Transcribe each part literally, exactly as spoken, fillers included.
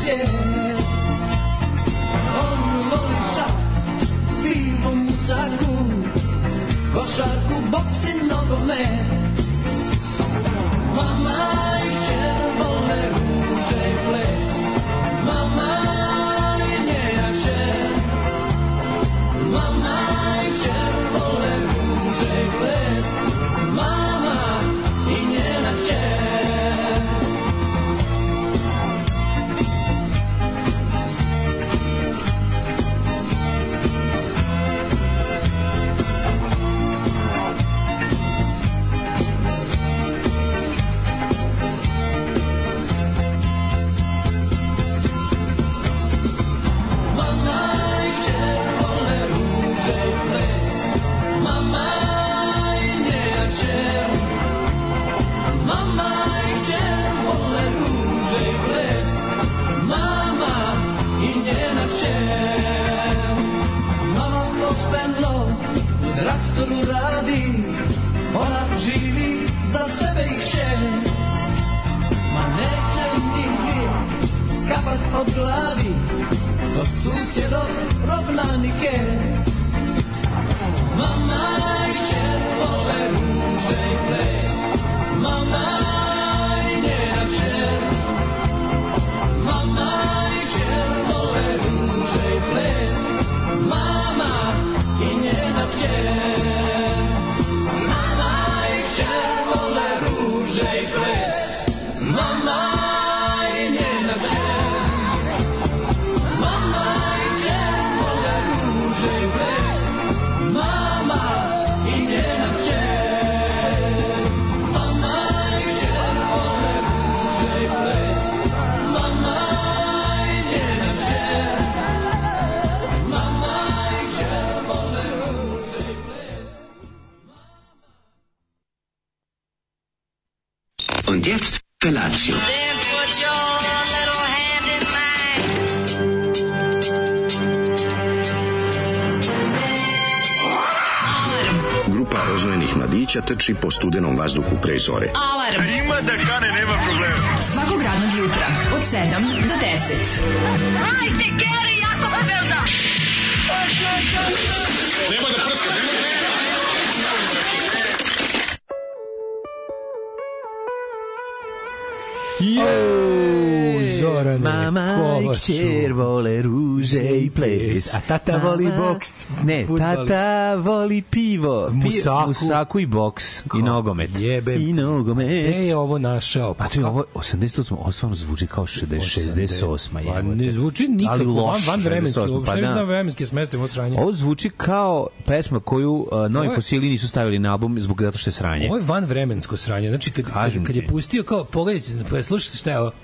svijet. On voli šah, pivo, mucaku, košarku, boks i nogomet. Mama i kćer vole ruže i ples. Mama i njena kćer. Mama i kćer vole ruže i ples. Mama i njena kćer. Traktoru radi, ona živi za sebe i kćer. Ma neće nigdje skapat od gladi, do susjedov prognanike. Mama i kćer vole ruže i ples. Mama i njena kćer. Mama i kćer vole ruže i ples. Mama i njena kćer. Mama i kćer vole ruže i ples. Mama i njena kćer. Mama i kćer vole ruže i ples. Mama i njena kćer. Mama i kćer vole ruže i ples. Mama i njena kćer. Mama i kćer vole ruže i ples. Und jetzt Felatio. Then put your little hand in mine. Grupa rozvojenih mladića trči po studenom vazduhu pre zore. Alarm. Ima da kane, nema problema. Svakog radnog jutra od sedam do deset. Hajde, Geri, jako se velda. Nema da prska, nema da prska. Joj, Zorane, mama i kćer vole ruže i ples, a tata voli boks. Ne, futbal. tata voli pivo, Musaku. musaku i boks i nogomet. Jebem. I nogomet. E je ovo našao. Pa to je ovo osamdeset osam, ovo stvarno zvuči kao šezdeset osam. Pa ne zvuči nikako van, van vremenski. Uopšte pa ne da. znam vremenske smeste u sranje. Ovo zvuči kao pesma koju uh, Novi Ovo je- Fosili nisu stavili na album zbog zato što je sranje. Ovo je van vremensko sranje. Znači, kad, kad, Kažem kad je ti. pustio kao, pogledajte, pa slušajte šta je ovo.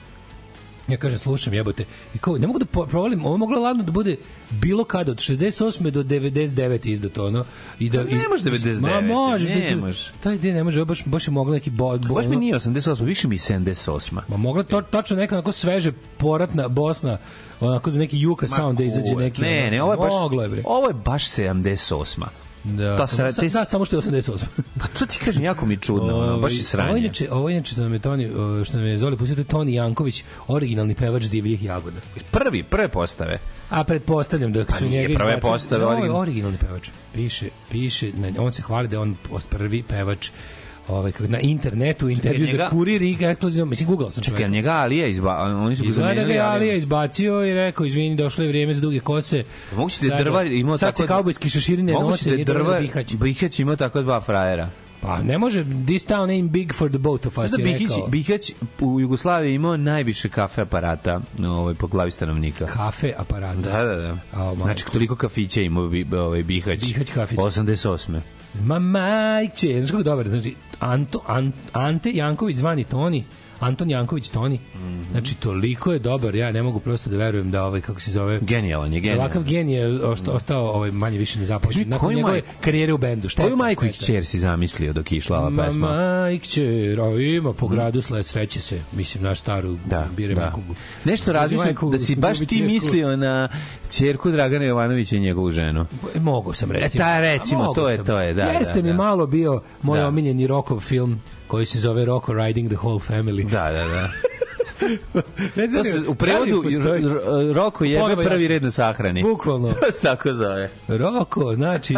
Ja kažem, slušam, jebote. I kao, ne mogu da po- provalim, ovo je moglo ladno da bude bilo kada, od šezdeset osme do devedeset devete izdato, ono. I da, Ne i- može devedeset devete, Ma, može. ne da- može. Taj ide, ne može, ovo baš, baš je moglo neki bo, bo, Baš mi ono- nije osamdeset osam, više mi sedamdeset osam. Ma mogla to tačno neka onako sveže poratna Bosna, onako za neki Juka sound da izađe neki. Ne, ono, ne, ovo je baš, moglo je, bre. ovo je baš sedamdeset osam. Da, ta samo, sra- te- da, samo što je osamdeset osam. Pa to ti kažem, jako mi je čudno, ono, baš je Ovo sranje. inače, ovo inače što nam je Toni, o, što nam je Zoli pustio, to je Toni Janković, originalni pevač Divljih jagoda. Prvi, prve postave. A pretpostavljam da Pa su nije njega prve izbacili. postave, Ovo je originalni. originalni pevač. Piše, piše, na- on se hvali da je on post- prvi pevač ovaj, kako- na internetu, intervju njega- za Kurir i ekskluzivno, mislim, googlao sam Čekaj, čoveka. njega Alija izba, oni su ga Izgleda ga zamenili. je ali- Alija izbacio i rekao, izvini, došlo je vrijeme za duge kose. Moguće da je Sad- drva imao sad tako... se kaubojski šeširine Moguće nose, da je nije dovoljno drva, Bihać. Bihać imao tako dva frajera. Pa ne može, this town ain't big for the both of us, Da je Bihać, rekao. Bihać u Jugoslaviji imao najviše kafe aparata ovaj, po glavi stanovnika. Kafe aparat. Da, da, da. A, majko. Znači, toliko kafića imao bi, ovaj, Bihać. Bihać kafić. osamdeset osme. Ma majče, znaš kako dobar, znači Anto, An, Ante Janković zvani Toni, Anton Janković Toni, mm -hmm. znači toliko je dobar, ja ne mogu prosto da verujem da ovaj, kako se zove, Genijalan je, genijalan. ovakav genij je osta- ostao ovaj, manje više nezapočet, Kaži mi, nakon koju njegove majku- karijere u bendu. Šteta, Koju majku i šteta. kćer si zamislio dok je išla ova Ma pesma? majkćer, a ima po gradu sled sreće se, mislim, naš staru Da, bire da. majku. Nešto razmišljam majku, da si baš gubi ti ćerku. mislio na ćerku Dragana Jovanovića i njegovu ženu. E, mogo sam recimo. E, ta, recimo, Mogo to je- sam. to je, da, Jeste da, mi da. malo bio moj Da. omiljeni Rockov film koji se zove Rocko Riding the Whole Family. Da, da, da. Ne znam, To se, u da li prevodu postoji- r- r- Roko jebe Ponovo prvi jače. red na sahrani. Bukvalno. To se tako zove. Roko, znači...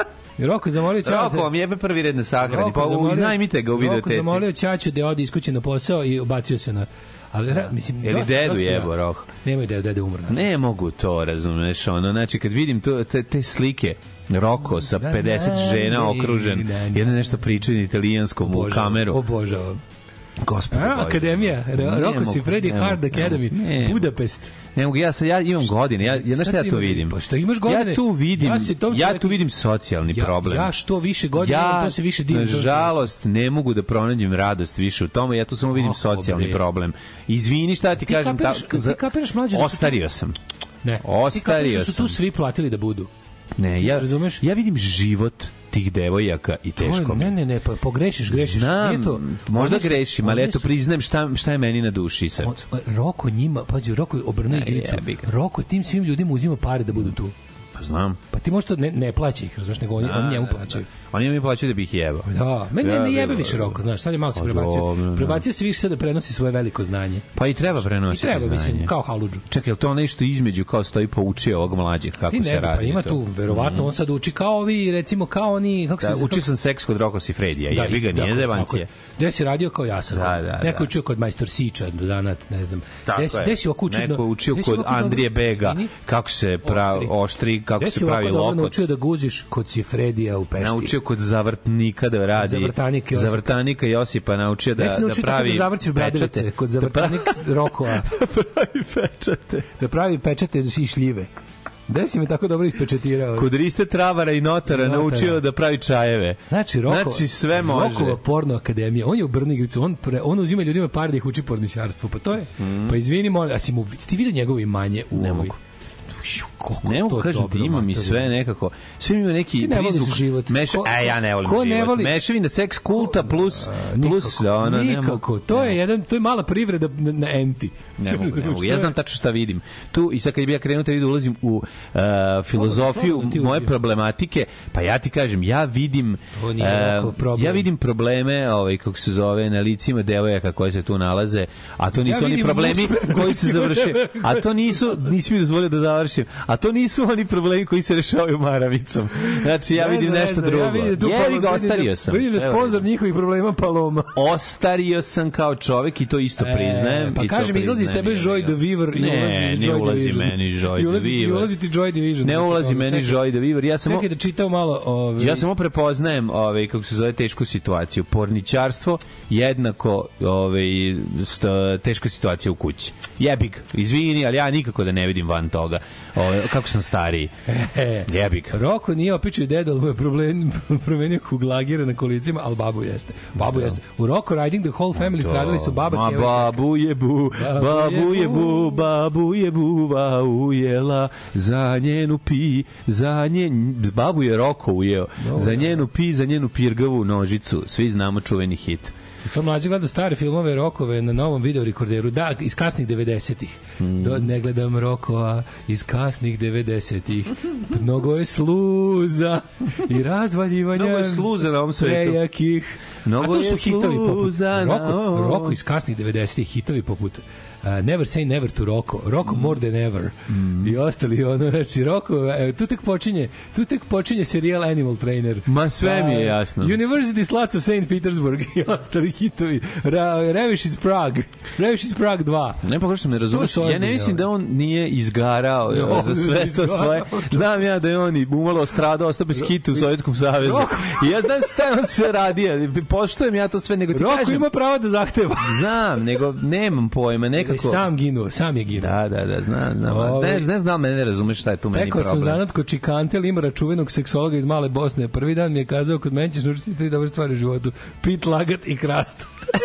Roko zamolio Ćatu... Roko vam jebe prvi red na sahrani, pa zamolio- iznajmite ga u Roko videoteci. zamolio Ćaću da ode iz kuće na posao i ubacio se na... Ali, ra- mislim, Ili dosta- dedu dosta jebo, jako. Roko. Nemoj dedu, dede umro. Ne mogu to, razumeš, ono, znači, kad vidim to, te, te slike, Roko sa pedeset žena okružen, jedna nešto priča na italijanskom u kameru. Obožavam. Gospode A, Bože. Akademija, Ne Roko si mogu, Freddy ne Hard mogu, ne Academy, mogu, ne mogu. Budapest. Ne mogu, ja, sam, ja imam godine, ja, ja, znaš šta ja ti tu ima- vidim? Pa šta imaš godine? Ja tu vidim, Ja ja, se tom ja čoveku- tu vidim socijalni Ja- problem. ja što više godina imam, ja, to se više divim tom čoveku. nažalost, ne mogu da pronađem radost više u tome, ja tu samo vidim Oh, socijalni bre. problem. Izvini šta ti, Ti kažem, ta, kapiraš- ti za- kapiraš, mlađe, da su tu- ostario sam. Ne. Ti Ostario kako su sam. tu svi platili da budu. Ne, ja, Razumeš? ja vidim život tih devojaka i To je- teško mi. Ne, ne, ne, pa pogrešiš, grešiš. Znam, Nije to- možda one su- grešim, ali one eto su- priznajem šta, šta je meni na duši i On, srcu. Roko njima, pazi, Roko je obrnuo Ne, igricu. jebi ga. Roko tim svim ljudima uzima pare da budu tu. Pa znam. Pa ti možda ne, ne plaća ih, razumeš, nego oni, oni njemu plaćaju. Oni mi plaćaju da bih jebao. Da, meni Ja, ne jebe bilo, više bilo. Roko, znaš, sad je malo se Pa prebacio. dobro, da. Prebacio se više sad da prenosi svoje veliko znanje. Pa i treba I prenositi treba, znanje. mislim, kao haludžu. Čekaj, je li to nešto između kao stoji poučio ovog mlađeg kako Ti se ne znam, radi? pa ima to? tu, verovatno on sad uči kao ovi, recimo kao oni, kako se Da, zove, učio sam seks kod Roko Sifredija, Da, jebi ga, isto, nije tako, zebancije. tako je. Gde si radio kao ja sam? Da, da, Neko da. učio kod majstor Siča, Danat, ne znam. Tako Gde si- je. gde si ovako učio Neko da- učio gde si kod ovako dobro- Andrije Bega Izvini? kako se pravi Oštri. oštri, kako Gde se si pravi ovako dobro lokot. naučio da guziš kod Sifredija u Pešti? Naučio kod zavrtnika da radi. Zavrtanik Josipa. Zavrtanika Josipa naučio da, Gde si da naučio tako pravi da zavrćiš bradavice pečate. kod Da zavrtanik Rokova? pravi pečate. Da pravi pečate i šljive. Gde si me tako dobro ispečatirao? Kod Riste Travara i Notara Notara. naučio da pravi čajeve. Znači, Roko, Znači, sve može. Rokova porno akademija. On je u Brnu igricu, on, pre, on uzima ljudima par da ih uči porničarstvu. Pa to je, Mm. pa izvini, molim, a si mu, ti vidio njegovo imanje u Ne ovoj? mogu. Šu, koliko Ne mogu to kažem ti, dobro, ima mi mater. sve nekako. Sve ima neki Ti ne voliš prizvuk. život. Meša, Ko- e, ja ne volim ko ne život. voli- Mešavina seks kulta plus, A, plus nikako, da ona, ne nikako. mogu. To je ne jedan, to je mala privreda na, na enti. Ne mogu, ne mogu. Što Ja je- znam tačno šta vidim. Tu, i sad kad bi ja krenuo te vidim, ulazim u uh, filozofiju Slobodno ti moje uđi. problematike, pa ja ti kažem, ja vidim To nije uh, ovako problem. ja vidim probleme, ovaj, kako se zove, na licima devojaka koje se tu nalaze, a to nisu Ja oni vidim problemi muške koji se licima završe. devojaka A koje to se nisu, nisi mi dozvolio da završim, a to nisu oni problemi koji se rešavaju maravicom. Znači, ja Ne vidim znam, ne nešto znam, drugo. Ja vidim tu Jevi Paloma, ga, vidim da- ostario sam. Vidim da je Evo. sponsor njihovih problema Paloma. Ostario sam kao čovek i to isto priznajem. E, pa i to kažem, izlazi iz priznajem, tebe jebi Joy ga. the Weaver i ne, ulazi iz ne Joy ulazi Division. meni Joy I the ulazi, i Weaver. ulazi ti Joy Division. Ne ulazi meni Čekaj, Joy the Weaver. Ja samo Čekaj da čitao malo... Ovaj, ja samo prepoznajem ovaj kako se zove tešku situaciju. Porničarstvo jednako ovaj st, teška situacija u kući. Jebik, izvini, ali ja nikako da ne vidim van toga. Ovaj kako sam stariji. E, Jebik. Roko nije opičio deda, ali mu je problem, promenio kuglagira na kolicima, ali babu jeste. Babu jeste. U Roko Riding the Whole Family stradali su baba, Ma keva i babu je bu, babu je bu, babu je buva ujela, za njenu pi, za njen, babu je Roko ujeo, za njenu pi, za njenu pirgavu nožicu. Svi znamo čuveni hit. To mlađe gleda stare filmove Rokove na novom videorekorderu, da, iz kasnih devedesetih. Mm. Do, ne gledam Rokova iz kasnih devedesetih. Mnogo je sluza i razvaljivanja. Mnogo je sluza na ovom svetu. Prejakih. Mnogo A to su je hitovi poput sluza na Roko, ovom. Roko iz kasnih devedesetih, hitovi poput Uh, Never Say Never to Roko, Roko Mm. More Than Ever i ostali ono, znači Roko, uh, tu tek počinje tu tek počinje serijal Animal Trainer. Ma sve mi je jasno. University Sluts of Saint Petersburg i ostali hitovi. Ra, Reviš iz Prague. Reviš iz Prague dva. Ne pa kako što me razumeš, su ja ne ozbiljni, mislim da on nije izgarao Ne, no, on za nije sve to izgarao. svoje. Znam ja da je on i umalo stradao, ostao bez hita u Sovjetskom savezu. I ja znam šta je on sve radio. Poštujem ja to sve, nego ti Roko kažem. ima pravo da zahteva. Znam, nego nemam pojma, nekako. Sam ginuo, sam je ginuo. Da, da, da, znam, znam. Ove- Ne, ne znam, mene ne razumeš šta je tu meni Pekao sam problem. zanat kod Čikante, ali ima račuvenog seksologa iz Male Bosne. Prvi dan mi je kazao, kod mene ćeš naučiti tri dobre stvari u životu. Pit, lagat i krastu.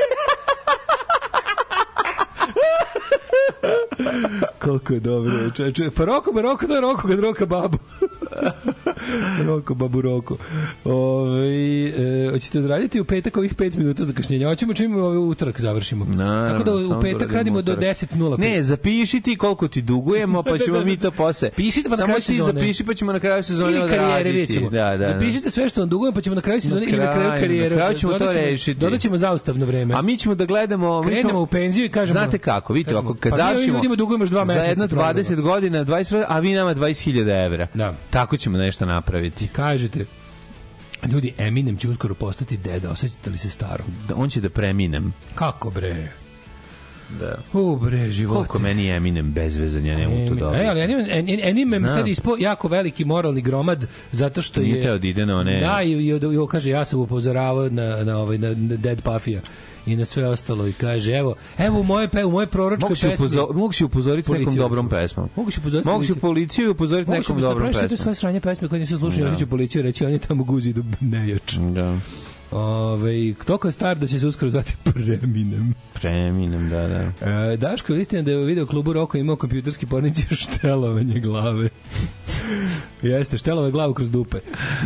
Koliko je dobro. Če, če, pa Roko, ba Roko, to je Roko kad roka babu. Roko, babu Roko. Ove, Oj, e, hoćete odraditi u petak ovih pet minuta zakašnjenja. Hoćemo čim ovaj utorak završimo. Naravno, tako da u samo petak da radimo do utorak. deset nula pet. Ne, zapiši ti koliko ti dugujemo, pa ćemo mi to posle. Pišite pa na kraju sezone. Samo ti zapiši pa ćemo na kraju sezone ili karijere, odraditi. vidjet ćemo. Da, da, Zapišite sve što vam dugujemo, pa ćemo na kraju sezone na ili na kraju kraju, karijere. Na kraju ćemo dodat to ćemo, rešiti. Dodat ćemo zaustavno vreme. A mi ćemo da gledamo... Krenemo ćemo, u penziju i kažemo... Znate kako, vidite, ako kad pa završimo... ljudima dugujemo još dva meseca. Za jedno dvadeset godina, dvadeset, a vi nama dvadeset hiljada evra. Da. Tako ćemo nešto napraviti. Kažete... Ljudi, Eminem će uskoro postati deda, osjećate li se staro? Da, on će da preminem. Kako bre? Da. U bre, živote. Koliko meni je Eminem bezvezan, ja ne mogu to dobro. E, ali Eminem, Eminem sad ispo jako veliki moralni gromad zato što je... Nije teo da ide na one... Da, i, i, i, i kaže, ja sam upozoravao na, na, ovaj, na, na Dead Puffija i na sve ostalo i kaže, evo, evo u moje, pe, u moje proročkoj pesmi... Upozo, mogu si upozoriti nekom dobrom pesmom. Mogu si upozoriti mogu si policiju i upozoriti nekom dobrom pesmom. Mogu si sve sranje pesme koje nisu slušali, ja ću policiju reći, on je tamo guzi do nejač. Da. Ove, toliko je star da će se uskoro zvati Preminem. Preminem, da, da. E, Daško je istina da je u video klubu Roko imao kompjuterski pornici štelovanje glave. Jeste, štelove glavu kroz dupe.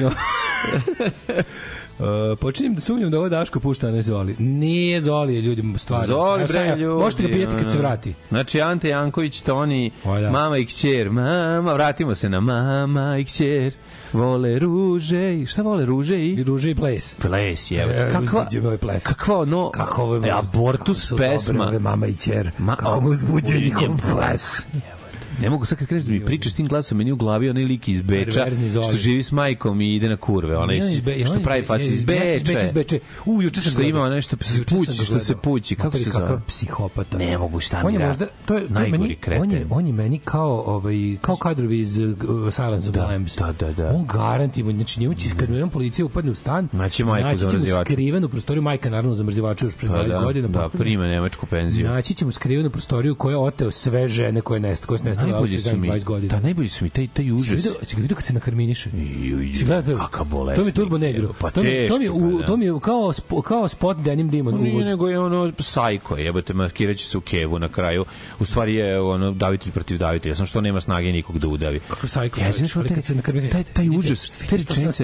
Uh, počinjem da sumnjam da ovo Daško pušta, a ne Zoli. Nije Zoli, ljudi, stvarno. Zoli, bre, ljudi. Možete ga pijeti kad se vrati. Znači, Ante Janković, Toni, da. Mama i kćer, mama, vratimo se na Mama i kćer, vole ruže i... Šta vole ruže i? I ruže i ples. Ples, je. E, kakva, ples. kakva ono... Kako ovo je... Abortus pesma. Dobre, Mama i kćer. Ma, kako mu uzbuđuje njihov ples. Ne mogu sad kad kreneš da mi pričaš tim glasom, meni u glavi onaj lik iz Beča što živi s majkom i ide na kurve, onaj što pravi faci iz Beča. U, juče sam što ima nešto se pući, što se pući, kako se zove? Kakav psihopata. Ne mogu, šta mi radi. To je najgori kreten. On je on je meni kao ovaj kao kadrovi iz Silence of the Lambs. Da, da, da. On garantimo, znači njemu će kad nam policija upadne u stan, znači majku zamrzivač. Skrivenu prostoriju, majka naravno zamrzivača još pre dvadeset godina. Da, prima nemačku penziju. Naći ćemo skrivenu prostoriju koja je oteo sve žene koje nestale, koje su nestale dvadeset godina. Da, najbolji su mi taj, taj užas. Si ga vidio kad se nakarminiše? Kakav bolesnik. To mi Turbo Negro. Pa to, mi, to, mi, u, pa, to mi je kao, kao spot Denim Demon. Nije uvod. Nego je ono sajko, jebate, maskiraće se u kevu na kraju. U stvari je ono davitelj protiv davitelja. Sam što nema snage nikog da udavi. Kako sajko? Ja, znaš, ali kad se nakarminiše. Taj, taj užas. Te rečenice.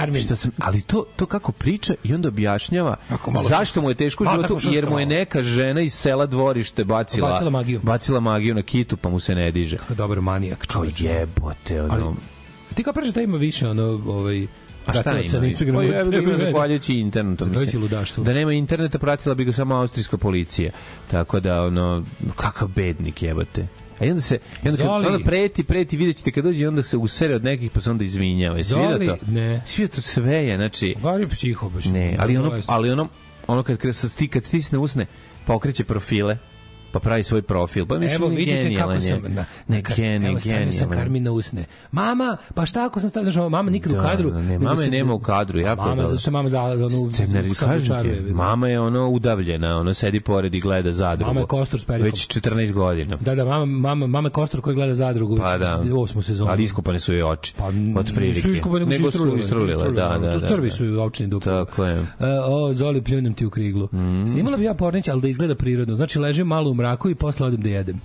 Ali to, to kako priča i onda objašnjava zašto mu je teško u životu, jer mu je neka žena iz sela Dvorište bacila, bacila magiju. Bacila magiju na kitu, pa mu se ne diže. Kako dobar manijak. To jebote, ono... Ali, ti kao preš da ima više, ono, ovaj... A šta ima? Na Instagramu. Ja bih ima zahvaljujući internetu. Da nema interneta, pratila bi ga samo austrijska policija. Tako da, ono, kakav bednik jebote. A onda se, onda, kad, onda preti, preti, vidjet ćete kad dođe i onda se usere od nekih, pa se onda izvinjava. Zoli, to? ne. Svi to sve je, znači... Gari psiho, baš. Ne, ali ono, ali ono, ono kad, kad stisne usne, pa okreće profile, pa pravi svoj profil. Pa mislim, evo vidite kako sam na, ne genije, evo stavio sam Karmina usne. Mama, pa šta ako sam stavio, znači mama nikad da, u kadru. Ne, mama je nema u kadru, jako mama, dobro. Zato što mama za onu scenarij, mama je ono udavljena, ono sedi pored i gleda Zadrugu. Mama je kostur s perikom. Već četrnaest godina. Da, da, mama, mama, mama je kostur koji gleda Zadrugu pa, da. osmu sezonu. Ali iskupane su joj oči. Pa, od prilike. Su iskupane, nego su istrulile. Da, da, da. Crvi su očni dupe. Tako je. O, Zoli, pljunem ti u kriglu. Snimala bi ja pornić, ali da izgleda prirodno. Znači, ležim malo u mraku i posle odem da jedem.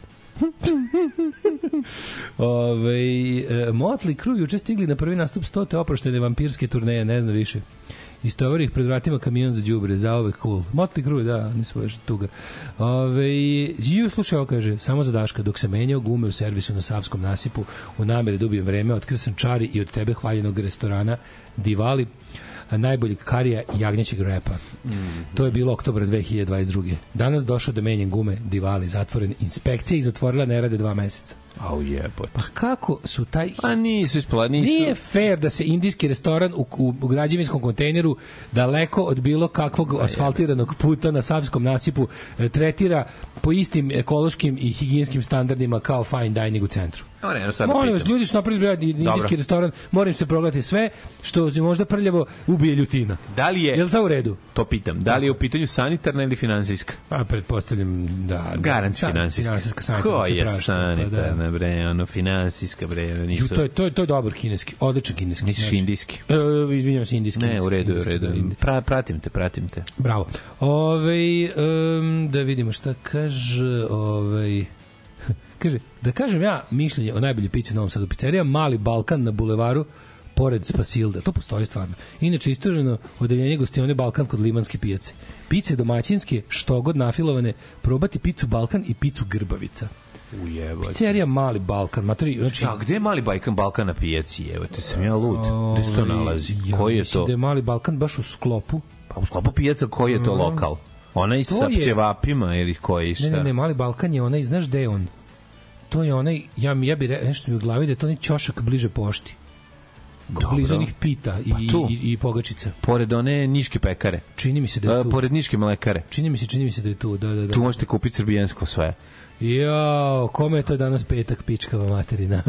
Ove, e, Motley Crue juče stigli na prvi nastup stote oproštene vampirske turneje, ne znam više. Istovari ih pred vratima kamion za đubre, za ove cool. Motley Crue, da, nisu baš tuga. Ove, Žiju slušaj, ovo kaže, samo za Daška, dok sam menjao gume u servisu na Savskom nasipu, u namere da ubijem vreme, otkrio sam čari i od tebe hvaljenog restorana Divali, najboljeg karija i jagnjećeg repa. Mm-hmm. To je bilo oktobra dve hiljade dvadeset druge. Danas došao da menjem gume, Divali, zatvoren. Inspekcija ih zatvorila, ne rade dva meseca. Au jebote. Pa kako su taj... A nisu ispala, nisu... Nije fair da se indijski restoran u, u, u građevinskom kontejneru daleko od bilo kakvog asfaltiranog puta na Savskom nasipu e, tretira po istim ekološkim i higijenskim standardima kao fine dining u centru. Molim vas, ljudi su napravili indijski restoran, moram se progledati sve što možda prljavo ubije ljutina. Da li je... Je li to u redu? To pitam. Da li je u pitanju sanitarna ili finansijska? Pa pretpostavljam da... Garant finansijska. finansijska Ko je sanitarna, da. bre, ono, finansijska, bre, ono, nisu... To je, to je, to je dobar kineski, odličan kineski. Nisiš indijski? E, izvinjam se, indijski. Ne, u redu, u redu. Pra, pratim te, pratim te. Bravo. Ove, um, da vidimo šta kaže... Ove, kaže, da kažem ja mišljenje o najbolje piće na Novom Sadu pizzerija, Mali Balkan na bulevaru pored Spasilda. To postoji stvarno. Inače, istorijeno odeljenje gostione Balkan kod Limanske pijace. Pice domaćinske, što god nafilovane, probati picu Balkan i picu Grbavica. Ujebać. Pizzerija Mali Balkan, matri, znači... A gde je Mali Balkan, Balkan na pijaci? Evo, te sam ja lud. Gde se to nalazi? Ja, koji je mislim to? da je Mali Balkan baš u sklopu. Pa u sklopu pijaca koji je to lokal? Onaj sa je- ćevapima ili koji šta? Ne, ne, ne, Mali Balkan je onaj, znaš gde je on? To je onaj, ja, mi- ja bi re, nešto mi u glavi da je to onaj ćošak bliže pošti. Dobro. Blizu onih pita i, Pa tu. i, i pogačica. Pored one niške pekare. Čini mi se da je A, tu. pored niške mlekare. Čini mi se, čini mi se da je tu, da, da, da. Tu možete kupiti srbijansko sve. Jao, kome je to danas petak, pičkava materina?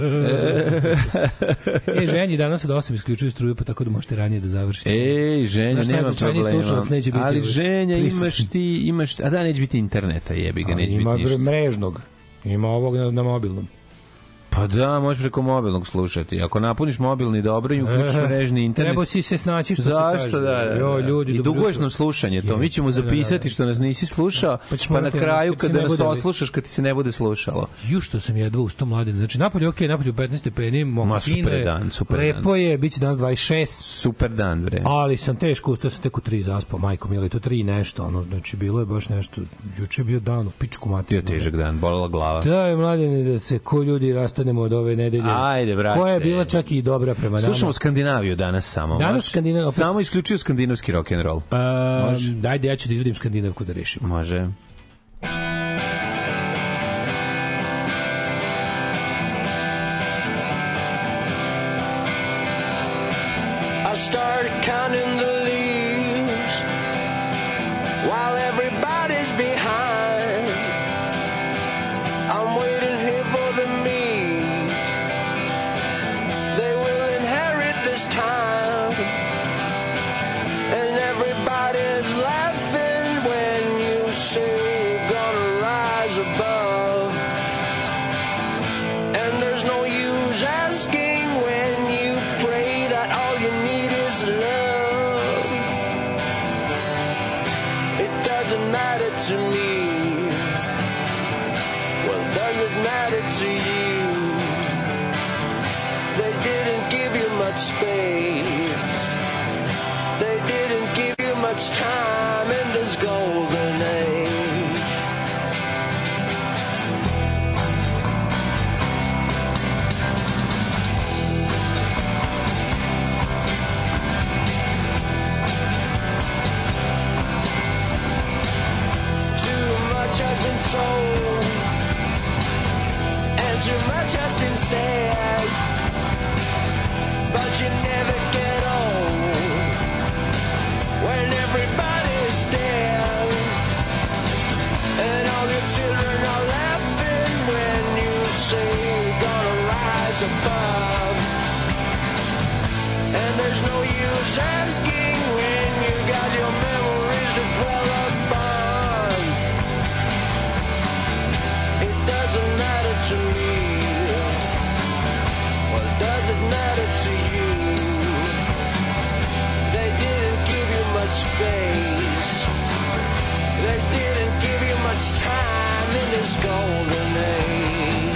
e, ženji danas od osam isključuju struju, pa tako da možete ranije da završite. Ej, ženja, Znaš, nema najznačajniji problema. slušalac neće biti Ali ovaj ženja, prisutan. imaš ti, imaš, a da, neće biti interneta, jebi ga, Ali neće ima biti ništa. mrežnog. Ima ovog na, na mobilnom. Pa da, možeš preko mobilnog slušati. Ako napuniš mobilni dobro i uključiš mrežni internet. Treba si se snaći što se kaže. Zašto, da, da, da. Jo, ljudi, I dobro duguješ jutro. nam slušanje to. Je. Mi ćemo Da, da, da, zapisati da. što nas nisi slušao, Pa ćemo pa na morati, kraju kad se kada ne nas bude- odslušaš, kad ti se ne bude slušalo. Ju što sam jedva uz to mladine. Znači, napolje okej, napolje u petnaest stepeni, mokatine. super dan, super Lepo je, bit će danas dvadeset šest. Super dan, bre. Ali sam teško ustao, sam tek u tri zaspao, majko mila, i to tri i nešto, ono, znači bilo je baš nešto, juče je bio dan u pičku Bio materinu. težak dan, bolela glava. Da je mladine da se ko ljudi rastanemo od ove nedelje. Ajde, brate. Koja je bila čak i dobra prema nama. Slušamo Skandinaviju danas samo. Danas može? Skandinav- opet- Samo isključio skandinavski rock'n'roll. Um, dajde, ja ću da izvodim Skandinavku da rešim. Može. I started counting the leaves while everybody's behind. I'm waiting here for the me. They will inherit this time, and everybody's laughing when you say you're gonna rise above. And there's no use asking when you pray that all you need is love. It doesn't matter to me. Well, does it matter to you? They didn't give you much space. They didn't give you much time in this golden age. Too much has been told, and too much has been said, but you never get old when everybody's dead, and all your children are laughing when you say you're gonna rise above. And there's no use asking when you got your memories to dwell upon. It doesn't matter to me. Well, does it matter to you? They didn't give you much space. They didn't give you much time in this golden age.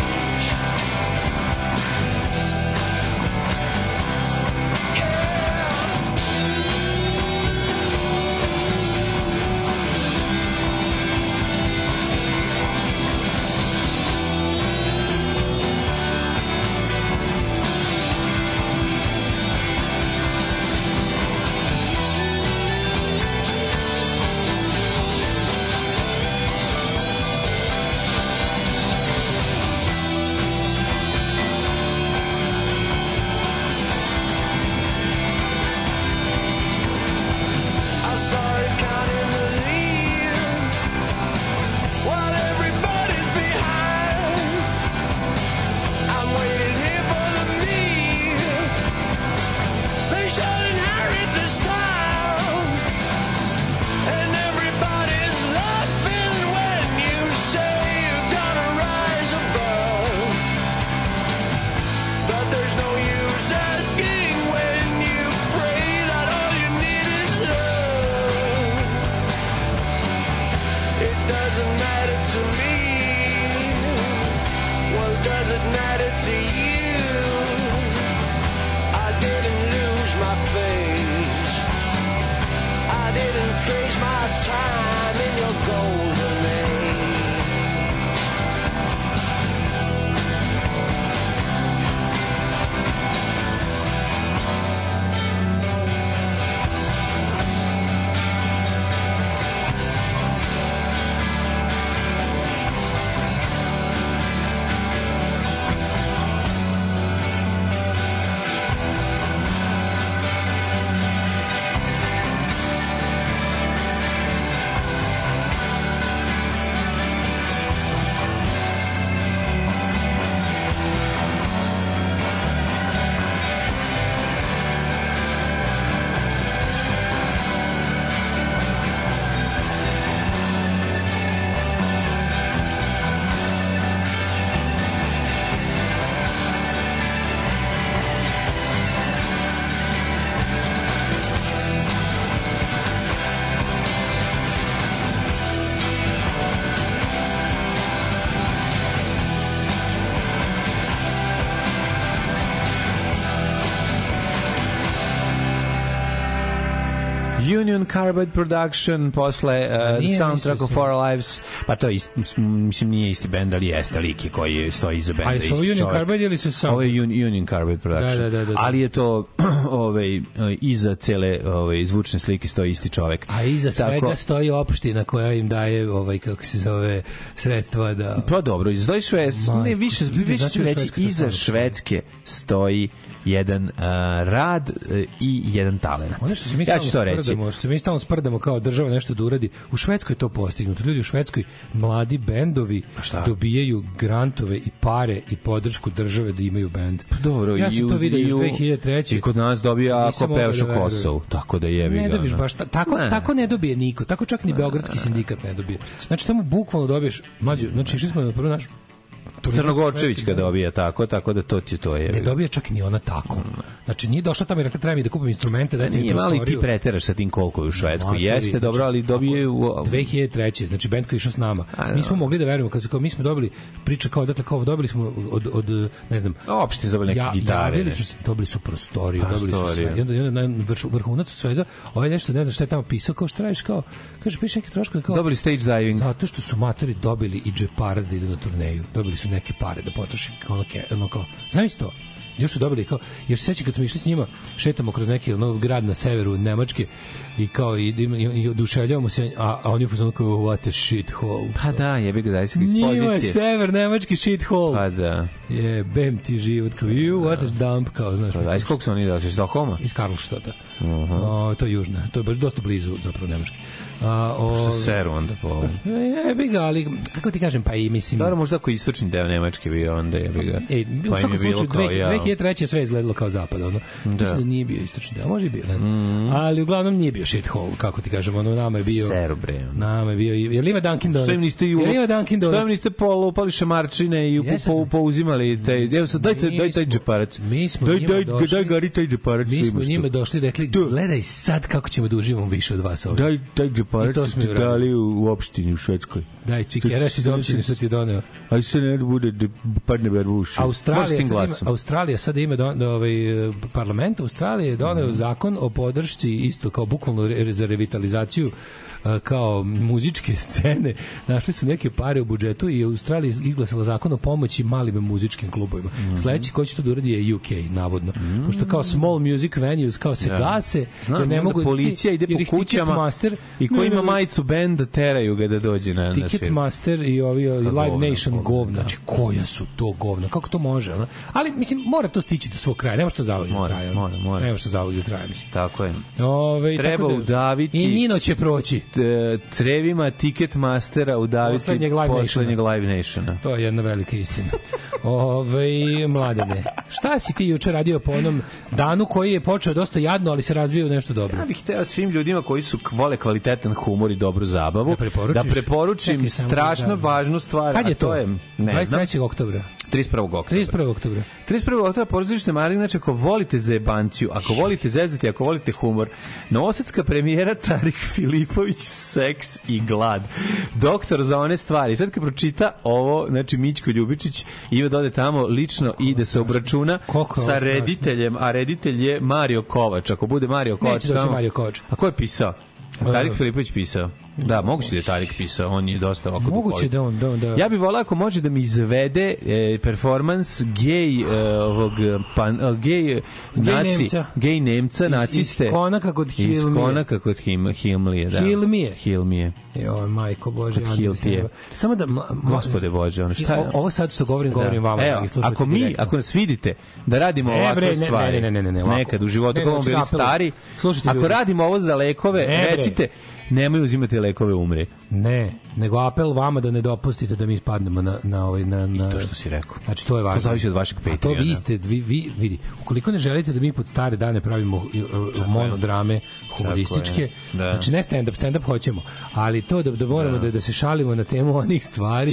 Union Carbide Production, posle uh, The Soundtrack of Our Lives, pa to je isti, mislim nije isti bend, ali jeste lik koji stoji iza benda. A je su Union čovjek. Carbide ili su Soundtrack? Ovo je Un, Union Carbide Production, da, da, da, da. ali je to ovaj, iza cele ovaj, zvučne slike stoji isti čovjek. A iza svega Tako, stoji opština koja im daje, ovaj, kako se zove, sredstva da... Pa dobro, iza stoji Švedske, ne, više, više ću reći, iza Švedske stoji jedan uh, rad uh, i jedan talent. Ono što se mi ja ću to reći. Što se mi stalno sprdamo kao država nešto da uradi, u Švedskoj je to postignuto. Ljudi u Švedskoj, mladi bendovi dobijaju grantove i pare i podršku države da imaju bend. Pa dobro, ja sam to vidio još dve hiljade treće. I kod nas dobija ako pevaš u Kosovu, tako da jebi ga. Ne dobiš baš, ta, tako, ne. tako ne dobije niko, tako čak ni Beogradski sindikat ne dobije. Znači tamo bukvalno dobiješ, mlađe, znači išli smo na prvu našu Crnogorčević kada dobija tako, tako da to ti to je. Ne dobija čak ni ona tako. Znači nije došla tamo i rekla treba mi da kupim instrumente, dajte mi prostoriju. Nije, ali ti preteraš sa tim koliko je u Švedskoj. Materi, jeste znači, dobro, ali dobije u dve hiljade treće. Znači bend koji je išao s nama. A, mi smo mogli da verujemo kad se kao mi smo dobili priča kao dakle kao dobili smo od od ne znam, opšte dobili neke ja, gitare. Javili smo, dobili su prostoriju, dobili su sve. I onda, i onda na vrhunac svega, ovaj nešto ne znam šta je tamo pisao, kao šta radiš, kao kaže piše neke troškove kao dobili stage diving. Zato što su matori dobili i džeparac da idu na turneju. Dobili su neke pare da potroši kao ono kao znaš to još su dobili kao jer se sećam kad smo išli s njima šetamo kroz neki ono grad na severu Nemačke i kao i, i, i oduševljavamo se a, a oni su kao what a shit hole pa da jebi ga daj se iz pozicije nije sever Nemački shit hole pa da je bem ti život kao you what a dump kao znaš pa da iz kog su oni došli iz Stockholma iz Karlstadta uh-huh. o, to je južna to je baš dosta blizu zapravo Nemačke a o što seru onda po jebi ga ali kako ti kažem pa i mislim dobro možda ako istočni deo Nemačke bio onda jebi ga ej u svakom slučaju dve hiljade treće sve izgledalo kao zapad ono da. Da nije bio istočni deo može i bio ne znam mm. ali uglavnom nije bio shit hole kako ti kažem ono nama je bio seru bre nama je bio je li ima Dunkin Donuts što im niste je li ima Dunkin Donuts što im niste polupali šamarčine i po pouzimali taj evo sad dajte daj taj džeparac mi smo daj daj daj gari taj džeparac mi smo njima došli i rekli gledaj sad kako ćemo da uživamo više od vas ovdje daj taj džeparac ti dali u opštini u Švedskoj daj čikeraš iz opštine što ti je doneo aj se ne bude da padne berbuš Australija sad ima, Australija sad ima do, do, ovaj, parlament Australije je doneo mm. zakon o podršci isto kao bukvalno re, za revitalizaciju kao muzičke scene našli su neke pare u budžetu i Australija izglasala zakon o pomoći malim muzičkim klubovima. Mm-hmm. Sledeći ko će to da uradi je U K navodno. Mm-hmm. Pošto kao small music venues kao se ja. gase Znam, jer ne mogu policija ide po kućama master, i ko ima majicu benda teraju ga da dođe na, na svir. Ticketmaster i ovi i Live govna, Nation govna, govna. Znači koja su to govna? Kako to može? Ono? Ali mislim mora to stići do svog kraja. Nema što zavoditi do kraja. Mora, mora. Nema što zavoditi do kraja mislim. Tako je. Ove, treba tako da, udaviti i Nino će proći. Crevima Ticketmastera udaviti poslednjeg Live, poslednjeg live Nationa. To je jedna velika istina. Ove, mladene, šta si ti juče radio po onom danu koji je počeo dosta jadno, ali se razvio nešto dobro? Ja bih hteo svim ljudima koji su vole kvalitetan humor i dobru zabavu da, da preporučim Čekaj, strašno da. važnu stvar. Kad je to? to je, ne dvadeset trećeg oktobra. trideset prvog oktobra. trideset prvog oktobra. trideset prvog oktobra pozorište Marin, znači ako volite zajebanciju, ako volite zezati, ako volite humor, novosadska premijera Tarik Filipović, Seks i glad. Doktor za one stvari. Sad kad pročita ovo, znači Mićko Ljubičić ima da ode tamo lično i da se obračuna sa rediteljem, a reditelj je Mario Kovač. Ako bude Mario Kovač Neće tamo... Mario Kovač. A ko je pisao? Tarik Filipović pisao. Da, moguće da je Tarik pisao, on je dosta ovako duhovit. Moguće da on, da on, da. Ja bih volao ako može da mi izvede e, performans gej e, ovog pan, gej naci, gej Nemca, iz, naciste. Iz konaka kod Hilmije. Iz konaka kod him, Hilmije, da. Hilmije. Hilmije. Joj, majko Bože. Hiltije. Samo da... Ma, Gospode Bože, ono šta je? O, ovo sad što govorim, govorim da. vama. Evo, ako mi, direktno. ako nas vidite da radimo ne, ovakve bre, stvari, ne, ne, ne, ne, ne, nekad u životu, kao bili stari, slušajte, ako radimo ovo za lekove, ne, recite, nemoj uzimati lekove, umre. Ne, nego apel vama da ne dopustite da mi ispadnemo na na ovaj na na I to što si rekao. Znači to je važno. To zavisi od vašeg Patreona. To vi ste vi, vi vidi. Ukoliko ne želite da mi pod stare dane pravimo uh, monodrame humorističke, da. Znači ne stand up, stand up hoćemo, ali to da da moramo da, da, da se šalimo na temu onih stvari.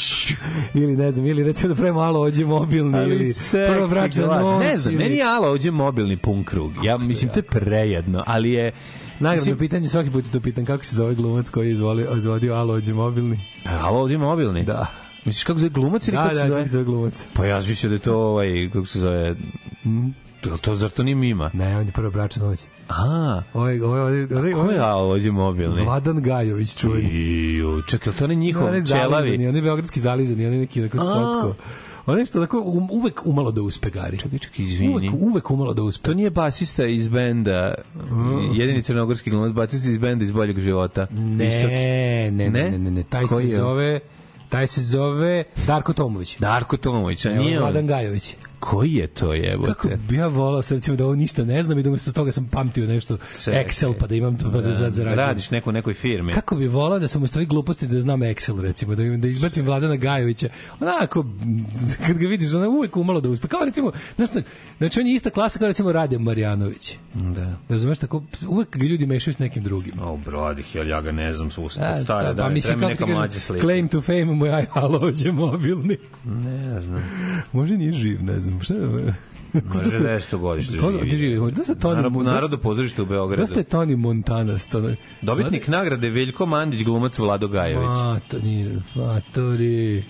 ili ne znam, ili recimo da pravimo Alo ođe mobilni ali ili prvo vraća noć. Ne znam, ili... meni je Alo ođe mobilni pun krug. Ja mislim to je prejedno, ali je nagradno pitanje, svaki put to pitam kako se zove glumac koji je izvolio, izvodio Alo ođe mobilni. Alo ođe mobilni? Da. Misliš kako se zove glumac ili da, kako da, se zove? Da, kako se zove glumac. Pa ja mislio da je to ovaj, kako se zove... Mm. To, to zar to nije Mima? Ne, on je prva bračna noć. A, Ovaj ovaj ovaj ovaj ko je ovdje mobilni? Vladan Gajović čuveni. Iju, čekaj, to ne njihov On je čelavi? zalizani, on je beogradski zalizani, on je neki tako socko. On je što tako um, uvek umalo da uspe, Gari. Čekaj, čekaj, izvini. Uvek, uvek umalo da uspe. To nije basista iz benda, jedini crnogorski glumac, basista iz benda iz Boljeg života. Ne, ne, ne, ne, ne, ne, taj se zove, taj se zove Darko Tomović. Darko Tomović, a nije on. Vladan Gajović. Koji je to, jebote? Kako bi ja volao sad recimo da ovo ništa ne znam i da umjesto toga sam pamtio nešto Čekaj. Excel pa da imam to pa da, da zarađujem. Radiš neko u nekoj firmi. Kako bi volao da sam umjesto ovih gluposti da znam Excel recimo, da, da izbacim Vladana Gajovića. Onako, kad ga vidiš, ona uvek umalo da uspe. Kao recimo, znači, znači on je ista klasa kao recimo Rade Marjanović. Da. Razumeš, tako, uvek ga ljudi mešaju s nekim drugim. O, brodih, ja ga ne znam, su A, stare da, da, pa mi mislim, treba mi kako neka ti mlađa kažem, slika. claim to fame, moj aj halođe mobilni. Ne znam. Može nije živ, ne znam. Šta je? Može deset godište živi. Dosta Toni Narodno pozorište u Beogradu. Dosta je Toni Montana. Stone. Dobitnik nagrade Veljko Mandić, glumac Vlado Gajović. Matori, matori,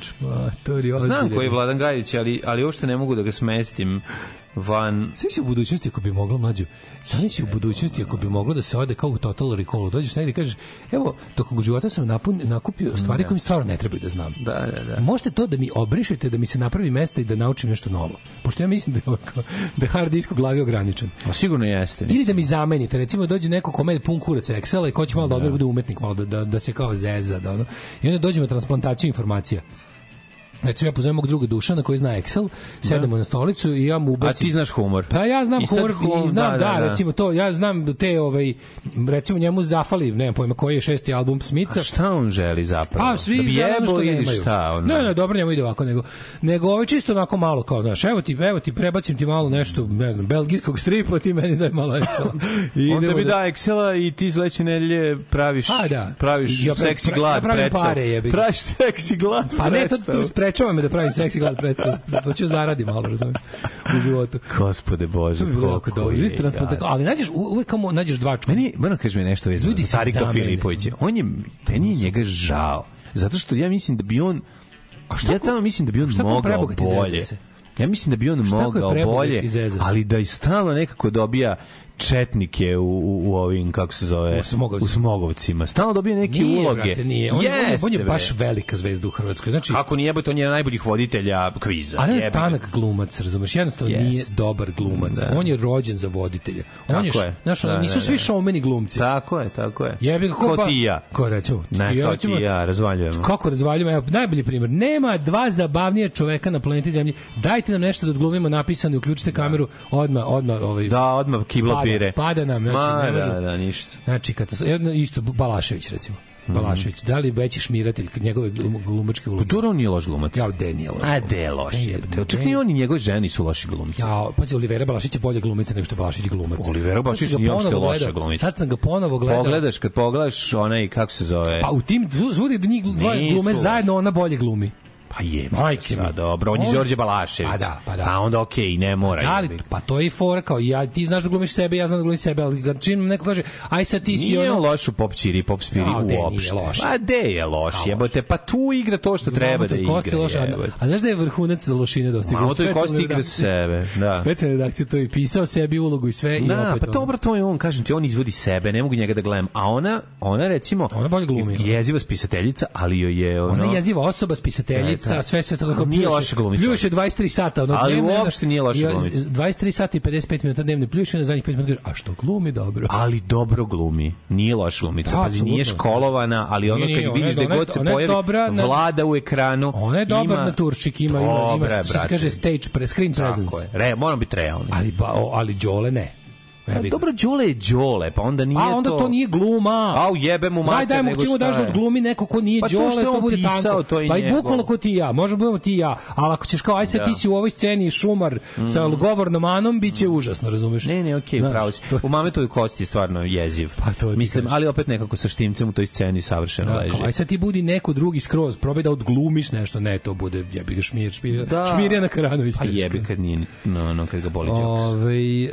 matori. Znam koji je Vladan Gajović, ali, ali uopšte ne mogu da ga smestim van... Sve si u budućnosti ako bi moglo, mlađo, sve si u budućnosti ako bi moglo da se ode kao u Total Recallu, dođeš negdje i kažeš, evo, tokom života sam napun, nakupio stvari koje mi stvarno ne trebaju da znam. Da, da, da. Možete to da mi obrišete, da mi se napravi mesta i da naučim nešto novo. Pošto ja mislim da je, ovako, da je hard disk u glavi ograničen. A sigurno jeste. Mislim. Ili da mi zamenite, recimo dođe neko kome je pun kurac Excela i ko će malo da odmah bude umetnik, malo da, da, da se kao zeza, da ono. I onda dođemo na transplantaciju informacija. Recimo ja pozovem mog druga Dušana koji zna Excel, sedemo na stolicu i ja mu ubacim. A ti znaš humor. Pa ja znam I humor hum, i znam, da, da, da, da, recimo to, ja znam te, ovaj, recimo njemu zafali, ne znam pojma koji je šesti album Smitha. A šta on želi zapravo? Pa svi da bi žele ono što ili nemaju. šta? Ono? Ne, ne, dobro, njemu ide ovako, nego, nego ovaj čisto onako malo, kao, znaš, evo ti, evo ti, prebacim ti malo nešto, ne znam, belgijskog stripa, ti meni daj malo Excela. I onda bi da Excela i ti sledeće nedelje praviš, A, da. praviš ja seksi glad ja predstav. Pare, jebi. Praviš seksi glad Pa ne, to, predstav. to sprečava me da pravim seksi glad predstav, to ću zaradi malo, razumiješ, u životu. Gospode Bože, koliko dobro. Ali nađeš, uvek kao nađeš dva čuka. Meni, moram kaži mi nešto vezano za Sarika Filipovića. On je, meni je njega žao. Zato što ja mislim da bi on, a šta ja tamo mislim da bi on mogao bolje. Ja mislim da bi on mogao bolje, ali da i stalno nekako dobija četnike u, u, u ovim, kako se zove, u Smogovcima. U Smogovcima. Stalno dobije neke nije, uloge. Brate, nije. On, Jeste, on, je, on je baš velika zvezda u Hrvatskoj. Znači, ako nije, on je najboljih voditelja kviza. A ne tanak glumac, razumeš, jednostavno yes. nije dobar glumac. Da. On je rođen za voditelja. On tako je, je. Znaš, da, nisu da, svi šoumeni glumci. Tako je, tako je. Jebi ga, ko pa, ti i ja. Ko recimo? Ne, ja, kao recimo, ti i ja, razvaljujemo. Kako razvaljujemo? Evo, najbolji primjer. Nema dva zabavnije čoveka na planeti Zemlji. Dajte nam nešto da odglumimo napisano i uključite kameru odmah, odmah, ovaj. Da, odmah kiblo pada, pire. Pada nam, znači, Ma, ne može. Da, da, ništa. Znači, katastrofa. Isto Balašević, recimo. Balašević, da li veći šmiratelj njegove glumačke uloge? Pa on nije loš glumac. Ja, de nije loš. A, de loš. Čak ni on i njegove ženi su loši glumci. Ja, pazi, Olivera Balašić je bolje glumica nego što Balašić glumac. Olivera Balašić nije uopšte loša glumica. Sad sam ga ponovo gledao. Pogledaš, kad pogledaš onaj, kako se zove... Pa u tim, zvudi da njih dvoje glume zajedno, ona bolje glumi. Pa je, majke mi. Dobro, on je Đorđe Balašević. Pa da, pa da. Pa onda okej, okay, ne mora. Da li, pa to je i fora, kao ja, ti znaš da glumiš sebe, ja znam da glumiš sebe, ali kad čim neko kaže, aj sad ti si ono... Nije on loš u pop čiri, pop spiri uopšte. A de je loš, jebote, pa tu igra to što treba da igra. A znaš da je vrhunac za lošine dostigao? Malo to je Kosti igra sebe, da. Specijalna redakcija to je pisao sebi ulogu i sve. Da, pa dobro, to je on, kažem ti, on izvodi sebe, ne mogu njega da gledam. A ona, ona recimo, ona bolje glumi. Jeziva spisateljica, ali joj je ono... Ona jeziva osoba, spisateljica, sve sve tako nije loša glumica. Pljuše dvadeset tri sata, ono ali uopšte nije loša glumica. dvadeset tri sata i pedeset pet minuta dnevne pljuše, na zadnjih pet minuta kaže, a što glumi dobro. Ali dobro glumi. Nije loša glumica. Da, pazi, nije školovana, ali ono kad vidiš da god se pojavi vlada u ekranu. Ona je dobar naturčik, ima ima ima što se kaže stage screen presence. Tako je. Re, moram biti realni. Ali ali Đole ne. Ja dobro, Đole je Đole, pa onda nije to... A onda to, to nije gluma. Au, jebe mu mater, daj, daj, nego šta je. Daj, daj mu glumi neko ko nije pa Đole, to, to bude pisao, tanko. To pa i bukvalno ko ti ja, možemo budemo ti ja, ali ako ćeš kao, aj sad da. Ti si u ovoj sceni šumar mm. sa govornom manom, bit će mm. užasno, razumeš? Ne, ne, okej, okay, pravo si. To... U Mametovoj kosti je stvarno jeziv. Pa to mislim, ali opet nekako sa Štimcem u toj sceni savršeno da, leži. Aj sad ti budi neko drugi skroz, probaj da odglumiš nešto, ne, to bude, jebi ga šmir, šmir, da. Šmirjana Karanović. Pa jebi kad nije, no, no, kad ga boli džoks. Ove,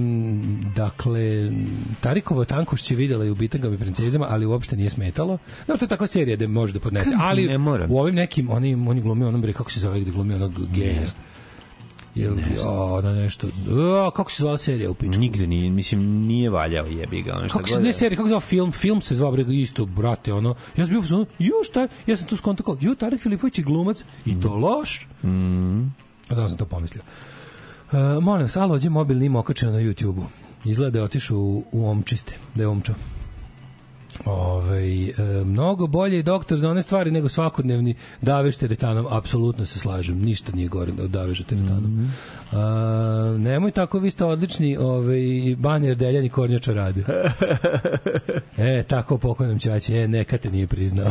um, dakle, Tarikova Tankošć je videla i u Bitangama i princezama, ali uopšte nije smetalo. No, to je takva serija da može da podnese. Ali u ovim nekim, oni, oni glumi onom, kako se zove, gde glumi onog geja. Jel, ono nešto... O, kako se zvala serija u pičku? Nigde nije, mislim, nije valjao jebi ga. Ono kako se ne serija, kako se zvala film? Film se zvao, brega, isto, brate, ono... Ja sam bio u fazonu, ju, šta? Ja sam tu skontakao, ju, Tarek Filipović je glumac i to loš. Mm. A znam sam to pomislio. Uh, molim vas, alo, ođe mobil nima okačeno na YouTube-u. Izgleda da je otišao u, u omčiste, da je omčao. Ove, e, mnogo bolje doktor za one stvari nego svakodnevni davež teretanom, apsolutno se slažem, ništa nije gore od daveža teretanom. Mm -hmm. A, nemoj tako, vi ste odlični ovaj, Banjer Deljan i Kornjača rade. E, tako pokojnom ćaći, e, neka te nije priznao.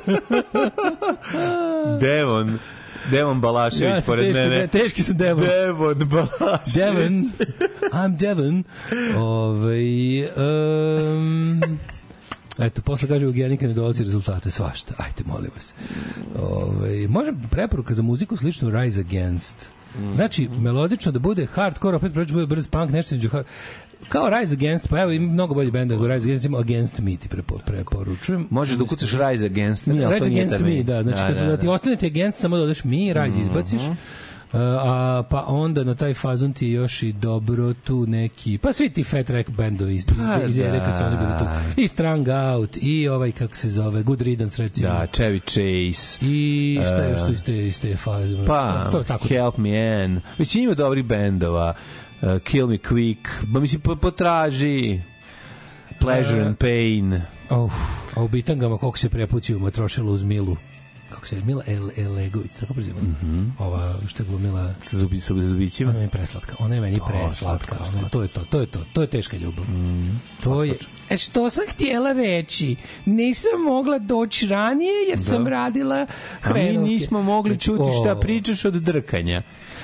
Devon Devon Balašević ja pored teški, mene. Teški su Devon. Devon Balašević. Devon. I'm Devon. Ovaj um, eto, posle kaže eugenika ne dolazi rezultate, svašta. Ajde, molim vas. Ovaj može preporuka za muziku sličnu Rise Against. Znači, melodično da bude hardcore, opet proći bude brz punk, nešto između hard... kao Rise Against, pa evo ima mnogo bolji bend nego Rise Against, ima Against Me ti prepo, preporučujem. Možeš da ukucaš Rise Against Me, Rise Against Me, da, znači da, kad smo da, da ti ostanete Against, samo dodaš Me, Rise izbaciš, uh, a pa onda na taj fazon ti još i dobro tu neki, pa svi ti Fat Wreck bendovi iz, iz, iz ere kad su oni bili tu, i Strung Out, i ovaj, kako se zove, Good Riddance recimo. Da, Chevy Chase. I šta je još tu iz te, iz te faze? Pa, to, tako Help Me Ann. Mislim, ima dobri bendova. Uh, Kill Me Quick, ba mislim potraži Pleasure uh, and Pain. Oh, a u bitangama koliko se prepuciju matrošilo uz Milu. Kako se je Mila El Elegović, tako preziva. Mm -hmm. Ova što je glumila sa zubi sa zubićima. Ona je preslatka. Ona je meni oh, preslatka. Ona je, to je to, to je to. To je teška ljubav. Mm, to je. E što sam htjela reći? Nisam mogla doći ranije jer da. sam radila hrenovke. A mi nismo mogli znači, čuti šta oh. pričaš od drkanja.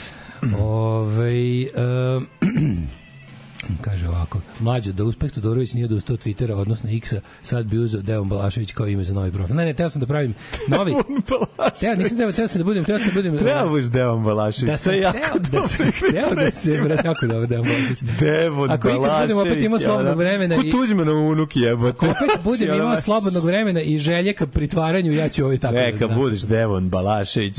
Ove, um, kaže ovako, mlađo, da uspeh Todorović nije odustao od Twittera, odnosno X-a, sad bi uzeo Devon Balašević kao ime za novi profil. Ne, ne, teo sam da pravim novi. Teo, nisam teo, teo sam da budem, teo sam da budem. Treba buš Devon Balašević. Da sam jako da sam hteo da se, brat, kako dobro Devon Balašević. Devon Balašević. Ako ikad budem opet imao slobodnog vremena i... Ko Tuđmanov unuk jebote. Ako opet budem imao slobodnog vremena i želje ka pritvaranju, ja ću ovaj tako. Neka budeš Devon Balašević.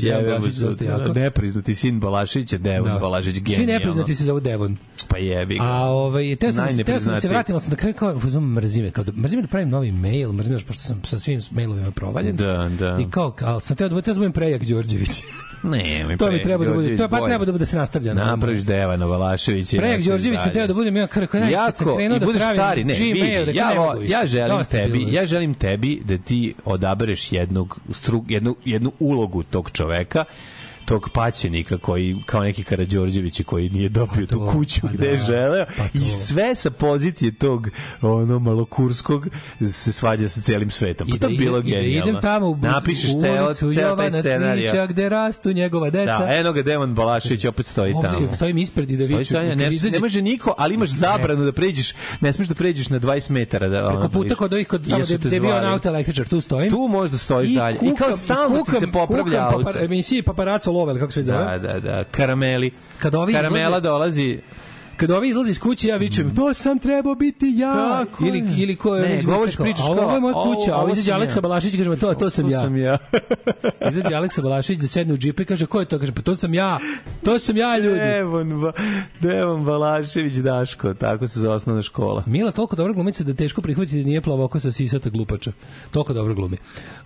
Nepriznati sin Balaševića, Devon Balašević, genijalno. Svi nepriznati se zovu Devon. Pa jebi ga. A ovaj te sam te sam se vratila sam na kraju kao mrzime kao da mrzime da pravim novi mail, mrzime pošto sam sa svim mailovima provaljen. Da, da. I kao al sam teo da budem, budem Prejak Đorđević. Ne, mi to mi treba da bude, to pa treba da bude se nastavlja. Napraviš Devana Balaševića. Prejak Đorđević se teo da budem ja kako naj kad sam krenuo da pravim stari, ne, Gmail, vidi, ja, ja želim tebi, ja želim tebi da ti odabereš jednog jednu jednu ulogu tog čoveka, tog paćenika koji kao neki Karađorđević koji nije dobio tu kuću pa gde je da, želeo pa i sve sa pozicije tog ono malokurskog se svađa sa celim svetom. Pa to je bilo genijalno. Idem tamo u napišeš ceo ceo taj scenarij gde rastu njegova deca. Da, eno ga Devon Balašević opet stoji tamo. Ovdje stojim ispred i da vičem. Ne, ne može niko, ali imaš zabranu da pređeš, ne smeš da pređeš na dvadeset metara da preko puta kod ovih kod tamo gde je bio auto električar, tu stojim. Tu možeš da stojiš dalje. I kao stalno se popravlja auto. Emisiji Paparaco Lovel, kako se zove? Da, da, da, karameli. Kad ovi Karamela izlaze, dolazi... Kad ovi izlazi iz kuće, ja vičem, mm. to sam trebao biti ja. Tako ili, ili ko je... Ne, govoriš, pričaš kao... Ovo je moja kuća, a ovo izađe Aleksa Balašić i kaže, to, to sam to ja. Sam ja. Izađe Aleksa Balašić da sedne u džipu i kaže, ko je to? Kaže, pa to sam ja. To sam ja, ljudi. Devon, ba, Devon Balašević Daško, tako se zove osnovna škola. Mila toliko dobro glumica da teško prihvatiti da nije plavoko sa sisata glupača. Toliko dobro glumi.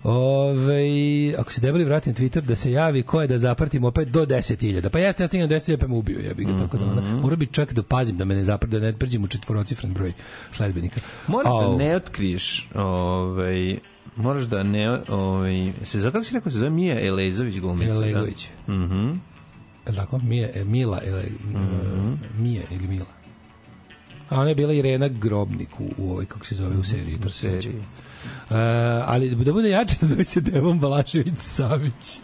Ove, ako se debeli vrati na Twitter da se javi ko je da zaprtimo opet do deset hiljada. Pa jeste, ja stignem do deset hiljada pa me ubio. Ja bih ga tako da ona. Mora bi čak da pazim da me ne zapravo da ne pređemo u četvorocifren broj sledbenika. Moraš da ne otkriješ ovaj moraš da ne ovaj se zove kako se rekao se zove Mija Elezović glumica. Elegović. Mhm. Mm Je tako? Mija Mila Ele mm-hmm. Mija ili Mila. A ona je bila Irena Grobnik u, u ovoj kako se zove u seriji, u seriji. Uh, ali da bude jače zove se Devon Balašević Savić.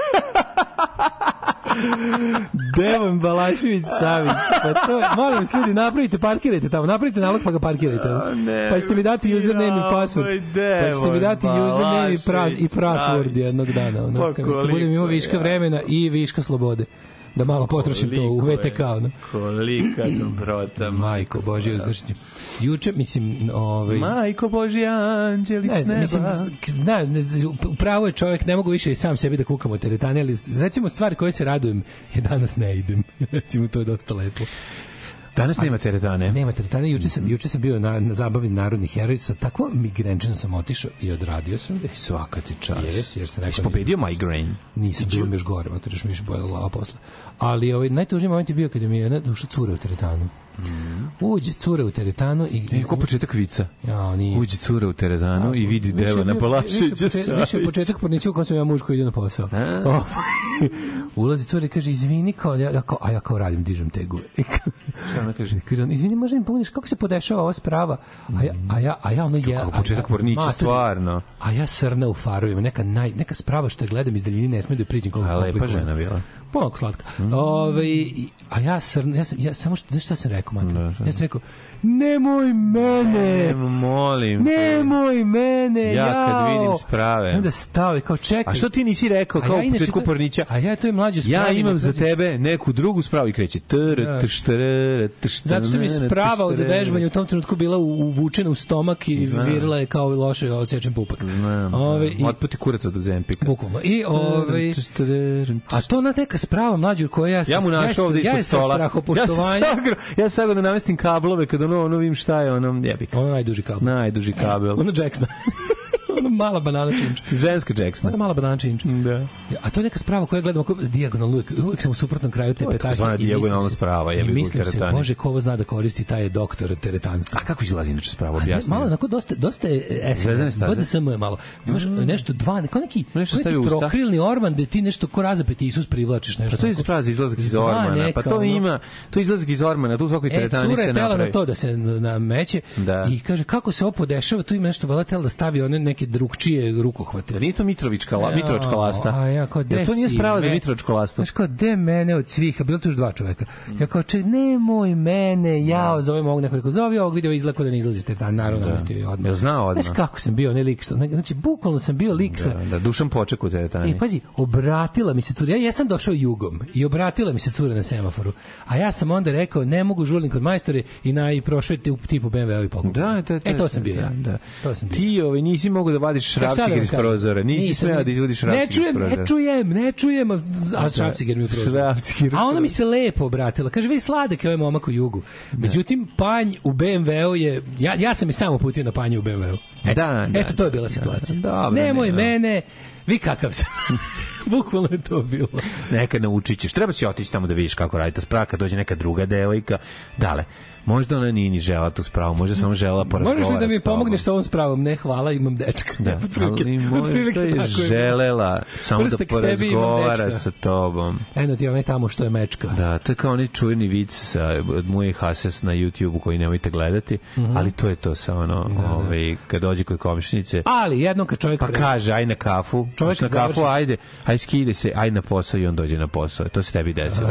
Devon Balašević Savić. Pa to, molim vas ljudi, napravite, parkirajte tamo, napravite nalog pa ga parkirajte. Pa ćete mi dati username i password. Pa ćete mi dati username i, pra, i password jednog dana. Ono, kad budem imao viška vremena i viška slobode. da malo potrošim to u V T K. No. Kolika dobrota. Majko Božje, juče, mislim, ovaj... Majko Božji anđeli s neba. Mislim, zna, upravo je čovjek, ne mogu više i sam sebi da kukam o teretane, ali recimo stvari koje se radujem, je danas ne idem. Recimo, to je dosta lepo. Danas nema teretane. Nema teretane. Juče sam, juče sam bio na, na zabavi Narodnih heroja, sa takvom migrenčinom sam otišao i odradio sam. Svaka ti čast. Yes, jer sam rekao... Ispobedio migraine? Nisam, bilo mi još gore, zato još mi još bojela glava posle. Ali ovaj, najtužniji moment je bio kada mi je jedna ušla cura u teretanu. Mm. Uđe cura u teretanu i... E, ko početak vica? Ja, nije. Uđe cura u teretanu a, i vidi deva na Palašića Savića. Više je početak pornića u kojem sam ja muž koji ide na posao. Ulazi cura i kaže, izvini, kao, ja, kao, a ja kao radim, dižem tegove. Šta ona kaže? Kaže, izvini, možda mi pomogneš, kako se podešava ova sprava? A ja, a ja, a ja ono je... Kako početak pornića, stvarno. A ja srna u farovima, neka, naj, neka sprava što je gledam iz daljine, ne smije da priđem koliko komplikujem. A lepa žena bila. Pomako slatka. Mm. Ove, a ja srna, ja sam, ja samo što, znaš šta sam rekao, Mate? Ja sam rekao, nemoj mene! Nemo, molim. Nemoj mene, ja jao! kad vidim sprave. Onda stave, kao čekaj. A što ti nisi rekao, kao u početku pornića? A ja to je mlađu spravu. Ja imam za tebe neku drugu spravu i kreće. Zato što mi je sprava od vežbanja u tom trenutku bila uvučena u stomak i virila je kao loše odsečen pupak. Znam, otputi kurac od Ozempika. Bukvalno. I ove... A to na neka sprava mlađu koja ja... Ja mu našao ovde ispod stola. Ja, ja sad da namestim kablove kad ono, ono vidim šta je ono, jebik. Ono najduži kabel. Najduži kabel. Ono Jacksona. Ono mala banana činč. Ženska Jacksona. Ono mala banana činč. Da. A to je neka sprava koju gledam ako dijagonalno, uvijek, uvijek sam u suprotnom kraju te petake. To je dijagonalna sprava, jebi i mislim se, Bože, ko ovo zna da koristi, taj je doktor teretanstva. A kako izlazi inače sprava, objasni? Malo, onako, dosta, dosta je esen, B D S M je malo. Imaš mm. nešto dva, neko neki, nešto neki trokrilni orman gde ti nešto ko razapeti Isus privlačiš nešto. Pa to je sprava za izlazak iz ormana, pa to ima, to izlazak iz ormana, tu u svakoj teretani se napravi. E, na to da se nameće i kaže, kako se ovo podešava, tu ima nešto, valjda da stavi one neke drugčije rukohvate. Nije to Mitrovička, la, Mitrovička lasta. A ja kao, ja, to nije sprava me, za Mitrovičku lastu. Znaš kao, de mene od cviha, bilo tu još dva čoveka. Ja kao, če, nemoj mene, jao, zovem ovog neko, rekao, zovi ovog video izlako da ne izlazite, ta naravno namestio je odmah. Jel znao odmah? Znaš kako sam bio, ne lik, znači, bukvalno sam bio lik sa... Da, da, Dušan Poček u teretani. I pazi, obratila mi se cura, ja, ja sam došao jugom i obratila mi se cura na semaforu, a ja sam onda rekao, ne mogu žurlim kod majstore i na i prošao je tipu B M W-ovi pokupno. Da, da, da. E, to sam bio ja. Da. To sam bio. Ti ovaj, nisi mogu da vadiš šrafciger iz prozora, nisi smeo da izvodiš šrafciger iz prozora. Ne čujem, ne čujem, a šrafciger mi u prozoru. A ona mi se lepo obratila. Kaže, vi sladak je ovaj momak u jugu. Međutim, panj u B M W-u je... Ja, ja sam i samo putio na panje u B M W-u. Eto, da, da, eto to je bila situacija. Da, da, nemoj ne, mene, vi kakav sam. Bukvalno je to bilo. Nekad naučit ćeš. Treba si otići tamo da vidiš kako radi to sprava, kad dođe neka druga devojka. Dale, možda ona nije ni žela tu spravu, možda samo žela porazgovara. Možeš li da mi pomogneš sa ovom spravom? Ne, hvala, imam dečka. Da, ali možda je želela samo da porazgovara sa tobom. Eno ti onaj tamo što je mečka. Da, to je kao onaj čuveni vic sa, od Muje Hases na YouTube-u koji nemojte gledati, mm-hmm. ali to je to sa ono, da, ovaj, kad dođe kod komšinice. Ali jednom kad čovjek... Pa kaže, aj na kafu, čovjek na kafu, završi... ajde, aj skide se, aj na posao i on dođe na posao. To se tebi desilo.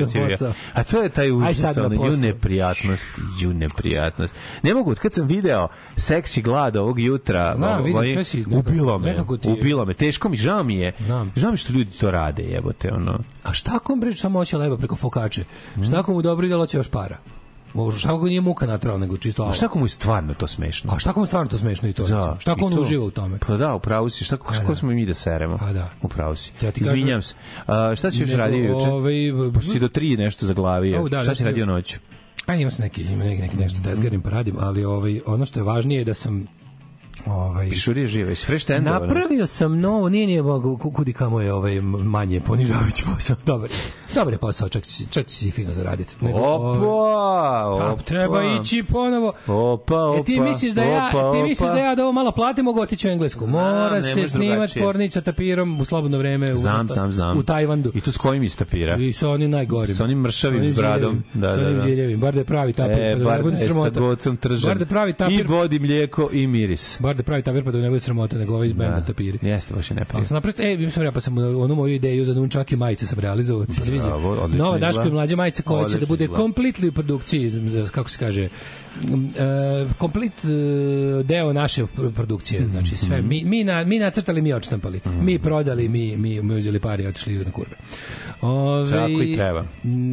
A to je taj užas, ono, ju neprijatnost, ju neprijatnost. Ne mogu, kad sam video seksi glad ovog jutra, Znam, ovaj, vidim, sve si, nekako, ubilo me, ti... ubilo me, teško mi, žao mi je, Znam. žao mi što ljudi to rade, jebote, ono. A šta ako brič samo hoće leba preko fokače? Mm. Šta ako mu dobro ide, hoće još para? Šta ako nije muka natrao, nego čisto alo? A šta ako mu je stvarno to smešno? A šta ako mu je stvarno to smešno i to? Da, šta ako on to... uživa u tome? Pa da, upravo si. Šta kako da. smo mi da seremo? Pa da. Upravo si. Ja Izvinjam se. Uh, šta si još radio juče? Ovaj... Pošto si do tri nešto zaglavio. Oh, da, šta si da, radio noću? Pa imam se neki, ima neki, neki nešto tezgarim pa radim, ali ovaj, ono što je važnije je da sam ovaj Pišurije žive, iz fresh tendova. Napravio sam novo, nije nije kudi kamo je ovaj manje ponižavajući posao. Dobar. Dobar je posao, čak čak si fino zaraditi. Nego, opa, ovaj, opa. Treba ići ponovo. Opa, opa. E ti misliš da ja, opa, ti misliš opa. da ja da ovo malo platim, mogu otići u Englesku. Mora se snimati pornić sa tapirom u slobodno vreme znam, u, znam, znam. u Tajvandu. I to s kojim iz tapira? I sa onim najgorim. Sa onim mršavim s bradom. Da, sa onim ziljevim. Bar da je pravi tapir, e, pa da ne bude sramota. Sa gocom tržan. Bar da pravi tapir. I vodi mlijeko i miris. Bar da pravi tapir, pa da ne bude sramota, nego ovaj iz benda tapiri. Jeste, baš je neprijatno. Ali sam napred, e, mislim ja pa sam onu moju ideju za nunčake majice sam realizovao. mlađe. Bravo, odlično Nova izgleda. Daško i mlađa majica koja će da Odlično bude izgleda. completely u produkciji, kako se kaže, uh, complete uh, deo naše pr- produkcije. Znači sve, mi, mi, na, mi nacrtali, mi odštampali. Mi prodali, mi, mi, mi uzeli pari i otišli na kurve. Ove, Tako i treba.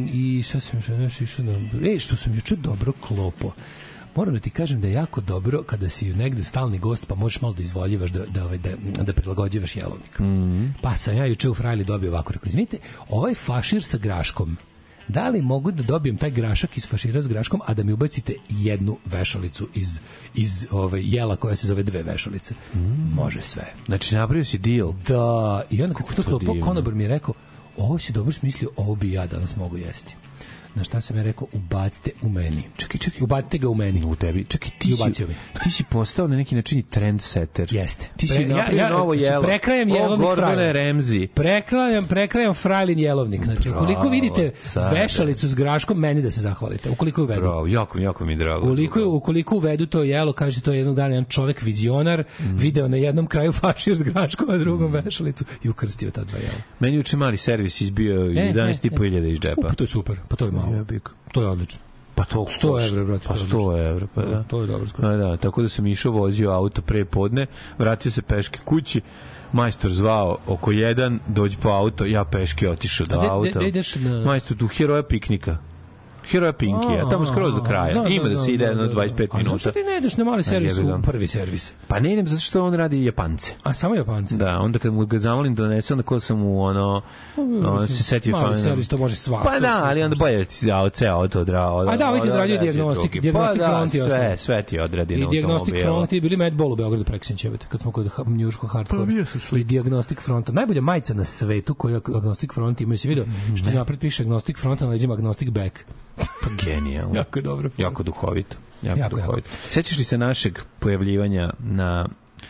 I šta sam što nešto išao da... E, što sam juče dobro klopo. Moram da ti kažem da je jako dobro kada si negde stalni gost, pa možeš malo da izvoljivaš, da, da, da, da prilagođivaš jelovnik. Mm. Pa sam ja juče u Frajli dobio ovako, rekao, izvinite, ovaj fašir sa graškom, da li mogu da dobijem taj grašak iz fašira s graškom, a da mi ubacite jednu vešalicu iz, iz ove, jela koja se zove dve vešalice? Mm. Može sve. Znači, napravio si deal. Da, i onda kad se to klopo, divno. konobar mi je rekao, ovo si dobro smislio, ovo bi ja danas mogu jesti. Na šta sam ja rekao, ubacite u meni. Čekaj, čekaj. Ubacite ga u meni. U tebi. Čekaj, ti I si, ubacio mi. ti si postao na neki način trendsetter. Jeste. Ti si Pre- ja- napravio ja- novo znači, jelo. prekrajem jelovnik O, Gordone Frajle. Ramsay. Prekrajam, prekrajam Frajlin jelovnik. Znači, ukoliko Bravo, vidite care. vešalicu s graškom, meni da se zahvalite. Ukoliko je uvedu. Bravo, jako, jako mi je drago. Ukoliko, ukoliko uvedu to jelo, kaže to je jednog dana jedan čovek vizionar, Mm. video na jednom kraju fašir s graškom, a drugom vešalicu i ukrstio ta dva jela. Meni juče mali servis izbio jedanaest i po hiljada iz U, džepa. pa to je super, pa to je malo. Jebik. To je odlično. Pa to sto evra, brate. Pa to je sto odlično. evra, pa da. To je dobro skoro. Da, da, tako da sam išao, vozio auto pre podne, vratio se peške kući, majstor zvao oko jedan, dođi po auto, ja peške otišao do A de- de- auta. de ideš na- Majstor tu heroja piknika. Heroja Pinkija, tamo skroz do kraja. Da, Ima da se ide jedno da. dvadeset pet A minuta. zašto ti ne ideš na mali servis jebi ga. u prvi servis? Pa ne idem zato što on radi Japance. A samo Japance? Da, onda kad mu ga zamolim da donese, onda ko sam mu ono, ono se setio Mali fajno. servis, to može svako. Pa da, ali onda bolje ti za ceo auto odra. A da, vidite, odradio dijagnostik, dijagnostik pa da, front i ostalo. sve, sve ti odradi na I dijagnostik automobilu. front i bili Medball u Beogradu preksinće, kad smo kod ha- njuškog hardcore. Pa bio sam slik. I dijagnostik fronta. Najbolja majica na svetu koju agnostik front imaju. Si vidio što napred piše agnostik front, a na leđima agnostik back. Pa genijalno. Jako je dobro. Jako duhovito. Jako, Jako, duhovito. Sećaš li se našeg pojavljivanja na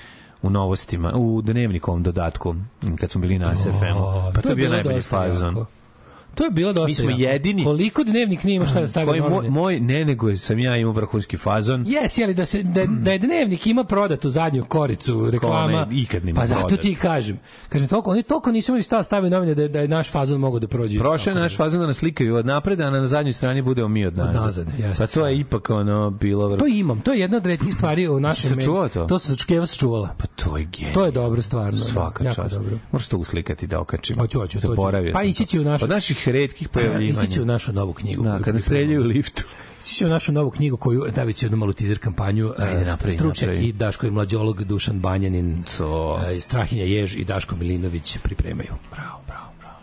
u novostima, u dnevnikovom dodatku, kad smo bili na S F M-u? Pa to je bio bilo najbolji dosta fazon. jako. To je bilo dosta Mi smo jako. jedini- Koliko dnevnik nije ima šta da stavi Koji u moj, novine? moj, ne, nego sam ja imao vrhunski fazon. Jesi, ali da, se, da, da je dnevnik ima prodatu zadnju koricu reklama, Kome, ikad nema pa zato prodat. ti kažem. Kažem, toliko, oni toliko nisu imali šta staviti novine da, da je naš fazon mogao da prođe. Prošao je Tako naš da- fazon da nas slikaju od napreda, a na zadnjoj strani budemo mi od nazad. nazad, jeste. Pa to je ipak ono bilo... Vrh... To imam, to je jedna od retkih stvari u našem... Si sačuvao to? To se sačkeva sačuvala. Pa to je genij. To je dobro stvarno. da, Svaka jako čast. dobro. Možeš to uslikati da okačimo. Hoću, hoću, to ću. Zaboravio Pa sam ići to. će u našu- Od naših retkih pojavljivanja. Ići će u našu novu knjigu. Da, koju kada pripremamo. streljaju u liftu. Ići će u našu novu knjigu koju davi će jednu malu teaser kampanju. Ajde, eh, napravi, Stručnjak napravi. i Daško i mlađolog Dušan Banjanin, To. eh, Strahinja Jež i Daško Milinović pripremaju. Bravo, bravo, bravo.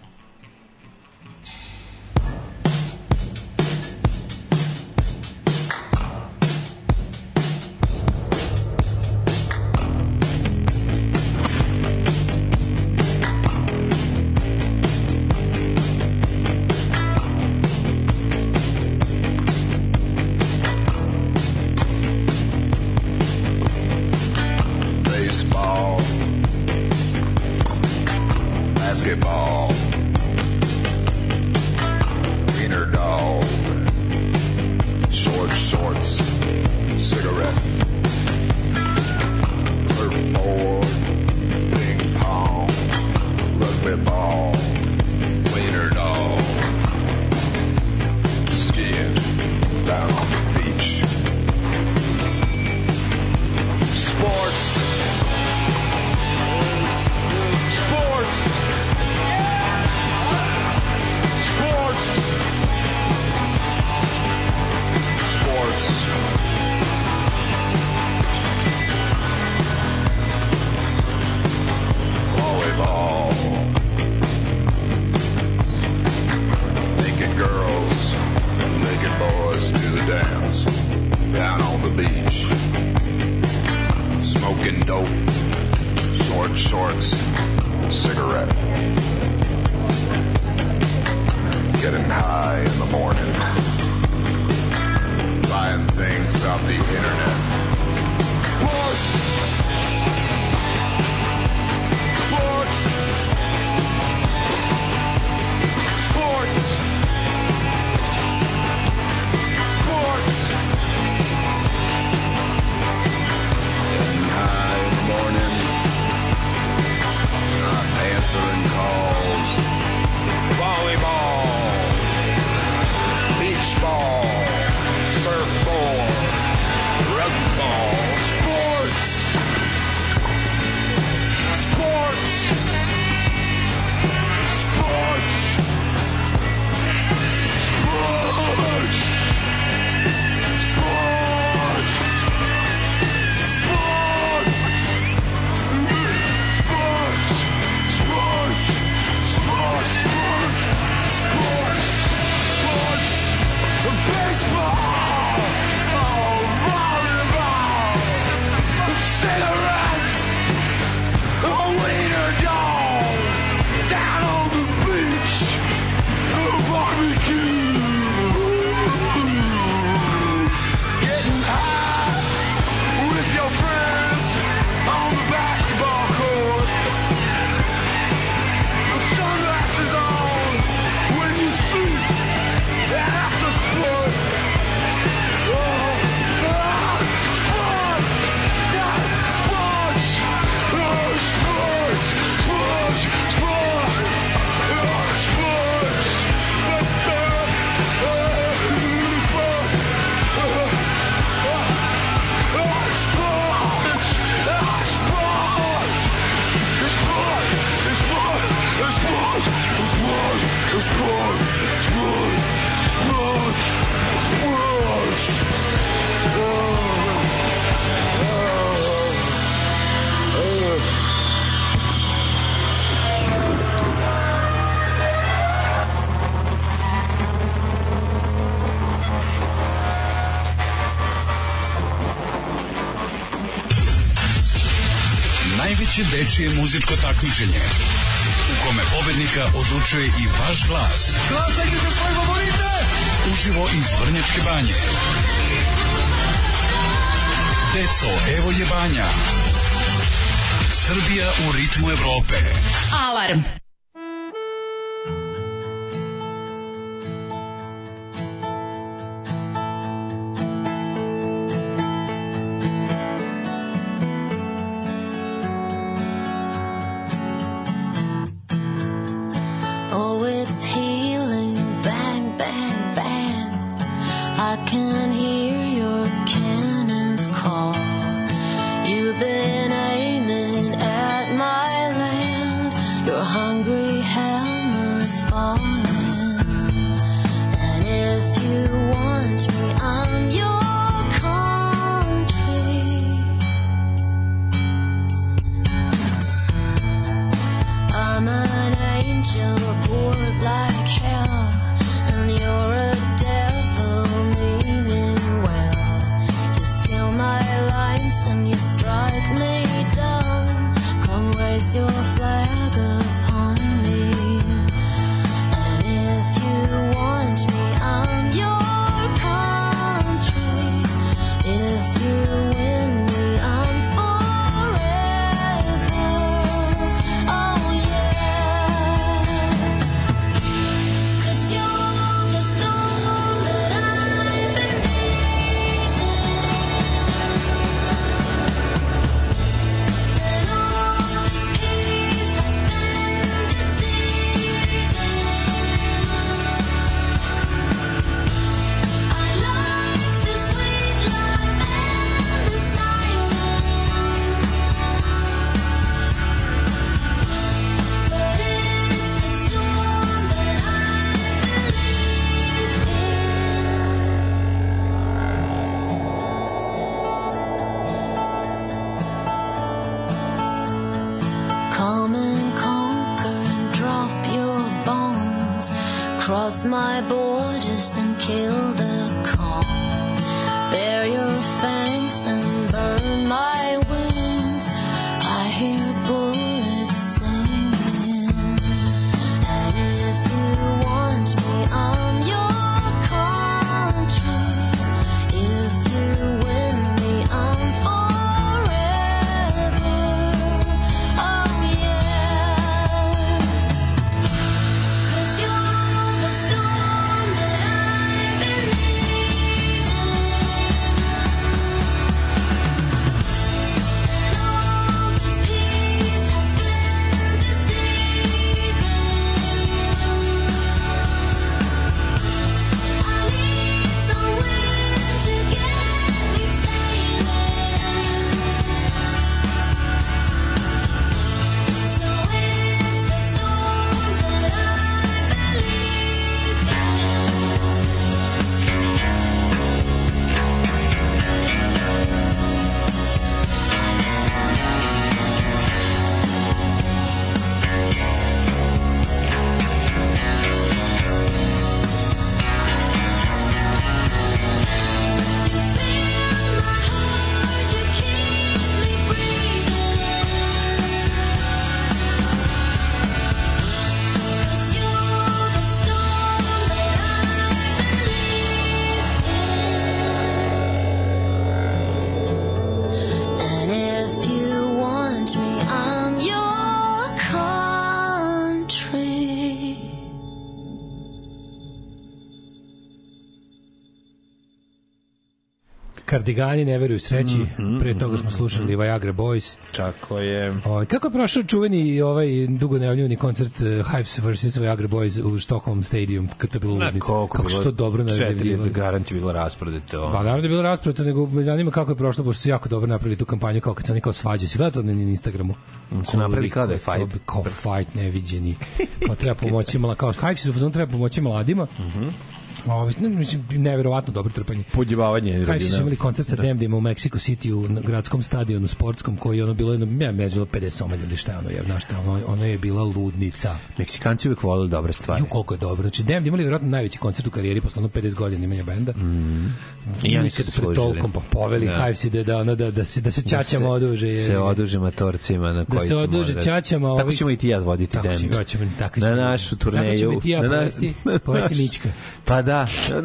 Baseball, basketball, wiener dog, short shorts, cigarette, surfboard, ping pong, rugby ball, wiener dog, skiing down on the beach. Sports. Sports. Sports. Sports. Volleyball. Naked girls, naked boys do the dance down on the beach. Smoking dope, short shorts, cigarette. Getting high in the morning. Buying things off the internet. Sports! Sports! Sports! Sports! Getting high in the morning, not answering calls. Volleyball. najveće dečije muzičko takmičenje u kome pobednika odlučuje i vaš glas. Glasajte za svoje favorite! Uživo iz Vrnjačke Banje. Deco, evo je Banja. Srbija u ritmu Evrope. Alarm. Oh, it's healing, bang, bang, bang. I can hear your cannons call. You've been aiming at my land. Your hungry hammer's falling. And if you want me, I'm your country. I'm an angel bored like hell, and you're a devil meaning well. You steal my lines and you strike me down. Come raise your flag upon me. And if you want me, I'm your country. If you win me, I'm forever. Oh yeah. 'Cause you're the storm that I've been needing. And all this peace has been deceiving. I like the sweet life and the silence, but it's the storm that I believe in. Come and conquer and drop your bones. Cross my borders and kill the calm. Bear your fangs and burn my wings. I hear bullets singing. And if you want me, I'm your country. If you win me, I'm forever. Oh yeah. 'Cause you're the storm that I've been needing. And all this peace has been deceiving. I need some wind to get me sailing. So it's the storm that I believe in. You fill my heart, you keep me breathing. 'Cause you're the storm that I believe in. And if you want me, I'm your country. Kardigani ne veruju sreći. Pre toga smo slušali Viagra Boys. Tako je. O, kako je prošao čuveni ovaj dugo najavljivani koncert uh, Hypes versus Viagra Boys u Stockholm Stadium, kad to je bilo Na ludnica. koliko Kako su to dobro najavljivali. naredili. Garant je bilo rasprodato. Pa naravno da je bilo rasprodato, nego me zanima kako je prošlo, pošto su jako dobro napravili tu kampanju, kao kad se oni kao svađaju. Si gledao to na Instagramu? Su napravili kao da je fight. Kao fight neviđeni. Kao treba pomoći mala, kao Hypes su, treba pomoći mladima. Ovo, ne, mislim, neverovatno dobro trpanje. Podjebavanje. Kaj su imali koncert sa Demdima u Mexico City u na gradskom stadionu sportskom koji je ono bilo jedno, ja mezilo pedeset soma ljudi, šta je ono, je, znaš šta, ono, ono je bila ludnica. Meksikanci uvek voleli dobre stvari. Ju, koliko je dobro. Znači, Demdi imali vjerojatno najveći koncert u karijeri posle ono pedeset godina imanja benda. Mm. I oni su pred tolkom pa poveli da. H F C da, da, da, da, da, se, da se ćaćama da oduže. Je, se oduže matorcima na koji da se oduže ćaćama. Tako ovi... ćemo i ti ja voditi Demdi. Tako ćemo, tako na našu turneju. Tako ćemo i ti ja na povesti, povesti Mička. Pa da.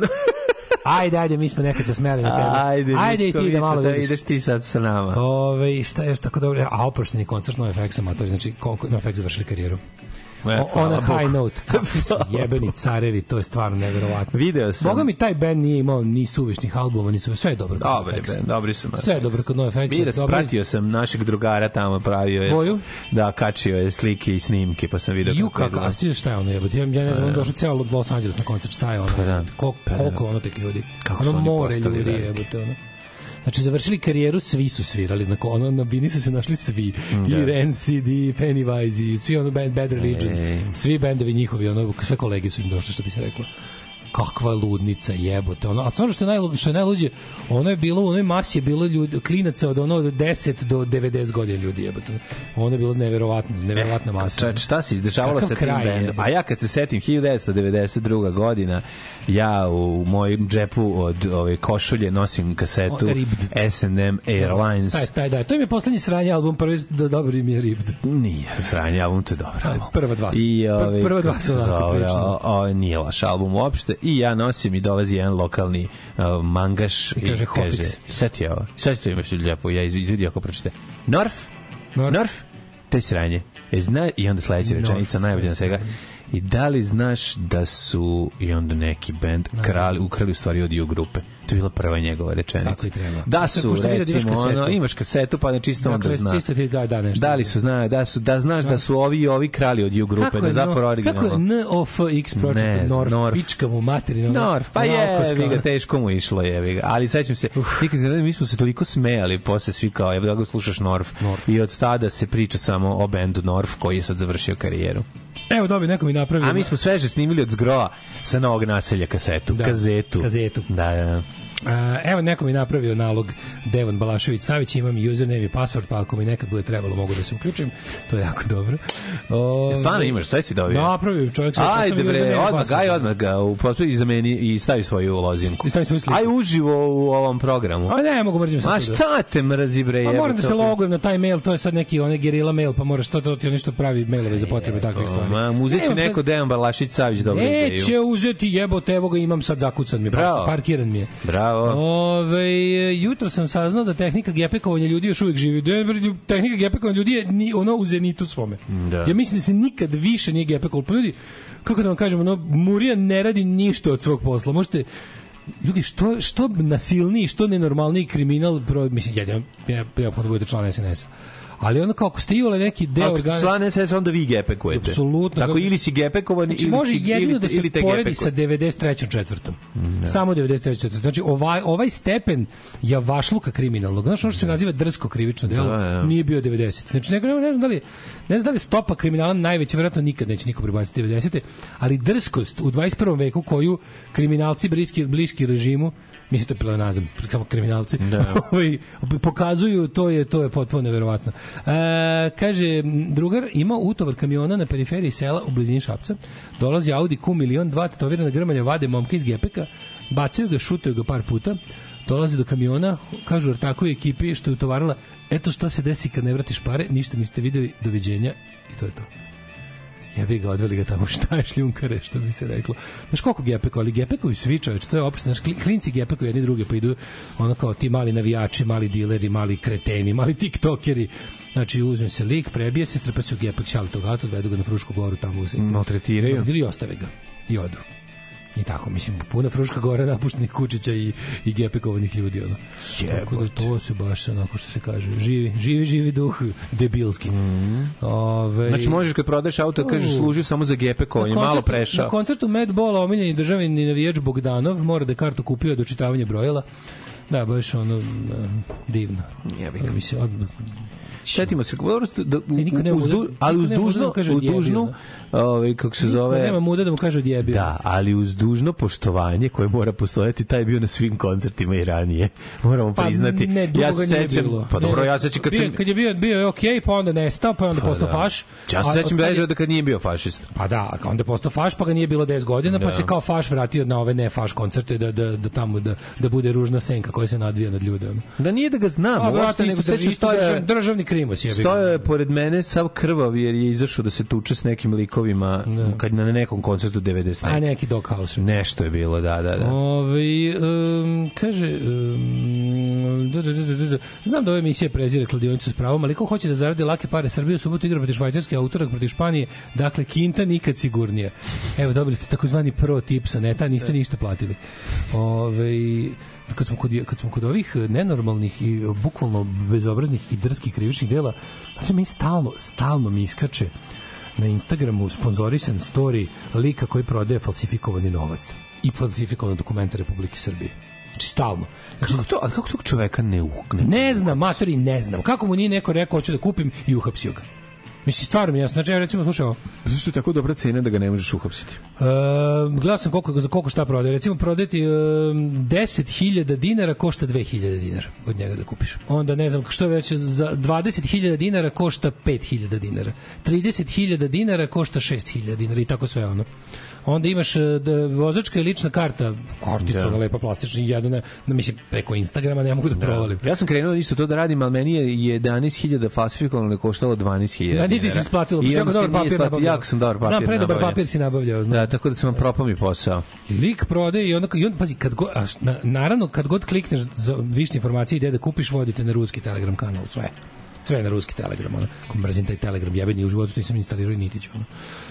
Ajde, ajde, mi smo nekad se smeli na tebe. Ajde, ajde i ti da malo da vidiš. Ideš ti sad sa nama. Ove, šta je još tako dobro? A oprošteni koncert NoFX amatori, znači koliko NoFX završili karijeru. O, ona high note, kakvi su jebeni carevi, to je stvarno neverovatno. Video sam. Boga mi taj band nije imao ni suvišnih albuma, ni sve, sve je dobro kod Dobri NoFX. band, dobri su. Sve je dobro kod NoFX. Vidio sam, pratio sam našeg drugara tamo, pravio je. Boju? Da, kačio je slike i snimke, pa sam vidio Ju, kako, a ti šta je ono jebati? Ja, ja ne znam, on došao ceo Los Angeles na koncert, šta je ono? Pa da. Kol, koliko ono tek ljudi? Kako ono su oni more postali ljudi veliki. jebate, ono. Znači, završili karijeru, svi su svirali. Na, ono, na bini su se našli svi. Da. I Rancid, i Pennywise, i svi ono band, Bad Religion. Ej. Svi bendovi njihovi, ono, sve kolege su im došli, što bi se reklo. Kakva ludnica, jebote. Ono, a stvarno što je, najlu, što je najluđe, ono je bilo, u onoj masi je bilo ljudi, klinaca od ono od deset do devedeset godina ljudi, jebote. Ono je bilo neverovatno, neverovatna masa. Čač, šta se izdešavalo sa tim bendom? A ja kad se setim hiljadu devetsto devedeset druga godina, ja u mojem džepu od ove košulje nosim kasetu o, S and M Airlines. Taj, taj, da. To im je poslednji sranje album, prvi do dobri mi je Ribbed. Nije sranje album, to je dobro album. Prva dva su. I, ove, prva dva su onako prilično. O, o, nije loš album uopšte. I ja nosim i dolazi jedan lokalni uh, mangaš i kaže, kaže sad ti je ovo, sad ti imaš lijepo, ja izvidio ako pročite. Norf? Norf? Norf? To je sranje. E, zna, i onda sledeća rečenica, najbolja na svega. I da li znaš da su i onda neki band krali, ukrali u stvari od U grupe? To je bila prva njegova rečenica. Tako i treba. Da su, recimo, imaš ono, imaš kasetu, pa ne čisto onda dakle, zna. Čisto ti ga da nešto. Da li su, zna, da, su, da znaš da su ovi i ovi krali od U grupe, da zapravo originalno. Kako je N O F X pročito? Norf, Norf, pička mu materina. Norf, pa je, vi ga teško mu išlo, je, ga. Ali sećam se, nikad se, mi smo se toliko smejali, posle svi kao, evo da ga slušaš Norf. Norf. I od tada se priča samo o bendu Norf, koji je sad završio karijeru. Evo dobi, neko mi napravio. A mi smo sveže snimili od Zgroa sa Novog naselja kasetu, da, kazetu. Kazetu. Da, da. Uh, evo neko mi napravio nalog Devon Balašević Savić, imam username i password, pa ako mi nekad bude trebalo mogu da se uključim, to je jako dobro. Uh, Stvarno imaš, sve si dobio? Napravio čovjek sve. Ajde bre, odmah, gaj odmah ga u poslu i zameni i stavi svoju lozinku. I stavi svoju sliku. Aj uživo u ovom programu. A ne, mogu mrzim se. A šta te mrzi bre? Pa moram da se logujem na taj mail, to je sad neki onaj gerila mail, pa moraš to to ti nešto pravi mailove za potrebe takvih stvari. Ma, uzeći neko Dejan Balašić Savić dobro ideju. Neće uzeti, jebote, evo ga imam sad zakucan mi, parkiran mi je. Bravo. Ove, jutro sam saznao da tehnika gepekovanja ljudi još uvijek živi. Tehnika gepekovanja ljudi je ni, ono u zenitu svome. Da. Ja mislim da se nikad više nije gepekovalo. Pa ljudi, kako da vam kažem, ono, Murija ne radi ništa od svog posla. Možete, ljudi, što, što nasilniji, što nenormalniji kriminal, pro, mislim, ja, ja, ja potom budete član S N S-a. Ali onda kako ste imali neki deo organa... Ako ste član S N S-a, onda vi gepekujete. Apsolutno. Tako, ili si gepekovan, znači, ili, može jedino ili, da se ili te poredi gepekuje. sa devedeset trećom četvrtom. Ne. Samo devedeset trećom četvrtom. Znači, ovaj, ovaj stepen javašluka kriminalnog, znaš, ono što se naziva drsko krivično delo, da, ja. nije bio devedeset. Znači, neko, ne znam da li, ne znam da li stopa kriminala najveća, verovatno nikad neće niko prebaciti devedesete, ali drskost u dvadeset prvom veku koju kriminalci bliski, bliski režimu, mislim to je pleonazam, samo kriminalci, pokazuju, to je to je potpuno neverovatno. E, kaže, drugar ima utovar kamiona na periferiji sela u blizini Šapca, dolazi Audi Q milion dva, tetovirana grmalja, vade momka iz gepeka, bacaju ga, šutaju ga par puta, dolazi do kamiona, kažu ortakoj ekipi što je utovarila, eto šta se desi kad ne vratiš pare, ništa niste videli, doviđenja, i to je to. Ja bi ga odveli ga tamo, šta je šljunkare, što bi se reklo. Znaš koliko gepeko, ali gepekovi svi čoveč, to je opšte, znaš, klinci gepeko jedni druge, pa idu ono kao ti mali navijači, mali dileri, mali kreteni, mali tiktokeri. Znači, uzme se lik, prebije se, strpa se u gepek, šali tog auto, odvedu ga na Frušku goru, tamo u Sejku. Maltretiraju. Ili ostave ga i odu. I tako, mislim, puna Fruška gora napuštenih kučića i, i gepekovanih ljudi, ono. Tako da to se baš, onako što se kaže, živi, živi, živi duh debilski. Mm. Ove... Znači, možeš kad prodaješ auto, kažeš služi samo za gepekovanje, malo prešao. Na koncertu Mad Ball omiljeni državni navijač Bogdanov mora da je kartu kupio do čitavanja brojila. Da, baš ono, divno. Jebi ga. Mislim, od... Setimo se, da, u, niko nema uz, muda- ali uz niko nema muda da dužno, mu kaže uz odjebio, dužnu, da. ovaj, kako se Niko zove... nema muda da mu kaže odjebio. Da, ali uz dužno poštovanje koje mora postojati, taj je bio na svim koncertima i ranije. Moramo Pa priznati. ne, dugo ja ga se nije sećam, bilo. pa dobro, Ne, ja se sećam kad bio, sam... kad je bio, bio je okej, pa onda nestao, pa je onda Pa postao da. faš. Ja se A sećam od da kad je da kad nije bio fašista. Pa da, a onda je postao faš, pa ga nije bilo deset godina, pa Da. se kao faš vratio na ove ne faš koncerte da, da, da tamo da, da bude ružna senka koja se nadvija nad ljudem. Da nije da ga znam, A, uopšte, brate, nego isto, sećam isto stoje... držav, državni krimos je. Stojao je pored mene sav krvav jer je izašao da se tuče s nekim likovima Da. kad na nekom koncertu devedeset. A neki Doghouse. Nešto je bilo, da, da, da. Ove, um, kaže um, da, da, da, da, da. Znam da ove emisije prezire kladionicu s pravom, ali ko hoće da zaradi lake pare, Srbije u subotu igra protiv Švajcarske, a utorak protiv Španije, dakle Kinta nikad sigurnije. Evo, dobili ste takozvani pro tip sa neta, niste ništa platili. Ove, kad smo kod, kad smo kod ovih nenormalnih i bukvalno bezobraznih i drskih krivičnih dela, znači mi stalno, stalno mi iskače na Instagramu sponzorisan story lika koji prodaje falsifikovani novac i falsifikovane dokumente Republike Srbije. Znači stalno. Znači, Kako to, a kako tog čoveka ne ukne? ne znam, matori, ne znam. Kako mu nije neko rekao hoću da kupim i uhapsio ga. Mislim, stvarno mi jasno. Znači, ja recimo slušao... Zašto je tako dobra cena da ga ne možeš uhapsiti? Uh, gledao sam koliko, za koliko šta prodaje. Recimo, prodati uh, deset hiljada dinara košta dve hiljade dinara od njega da kupiš. Onda, ne znam, što je već, za dvadeset hiljada dinara košta pet hiljada dinara. trideset hiljada dinara košta šest hiljada dinara i tako sve ono. Onda imaš uh, da, vozačka i lična karta, kartica, Da. ona lepa plastična, jedna, na, na, mislim, preko Instagrama ne mogu da provalim. Ja sam krenuo isto to da radim, ali meni je jedanaest hiljada falsifikovano koštalo dvanaest hiljada. Da, niti si isplatilo, I jako onda se dobar nije papir isplatilo, nabavljao. jako sam dobar papir Znam, predobar nabavljao. papir si nabavljao, znam. Da, tako da sam vam propao mi posao. I lik prodaje i onda, i onda pazi, kad god, a, š- na, naravno, kad god klikneš za više informacije gde da kupiš, vodite na ruski Telegram kanal, sve. Sve je na ruski Telegram, ono. Ko mrzim taj Telegram, jebeni u životu nisam instalirao i niti ću, ono.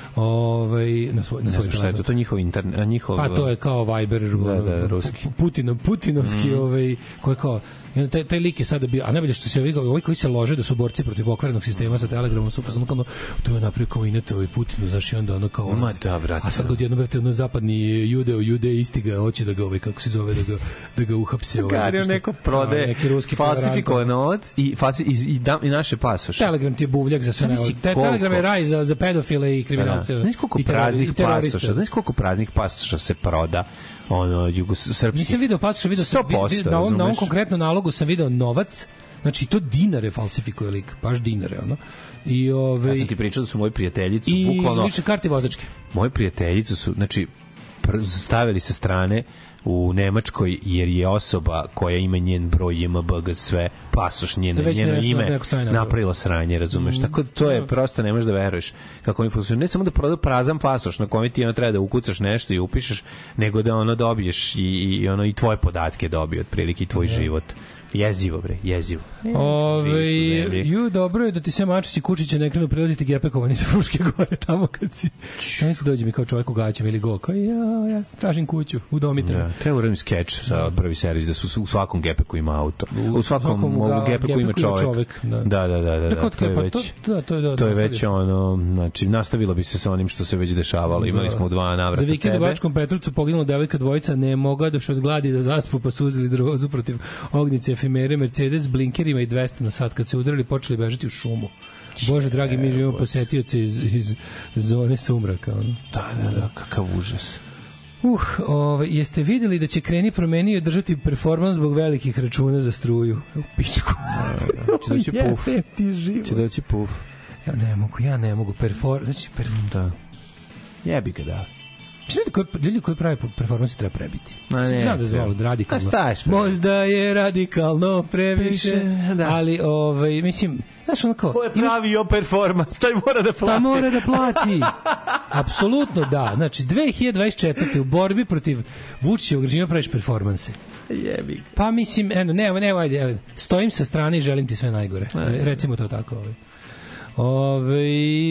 Ovaj na svoj na Ne svoj znam šta je to, to je njihov internet, a njihov... Pa to je kao Viber, Da, da, ruski. Putinov, Putinovski, mm. ovaj, koji kao, i onda taj, taj lik je sada bio, a najbolje što se ovi, ovi koji se lože da su borci protiv pokvarenog sistema sa Telegramom, su upravo kao, to je napravio kao inet ovaj Putinu, znaš, i onda ono kao... Ma da, brate. A sad god jedno, brate, ono zapadni judeo, judeisti ga hoće da ga, ovaj, kako se zove, da ga, da ga uhapse. Ovaj, Gario zato što- neko prode a, neki ruski falsifikovan novac i, falsi, i, i, da, i naše pasoše. Telegram ti je buvljak za sve. Zamisli Te, koliko- Telegram je raj za, za pedofile i kriminalce. Da. Znaš koliko i terori- praznih i teroriste. pasoša, znaš koliko praznih pasoša se proda ono, jugosrpskih? Nisam video pasoša, video sam, sto posto, vid- na ovom, na ovom razumeš? konkretnom nalogu sam video novac, znači to dinare falsifikuje lik, baš dinare, ono. I, ove, Ja sam ti pričao da su moji prijateljicu, i bukvalno, lične karte vozačke. moji prijateljicu su, znači, pr- stavili sa strane u Nemačkoj jer je osoba koja ima njen broj J M B G sve pasoš njeno, Da već njeno nešto ime neko sranje napravilo. napravila sranje, razumeš, tako da to je prosto ne možeš da veruješ kako oni funkcionišu, ne samo da prodaju prazan pasoš na kome ti ono treba da ukucaš nešto i upišeš, nego da ono dobiješ i, i ono i tvoje podatke dobije otprilike i tvoj život. Jezivo, bre, jezivo. Ove, Živiš u zemlji. ju, dobro je da ti sve Mačić i Kučiće ne krenu prilaziti gepekovani sa Fruške gore tamo kad si. Ja se dođe mi kao čovjek u gaćama ili go, kao ja, ja tražim kuću, udomite me. Da, treba uradim skeč sa prvi servis da su u svakom gepeku ima auto. U, svakom, svakom u ga- gepeku ima gepeku ima čovjek. čovjek, da. Da, da, da, da, Tako, da, to je pa već. to- da, to je- da, to je nastavlja već se. ono, znači nastavilo bi se sa onim što se već dešavalo. Imali smo u dva navrata Za vikend u tebe. Bačkom Petrovcu poginula devojka dvojica, ne moga došli od gladi da zaspu, pa su uzeli drozu protiv ognjice efimere Mercedes s blinkerima i dvesta na sat. Kad se udarili, počeli bežati u šumu. Bože dragi, mi živimo posetioce iz, iz zone sumraka. Ono. Da, da, da, kakav užas. Uh, ovaj, jeste videli da će Kreni promenio držati performans zbog velikih računa za struju? U pičku. Će doći puf. Jebem ti život. Će doći puf. Ja ne mogu, ja ne mogu. Perfor, znači, perfor... Da. Jebi ga, da. Znači, ljudi koji, ljudi koji prave performanse treba prebiti. Ma Mislim, ne, znam da je zvalo treba. radikalno. A staješ pre. Možda je radikalno previše, Previše, da. ali, ovaj, mislim, znaš, ono kao... Ko je pravio performans? Taj mora da plati. Ta mora da plati. Apsolutno da. Znači, dve hiljade dvadeset četvrte u borbi protiv Vučićevog režima praviš performanse. Jebi ga. Pa mislim, eno, ne, ne, ajde, ajde, stojim sa strane i želim ti sve najgore. Ajde. Recimo to tako. Ovaj. Ove,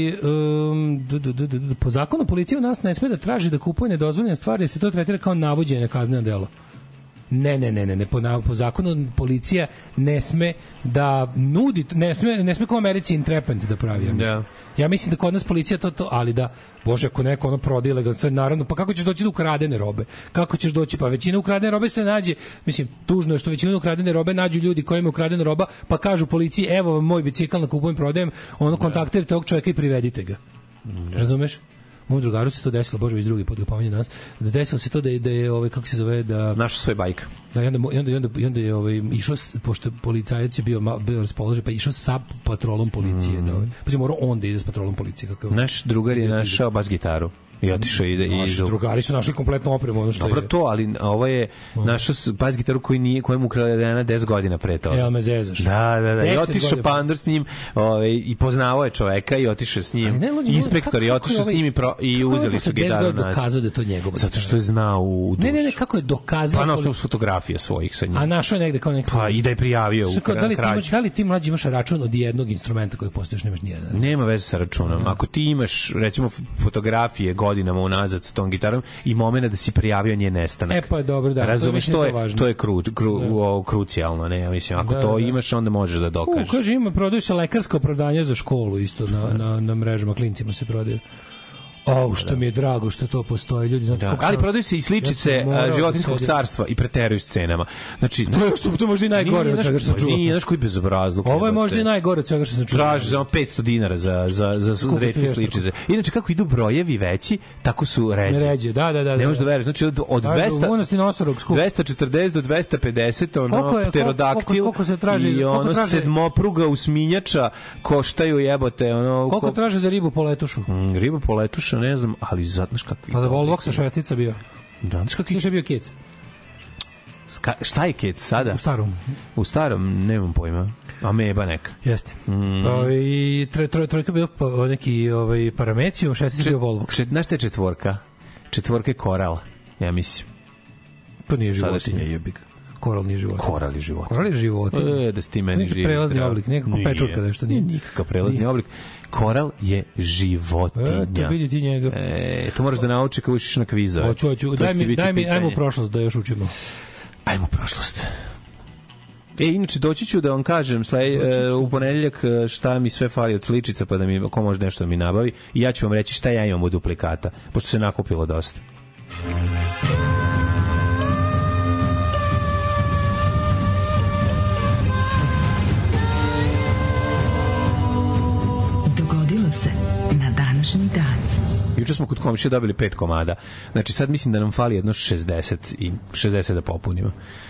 um, d, d, d, d, d, po zakonu policija u nas ne sme da traži da kupuje nedozvoljene stvari, jer se to tretira kao navođenje na kazneno delo. Ne, ne, ne, ne, ne po, na, po zakonu policija ne sme da nudi, ne sme, ne sme kao u Americi intrepant da pravi, ja mislim. Da. Ja mislim da kod nas policija to, to ali da, bože, ako neko ono prodaje legalno, naravno, pa kako ćeš doći do ukradene robe? Kako ćeš doći? Pa većina ukradene robe se nađe, mislim, tužno je što većina ukradene robe nađu ljudi kojima je ukradena roba, pa kažu policiji, evo vam moj bicikl na kupujem, prodajem, ono, kontaktirajte ovog čovjeka i privedite ga. Razumeš? Mom drugaru se to desilo, bože, iz drugi put ga pominje danas, da desilo se to da je, da je ovaj, kako se zove, da... Našao svoj bajk. Da, i onda, i onda, i onda, i onda je ovaj, išao, pošto policajac je bio, bio raspoložen, pa je išao sa patrolom policije. Mm. Da, ovaj, pa je morao on da ide s patrolom policije. Kakav, naš drugar je našao bas gitaru. I otišao ide i naši drugari su našli kompletnu opremu, ono što dobro je. To, ali ovo je našao bas gitaru koji nije, kojemu ukradena deset godina pre toga. Evo me zezaš. Da, da, da. I otišao Pandor s njim, ovaj i poznavao je čoveka i otišao s njim. Inspektor je otišao s njim i, pro, i uzeli su gitaru nas. Dokazao da je to njegovo. Zato što je znao u dušu. Ne, ne, ne, kako je dokazao? Pa na osnovu fotografija svojih sa njim. A našao je negde kao neki. Pa i da je prijavio u krađu. Da li ti imaš, da li ti mlađi imaš račun od jednog instrumenta koji postojiš, nemaš nijedan? Nema veze sa računom. Ako ti imaš recimo fotografije godinama unazad s tom gitarom i momena da si prijavio njen nestanak. E pa je dobro, da. Razumeš, to je to je kru, kru, da. Krucijalno, ne, ja mislim, ako da, to da. imaš, onda možeš da dokažeš. U, kaže, ima, prodaju se lekarsko opravdanje za školu isto na, na, na mrežama, klincima se prodaju. Au, što da. mi je drago što to postoji, ljudi, znate, da. Ali prodaju se i sličice ja životinjskog carstva i preteruju s cenama. Znači, to je što to možda i najgore od svega što sam čuo. Nije, znaš koji bezobrazluk. Ovo je možda i najgore od svega što sam čuo. Traži za petsto dinara za za za retke sličice. Inače kako idu brojevi veći, tako su ređe. Ređe, da, da, da. Ne možeš da veruješ, znači od, od dvesta četrdeset do dvesta pedeset ono pterodaktil i ono sedmopruga usminjača koštaju jebote ono. Koliko traže za ribu poletušu? Ribu poletušu ne znam, ali znaš kakvi... Pa da Volvoxa šestica bio. Da, znaš kakvi... Znaš je bio Kec? Ska, šta je Kec sada? U starom. U starom, nemam pojma. Ameba neka. Jeste. Mm. O, I troj, troj, trojka bio pa, neki ovaj, Paramecijum, šestica bio Volvox. Čet, znaš te četvorka? Četvorka je Koral, ja mislim. To nije životinja, jebik. Koral nije životinja. Koral je životinja. Koral je životinja. E, da si ti meni živi. Prelazni oblik, nekako nije. Pečurka nešto nije. Nije nikakav prelazni nije. oblik. Koral je životinja. E, to vidi ti njega. E, to moraš da nauči kao učiš na kvizove. Hoću, hoću. Daj mi, daj mi, ajmo u prošlost da još učimo. Ajmo u prošlost. E, inače, doći ću da vam kažem slej, e, u ponedeljak šta mi sve fali od sličica, pa da mi, ko može nešto da mi nabavi. I ja ću vam reći šta ja imam od duplikata, pošto se nakupilo dosta. Se na današnji dan. Juče smo kod komšije dobili pet komada. Znači sad mislim da nam fali jedno šezdeset i šezdeset da popunimo.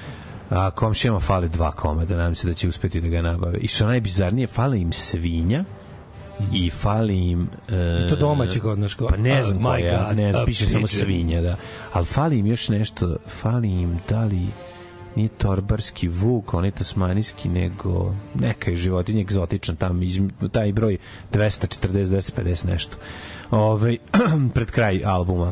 A komšijama fali dva komada, nadam se da će uspeti da ga nabave. I što najbizarnije, fali im svinja i fali im... E, I to domaći kod naš ko... Pa ne znam oh koja, God, ne znam, piše samo svinja, da. Ali fali im još nešto, fali im da li... Nije torbarski vuk, on je tasmanijski, nego neka je životinja egzotična, tam iz, taj broj dvesta četrdeset do dvesta pedeset nešto. Ove, pred kraj albuma.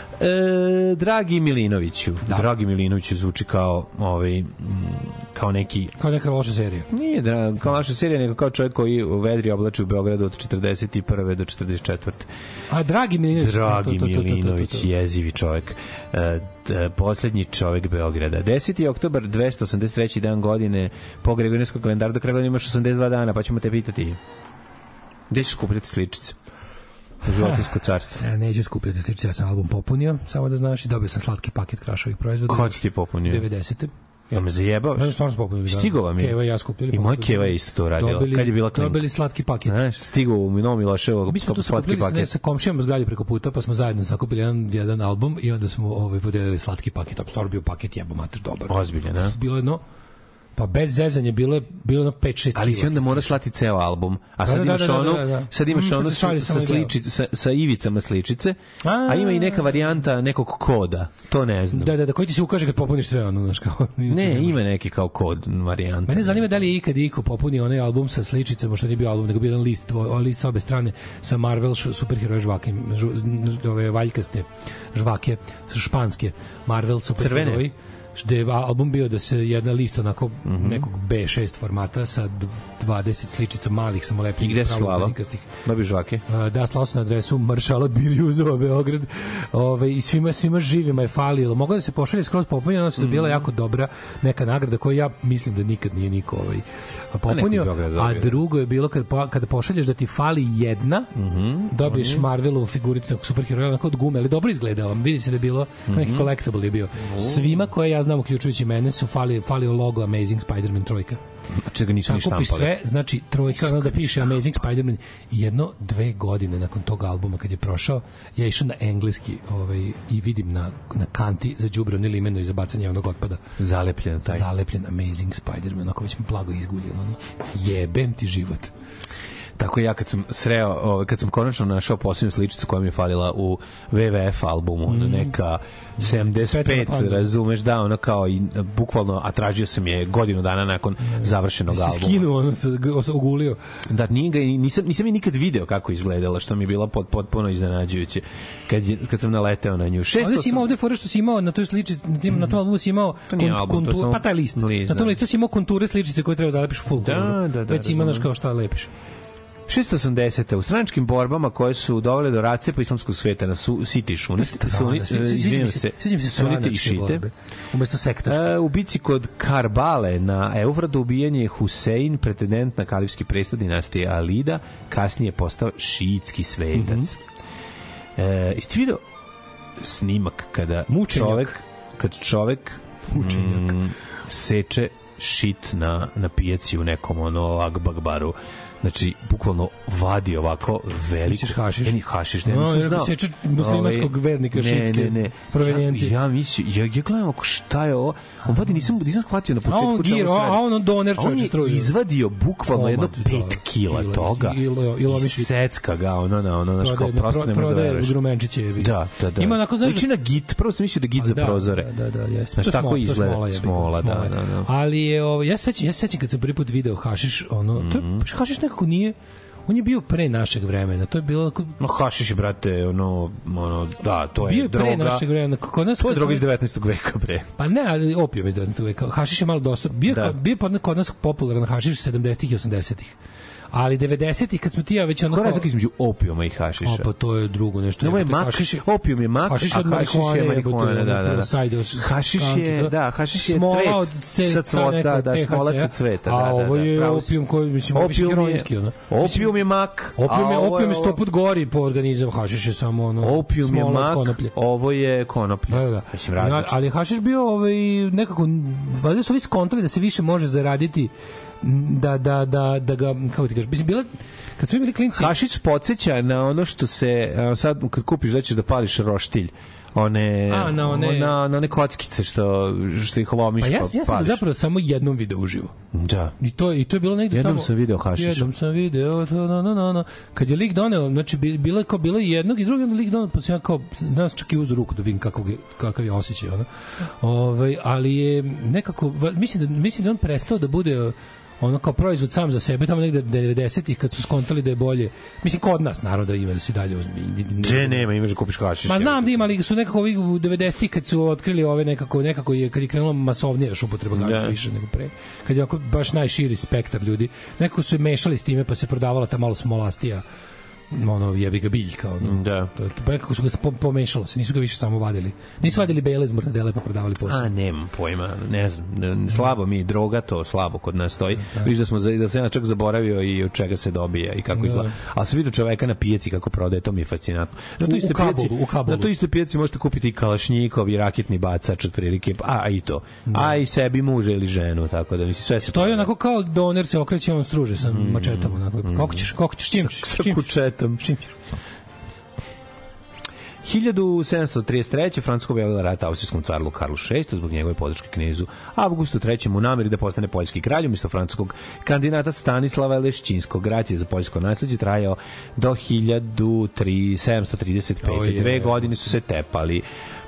E, Dragi Milinoviću, da. Dragi Milinoviću zvuči kao ovaj kao neki kao neka loša serija. Nije da kao loša serija, nego kao čovjek koji u vedri oblači u Beogradu od četrdeset prve do četrdeset četvrte. A Dragi Milinović, Dragi to, to, to, to, Milinović, to, to, to, to. jezivi čovjek. E, d, poslednji čovjek Beograda. deseti oktobar dvesta osamdeset treći dan godine po Gregorijanskom kalendaru, do kraja godine imaš osamdeset dva dana, pa ćemo te pitati. Gde ćeš kupiti sličice? Životinjsko carstvo. Ja neću skupljati sličice, ja sam album popunio, samo da znaš, i dobio sam slatki paket Krašovih proizvoda. Ko ti popunio? devedesete. Ja me zajebao. Ja stvarno popunio. Stigo vam je. Keva i ja skupljali. I moja Keva je isto to radila. Dobili, kad je bila klinka. Dobili slatki paket. Znaš, stigo u Novom Miloševo mi smo to slatki paket. Sa komšijama zgradi preko puta, pa smo zajedno sakupili jedan, jedan album i onda smo ovaj, podelili slatki paket. Apsolutno bio paket, jebo mater, dobar. Ozbiljan, da? Bilo jedno, pa bez zezanja bilo je bilo na pet šest. Ali si onda mora slati ceo album. A sad da, imaš da, da, ono, da, da, da. sad imaš mm, ono sa, sa sličice sa, sa ivicama sličice, a, a ima i neka varijanta nekog koda. To ne znam. Da, da, da, koji ti se ukaže kad popuniš sve ono, znači kao. Ne, ima neki kao kod varijanta. Mene zanima da li je ikad iko popunio onaj album sa sličicama, što nije bio album, nego bio jedan list, ovaj list sa obe strane sa Marvel superheroje žvake, ove valjkaste žvake, španske Marvel superheroji. gde je album bio da se jedna lista onako mm-hmm. nekog be šest formata sa dvadeset sličica malih samolepljenih. I gde se slavo? Dobi žvake? Da, slao se na adresu Maršala Birjuzova, Beograd. Ove, I svima, svima živima je falilo. Mogla da se pošalje skroz popunjeno, ono se dobila mm-hmm. jako dobra neka nagrada koju ja mislim da nikad nije niko ovaj, popunio. A, a drugo je bilo kada, kada pošalješ da ti fali jedna, mm-hmm. dobiješ mm-hmm. Marvelovu figuricu superheroja onako od gume, ali dobro izgledao. Vidi se da je bilo mm-hmm. neki collectible je bio. Svima koje ja znam, uključujući mene, su fali, falio logo Amazing Spider-Man trojka. Znači ga nisu ni štampali. Sve, znači trojka, ono da piše Amazing Spider-Man. I jedno, dve godine nakon tog albuma kad je prošao, ja išao na engleski ovaj, i vidim na, na kanti za đubre ni limeno i za bacanje javnog otpada. Zalepljen taj. Zalepljen Amazing Spider-Man, ako već mi blago izguljen. Ono. Jebem ti život. Tako ja kad sam sreo, ovaj kad sam konačno našao posebnu sličicu koja mi je falila u ve ve ef albumu, mm. neka sedamdeset pet, razumeš, da, ona kao i bukvalno, a tražio sam je godinu dana nakon mm. završenog albuma. Se skinuo, ono se ogulio. Da, nije ga, nisam, nisam je nikad video kako izgledala, što mi je bilo pot, potpuno iznenađujuće kad, je, kad sam naleteo na nju. Ovdje si imao ovde fora što si imao na toj sličici, na, tim, mm. na tom albumu si imao kont, album, kontur, pa taj list. list na tom listu si imao konture sličice koje treba zalepiš u full da, da, da, da, već si imaš kao šta lepiš. šesto osamdesete u stranačkim borbama koje su dovele do rascepa islamskog sveta na su, Siti i Šunit, Sunite i Šite. Umesto sektaške. U bici kod Karbale na Eufratu ubijen je Husein, pretendent na kalifski presto dinastije Alida, kasnije postao šiitski svetac. Mm-hmm. E, isti video snimak kada Mučenjak. čovek kad čovek mm, seče šit na, na pijaci u nekom ono Agbagbaru. Znači, bukvalno vadi ovako veliko... Misliš hašiš? Ne, hašiš, ne, no, nisam znao. Sjeća muslimanskog Ove, vernika šitske provenjencije. Ja, ja mislim, ja, ja gledam ako šta je ovo, on vadi, nisam, nisam shvatio na početku. A on, gir, a on doner čovječe struju. On je izvadio bukvalno jedno pet kila toga i secka ga, ono, ono, ono, znaš, kao prosto ne može da veruješ. Prodaje grumenčićevi. Da, da, da. Ima onako, znaš... Liči na git, prvo sam mislio da git za prozore. Da, da, da, jeste. Znaš, tako izgleda. Smola, da, da. Ali je, ja sećam, ja sećam kad sam prvi put video hašiš, ono, to hašiš nekako nije. On je bio pre našeg vremena. To je bilo... No, hašiš je, brate, ono, ono, da, to je, bio je droga. Bio je pre našeg vremena. Kod nas, to je droga iz devetnaestog veka, bre. Pa ne, ali opijum iz devetnaestog veka. Hašiš je malo dosadno. Bio, da. bio je kod nas popularan hašiš sedamdesetih i osamdesetih. Ali devedesetih kad smo ti ja već ono... Ko razlika između opijuma i hašiša? A pa to je drugo nešto. Ovo je mak, hašiš je, opijum je mak, hašiš a hašiš je marihuana, da, da, da. Hašiš je, da, hašiš je cvet sa cvota, da, smola sa cveta, da, da, da. A ovo je opijum koji, mislim, opiš heroinski, ono. Opijum je mak. Opijum je, opijum je sto put gori po organizam, hašiš je samo, ono, opijum je mak, ovo je konoplje. Da, da. Mislim, različno. Ali hašiš bio, ovaj, nekako, valjda su ovi skontali da se više može zaraditi da da da da ga, kako ti kažeš, mislim, bila kad smo bili klinci. Hašiš podsjeća na ono što se sad kad kupiš da ćeš da pališ roštilj, one A, na one na, na one kockice što što ih lomiš. Pa ja, ja sam zapravo samo jednom video uživo. Da. I to i to je bilo negde jednom tamo. Jednom sam video hašiš. Jednom sam video to no no no no. Kad je lik doneo, znači bilo je kao bilo jednog i drugog lik doneo, pa sam ja kao nas čak i uz ruku da vidim kako kakav je osećaj, ona. Ovaj, ali je nekako mislim da mislim da on prestao da bude ono kao proizvod sam za sebe, tamo negde devedesetih kad su skontali da je bolje. Mislim, kod nas, naravno, ima da si dalje uzmi. Če nema, imaš da kupiš hašiš. Ma znam da ima, ali su nekako ovih u devedesetih kad su otkrili ove nekako, nekako je, kad je krenulo masovnije još upotreba gaća više nego pre. Kad je baš najširi spektar ljudi. Nekako su je mešali s time, pa se prodavala ta malo smolastija ono jebi ga biljka, ono. Da. To, to, kako su ga pomešalo se, nisu ga više samo vadili. Nisu vadili bele iz mortadele pa prodavali posle. A, nemam pojma, ne znam, ne, slabo mi, droga to slabo kod nas stoji. Da. Viš da, smo, da sam ja čak zaboravio i od čega se dobija i kako izgleda. Ali sam vidio čoveka na pijaci kako prodaje, to mi je fascinantno. Na to isto pijaci, na to isto pijaci možete kupiti i kalašnjikov i raketni bacač otprilike, a, a i to. Da. A i sebi muže ili ženu, tako da misli sve se. To je onako kao doner se okreće, on struže sa mm. mačetom, onako. Mm. Kako ćeš, kako ćeš, čim ćeš? Sa kučetom. hiljadu sedamsto trideset treće. Francuska objavila rat austrijskom caru Karlu šestom zbog njegove podrške knezu Avgustu trećem u nameri da postane poljski kralj umjesto francuskog kandidata Stanislava Lešćinskog. Rat je za poljsko nasleđe trajao do hiljadu sedamsto trideset pete. Dve godine su se tepali.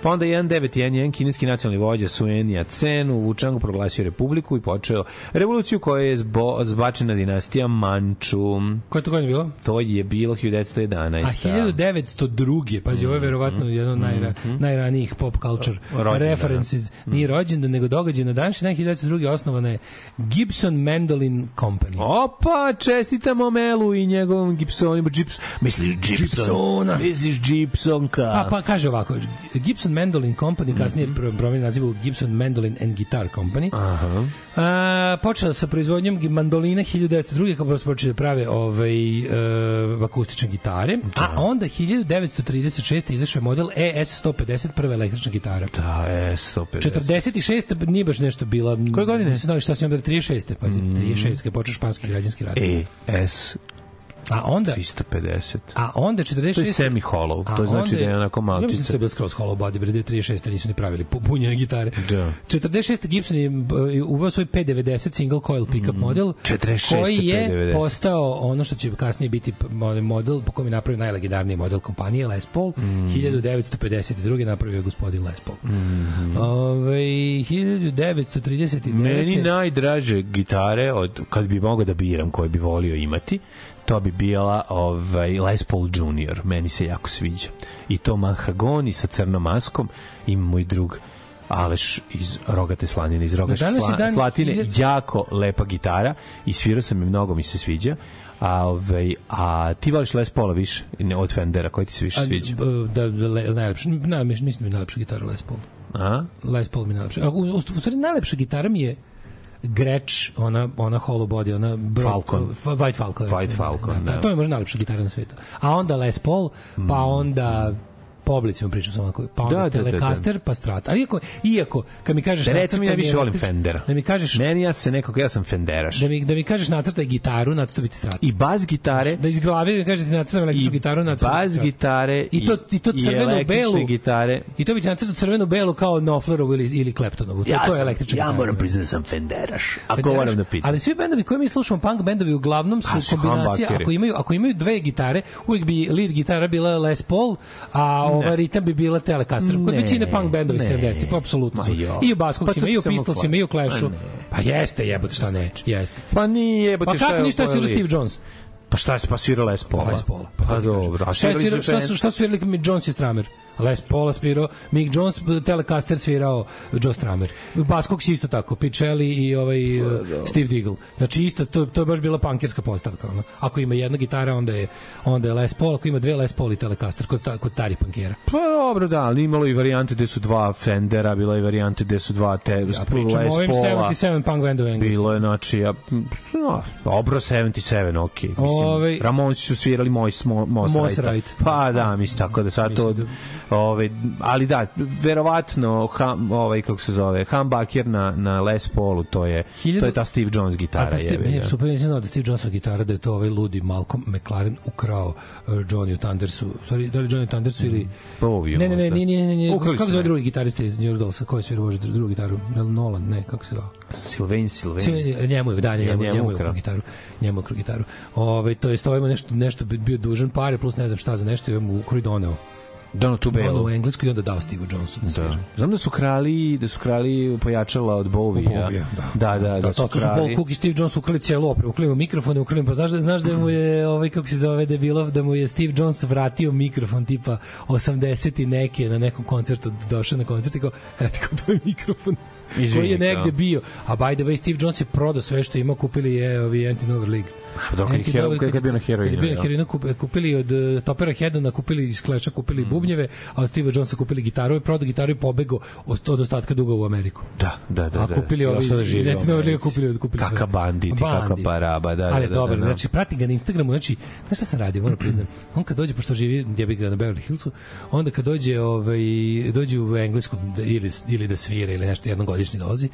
Pa onda jedan devet jedan jedan kineski nacionalni vođa Sun Yat-sen u Wuchangu proglasio republiku i počeo revoluciju koja je zbo, zbačena dinastija Manču. Koje to godine bilo? To je bilo hiljadu devetsto jedanaeste. A hiljadu devetsto druge, pazi, ovo je verovatno jedno od najra, najranijih pop culture references. Nije rođendan, nego događaj na današnji dan hiljadu devetsto druge osnovana je Gibson Mandolin Company. Opa, čestitamo Melu i njegovom Gibsonima. Gips, misliš Gibsona? Misliš Gibsonka? Pa, pa kaže ovako, Gibson Mandolin Company, kasnije mm -hmm. promijenio naziv u Gibson Mandolin and Guitar Company. Aha. A, počela sa proizvodnjom mandoline hiljadu devetsto druge kako se počeli da prave ovaj, uh, akustične gitare, da. A onda hiljadu devetsto trideset šeste izašao je model E S sto pedeset, prva električna gitara. Da, E S sto pedeset. četrdeset šeste nije baš nešto bila. Koje godine? Nisu znali šta se onda trideset šeste, pazi, mm. trideset šeste kad počeo španski građanski rat. E S A onda tristo pedeset. A onda četrdeset šeste. To je semi hollow. To znači da je onako malčica. Ja mislim da je bilo skroz hollow body, bre, trideset šeste nisu ni pravili punjene gitare. Da. četrdeset šeste Gibson je uveo svoj P devedeset single coil pickup mm. model koji je P devedeset postao ono što će kasnije biti model po kojem je napravio najlegendarniji model kompanije Les Paul. Mm. hiljadu devetsto pedeset druge napravio je gospodin Les Paul. Mm. Ove, hiljadu devetsto trideset devete. Meni najdraže gitare od kad bi mogao da biram koje bi volio imati, to bi bila ovaj Les Paul junior. Meni se jako sviđa. I to mahagoni sa crnom maskom. Ima moj drug Aleš iz Rogate Slanine, iz Rogaške Sla, Slatine. Hiljad... Jako lepa gitara i svirao sam je, mnogo mi se sviđa. A, ovaj, a ti voliš Les Paula više od Fendera, koji ti se više sviđa? Da, da, najlepša, ne, mislim da mi je najlepša gitara Les Paul. A? Les Paul mi je najlepša. U, u, u stvari najlepša gitara mi je Gretsch, ona, ona hollow body, ona bro, Falcon. White Falcon. White Falcon, da, da. To je možda najlepša gitara na svijetu. A onda Les Paul, pa onda po oblicima pričam samo onako, pa onda da, Telecaster, da, da, da. Pa Strata. Ali iako, iako, kad mi kažeš... Da, recimo, ja više volim Fendera. Da mi kažeš... Meni ja se nekako, ja sam Fenderaš. Da mi, da mi kažeš nacrtaj gitaru, nacrtaj biti Strata. I bas gitare... Da iz glave da kažeš ti nacrtaj električnu gitaru, nacrtaj biti Strata. I bas gitare, i, to, i, to i električne gitare. I to bi ti nacrtaj crvenu-belu kao Knopflerovu ili, ili Claptonovu. To, ja to je električna ja gitara. Ja moram priznati da sam Fenderaš. Ako moram da pitam. Ali svi bendovi koje mi slušamo, punk bendovi, uglavnom su, su kombinacija. Ako imaju, ako imaju dve gitare, uvijek bi lead gitara bila Les Paul, a ova ritam bi bila Telecaster. Kod većine punk bendovi sedamdesetih, pa apsolutno su. I u Baskocima, i u Pistolsima, i u Clashu. Pa jeste, jebote, šta ne, jeste. Pa nije, jebote, šta je. Pa kako ništa je svirao Steve Jones? Pa šta se pa svirao Les Paula? Les Paula. Pa, pa dobro. A šta, svira, šta, su, šta su svirali Mick Jones i Stramer? Les Paula svirao, Mick Jones, Telecaster svirao Joe Stramer. Baskox isto tako, Picelli i ovaj uh, Steve Diggle. Znači isto, to, to je baš bila punkerska postavka. Ono. Ako ima jedna gitara, onda je, onda je Les Paul, ako ima dve Les Paul i Telecaster, kod, sta, kod starih punkera. Pa dobro, da, ali imalo i varijante gde su dva Fendera, bila i varijante gde su dva te, ja Les pričam Paula. O ovim sedamdeset sedam punk bandu u Englesku. Bilo je, znači, ja, no, dobro, sedamdeset sedam, okej. Okay. Mislim, Ove, Ramonsi su svirali moj Mosrite. Pa da, mislim, tako da sad to... Ove, ali da, verovatno ham, ovaj kako se zove, humbucker na na Les Paulu, to je Hiljadu... to je ta Steve Jones gitara. Je, je, super, nisam znao da Steve Jonesova gitara da je to ovaj ludi Malcolm McLaren ukrao uh, Johnny Thundersu. Sorry, da li Johnny Thundersu ili Povio. Ne, ne, ne, ne, ne, ne, ne. Kako se zove drugi gitarista iz New York Dollsa, koji svira može drugu gitaru? Nolan, ne, kako se zove? Sylvain Sylvain. Njemu je, da, njemu, njemu je ukrao gitaru. Njemu je ukrao gitaru. Ovaj to je stojimo nešto nešto bio dužan pare plus ne znam šta za nešto i mu ukrao doneo. Dono tu belo. U englesku i onda dao Steve Johnson. Da. Znam da su krali, da su krali pojačala od Bowie-a. Da, da, da, da su krali. Paul Cook i Steve Jones ukrali cijelu opremu, ukrali mikrofone, ukrali, pa znaš da znaš da mu je ovaj kako se zove da je bilo da mu je Steve Jones vratio mikrofon tipa osamdeset i neke na nekom koncertu, došao na koncert i kao, eto kao tvoj mikrofon. Izvini, koji je negde kao. Bio. A by the way, Steve Jones je prodao sve što ima, kupili je ovi Anti-Nova League. Dok je hero, kad je bio na heroinu. Kad je bio na heroinu, kupili od Topera Hedona, kupili iz Clash-a, kupili mm. bubnjeve, a od Steve Jonesa kupili gitaru i prodao gitaru i pobegao od ostatka duga u Ameriku. Da, da, da. A kupili ovi iz Anti-Nova League, kupili, kupili kaka banditi, kaka baraba, da, da, ali da. dobro, da, znači, prati ga na Instagramu, znači, znaš šta sam radio, moram priznam, on kad dođe, pošto živi, gdje bi ga na Beverly Hillsu, onda kad dođe, ovaj, dođe u Englesku ili, ili da svira ili nešto jednogodišnji dolazi,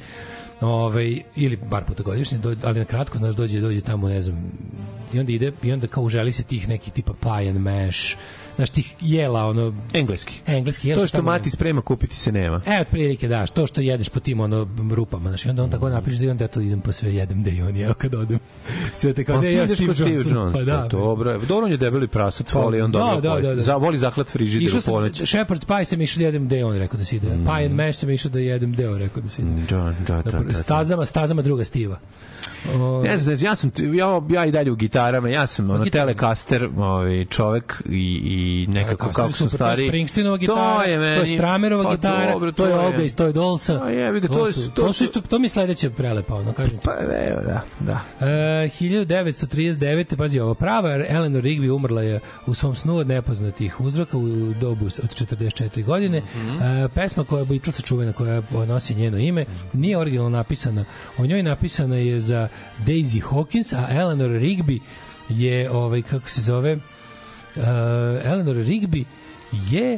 ovaj ili bar puta godišnje, ali na kratko, znaš, dođe dođe tamo, ne znam, i onda ide i onda kao uželi se tih nekih tipa pie and mash, znaš, tih jela, ono... Engleski. Engleski jela. To što mati sprema, kupiti se nema. E, otprilike, da, to što jedeš po tim, ono, rupama, znaš, i onda on tako napiše da i onda to idem pa sve jedem da i on, evo kad odem. Sve te kao, da ja Steve Johnson. Pa da. Dobro, dobro on je debeli prasac, voli on dobro. Da, da, da. Za, voli zaklat frižider u ponoć. Shepherd's pie sam išao da jedem da on rekao da si ide. Mm. Pie and mash sam išao da jedem da on rekao da si ide. Da, da, da, da. Stazama, stazama druga Stiva. O... Ne znam, ja sam ja, ja i dalje u gitarama, ja sam ono Telecaster, ovaj čovek i i nekako kako su stari. Springsteenova gitara, to je, meni, to je Stramerova pa gitara, dobro, to, to je Olga iz Toy Dollsa. A jebi ga, to, to, su, to, to su isto, to mi sledeće prelepa, ono kažem ti. Pa evo, da, da. E, hiljadu devetsto trideset devete pazi ovo, prava Eleanor Rigby umrla je u svom snu od nepoznatih uzroka u dobu od četrdeset četiri godine. Mm-hmm. E, pesma koja je Beatlesa čuvena, koja nosi njeno ime, nije originalno napisana. O njoj napisana je za Daisy Hawkins, a Eleanor Rigby je, ovaj, kako se zove, uh, Eleanor Rigby je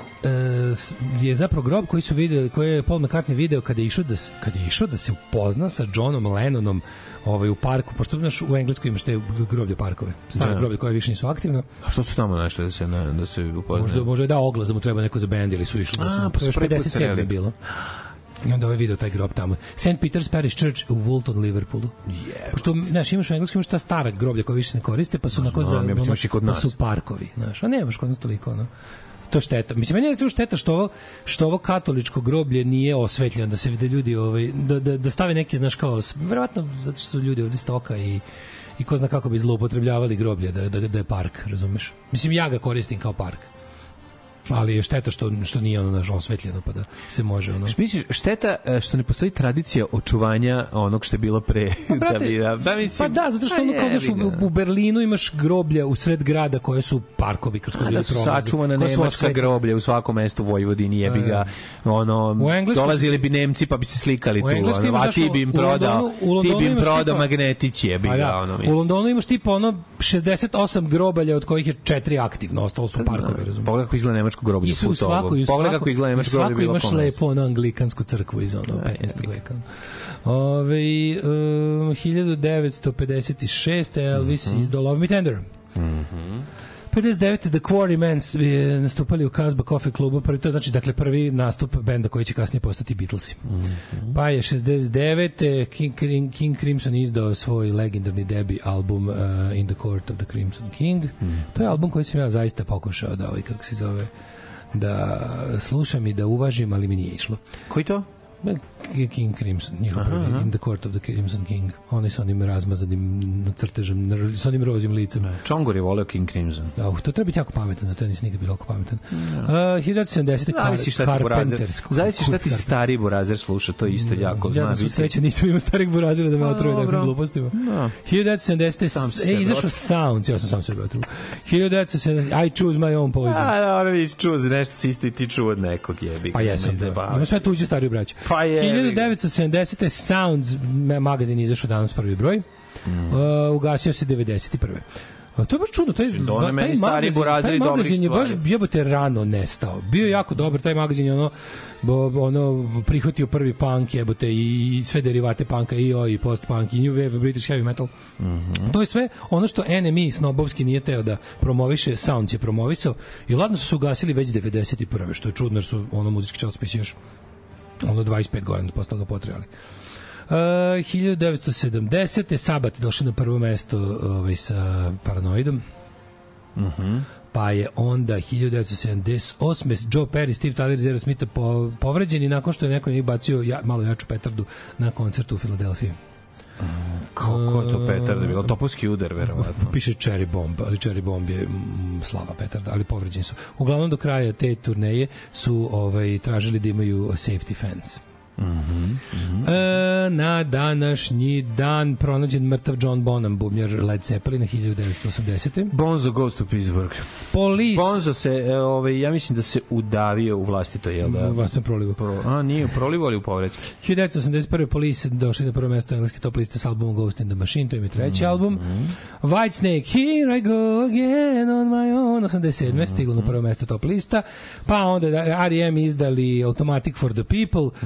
uh, je zapravo grob koji su videli, koji je Paul McCartney video kada je išao da, kada je išao da se upozna sa Johnom Lennonom ovaj, u parku, pošto znaš, u Engleskoj imaš te groblje parkove, stare groblje koje više nisu aktivne. A što su tamo našli da se, na, da se upoznaju? Možda, možda je dao oglas da mu treba neko za bend ili su išli. Da su, a, pa su pedeset sedam bilo. I onda ovaj video taj grob tamo. Saint Peter's Parish Church u Woolton, Liverpoolu. Yeah. Pošto, znaš, imaš u engleskom imaš ta stara groblja koja više se ne koriste, pa su onako za... Ono, pa su parkovi, znaš. A nemaš kod nas toliko, ono. To šteta. Mislim, meni je recimo šteta što ovo, što ovo katoličko groblje nije osvetljeno, da se vide ljudi, ovaj, da, da, da stave neke, znaš, kao, verovatno zato što su ljudi ovdje stoka i i ko zna kako bi zloupotrebljavali groblje, da, da, da je park, razumeš? Mislim, ja ga koristim kao park. Ali je šteta što što nije ono naš osvetljeno pa da se može ono. Misliš šteta što ne postoji tradicija očuvanja onog što je bilo pre pa, brate, da bi da, da mislim. Pa da, zato što ono kao daš u, u Berlinu imaš groblja u sred grada koje su parkovi kroz koje ljudi prolaze. Da su sačuvana nemačka groblja u svakom mestu u Vojvodini, jebi ga ono dolazili bi Nemci pa bi se slikali tu, ono, a ti bi im prodao, ti bi im prodao magnetić, jebi ga, ono mislim. U Londonu imaš tipa ono šezdeset osam grobalja od kojih je četiri aktivno, ostalo su parkovi, razumiješ. Pogledaj kako izgleda nemačko groblje. I su svako, i pogledaj kako izgleda nemačko groblje bilo imaš lepo ono anglikansku crkvu iz ono petnaestog veka. Ove, um, hiljadu devetsto pedeset šeste Elvis mm-hmm. izdao Love Me Tender. Mhm. pedeset devete The Quarrymans nastupali u Casbah Coffee klubu, prvi, to znači dakle prvi nastup benda koji će kasnije postati Beatlesi. Mm-hmm. Pa je šezdeset devete King, King, King Crimson izdao svoj legendarni debi album uh, In the Court of the Crimson King. Mm-hmm. To je album koji sam ja zaista pokušao da ovaj, kako se zove, da slušam i da uvažim, ali mi nije išlo. Koji to? King Crimson, njihov prvi, In the Court of the Crimson King. Oni sa onim razmazanim crtežem, sa onim rozim licem. Čongor je voleo King Crimson. Da, to treba biti jako pametan, zato ja nisam nikad bilo jako pametan. No. Uh, hiljadu sedamdesete Carpenters. Zavisi šta ti stari burazer sluša, to isto no, jako zna. Ja da su sreće, nisam imao starih burazera da me otruje takvim glupostima. No. hiljadu sedamdesete E, izašao Sounds, ja sam sam sebe otruje. hiljadu sedamdesete I choose my own poison. A, da, ono vi choose, nešto si isti ti čuo od nekog jebi. Pa jesam, da. Ima sve tuđe stariju braće. Pa je. hiljadu devetsto sedamdesete Sounds magazin izašao danas prvi broj. Mm. Uh, ugasio se devedeset prve. A to je baš čudno, taj, taj magazin, taj magazin je baš jebote rano nestao. Bio je jako dobar, taj magazin je ono, bo, ono prihvatio prvi punk jebote i sve derivate punka i oi, post-punk i new wave, British heavy metal. Mm-hmm. To je sve ono što N M E snobovski nije teo da promoviše, Sounds je promovisao i ladno su se ugasili već devedeset prve, što je čudno jer su ono muzički časopisi još ono dvadeset pet godina posle toga potrebali. Uh, hiljadu devetsto sedamdesete Sabat došao na prvo mesto ovaj, sa Paranoidom. Mhm. Pa je onda hiljadu devetsto sedamdeset osme Joe Perry, Steve Tyler iz Aerosmitha po, povređeni nakon što je neko njih bacio ja, malo jaču petardu na koncertu u Filadelfiji. Mm, kako je to petarda? Bilo topovski udar, verovatno. Piše Cherry Bomb, ali Cherry Bomb je mm, slaba petarda, ali povređeni su. Uglavnom do kraja te turneje su ovaj, tražili da imaju safety fence. Mm-hmm. Mm-hmm. E, na današnji dan pronađen mrtav John Bonham, bubnjar Led Zeppelina hiljadu devetsto osamdesete. Bonzo goes to Pittsburgh. Police. Bonzo se, ovaj, ja mislim da se udavio u vlastito, jel da? U vlastito prolivu. Pro, a, nije u prolivu, ali u povreću. hiljadu devetsto osamdeset prve Police došli na prvo mesto engleske top liste s albumom Ghost in the Machine, to im je treći mm-hmm. album. Whitesnake, Here I Go Again on My Own, osamdeset sedme Mm-hmm. stiglo na prvo mesto top lista. Pa onda R E M izdali Automatic for the People, mm-hmm. album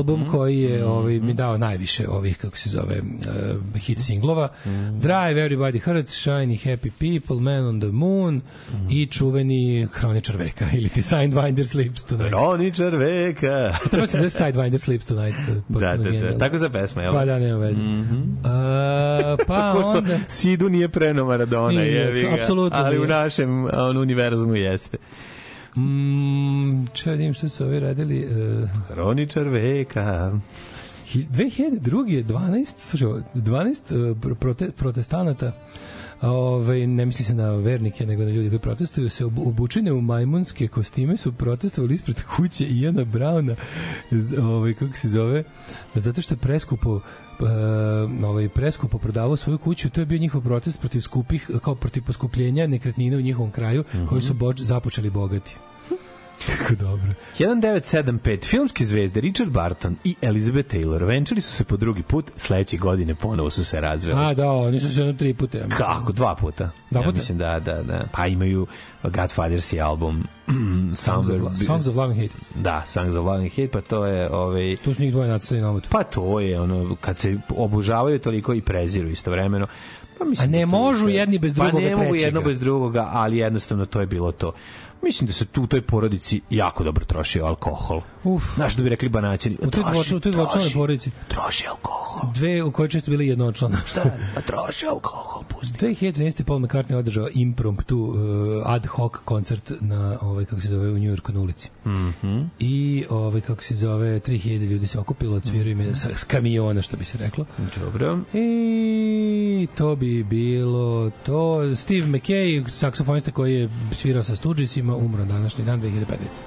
album koji je ovaj, mi dao najviše ovih, kako se zove, uh, hit singlova. Drive, Everybody Hurts, Shiny Happy People, Man on the Moon i čuveni Hroničar veka ili ti Sidewinder Sleeps Tonight. Hroničar veka. Treba se zove Sidewinder Sleeps Tonight. Da, da, da. Tako za pesma, jel? Pa da, nema veze. Mm-hmm. Uh, pa Ko što onda... Sidu nije preno Maradona, jevi ga. Ali nije. U našem on, univerzumu jeste. Mm, če vidim što su ovi radili... Uh, Hroničar veka. dve hiljade druge. dvanaest, slušaj, dvanaest uh, prote, protestanata, Ove, ne misli se na vernike, nego na ljudi koji protestuju, se obučene u majmunske kostime, su protestovali ispred kuće Iana Browna, ovaj, kako se zove, zato što je preskupo uh, ovaj, preskupo prodavao svoju kuću. To je bio njihov protest protiv skupih, kao protiv poskupljenja nekretnina u njihovom kraju, mm-hmm. koji su boč, započeli bogati. Kako dobro. hiljadu devetsto sedamdesete pete. Filmske zvezde Richard Burton i Elizabeth Taylor venčali su se po drugi put, sledeće godine ponovo su se razveli. A, da, oni su se jedno tri puta. Ja Kako? Dva puta? Dva puta? Ja mislim da, da, da. Pa imaju Godfathers i album Songs of, Songs of Love and Hate. Da, Songs of Love and Hate, pa to je... Ovaj, tu su njih dvoje nacrtali na omotu. Pa to je, ono, kad se obožavaju toliko i preziru istovremeno. Pa A ne možu jedni bez drugoga trećega. Pa ne mogu trećega. jedno bez drugoga, ali jednostavno to je bilo to. Mislim da se tu u toj porodici jako dobro trošio alkohol. Uf. Znaš da bi rekli Banaćani, u toj troši, u toj dvočlanoj porodici. Troši alkohol. Dve u kojoj često bili jednočlana. Šta radi? A troši alkohol, pusti. dve hiljade trinaeste. Paul McCartney održao impromptu uh, ad hoc koncert na, ovaj, kako se zove, u Njujorku na ulici. Mm-hmm. I, ovaj, kako se zove, tri hiljade ljudi se okupilo, odsvirao ime sa, s kamiona, što bi se reklo. Dobro. I to bi bilo to. Steve McKay, saksofonista koji je svirao sa Stoogesima, umro današnji dan dve hiljade petnaeste.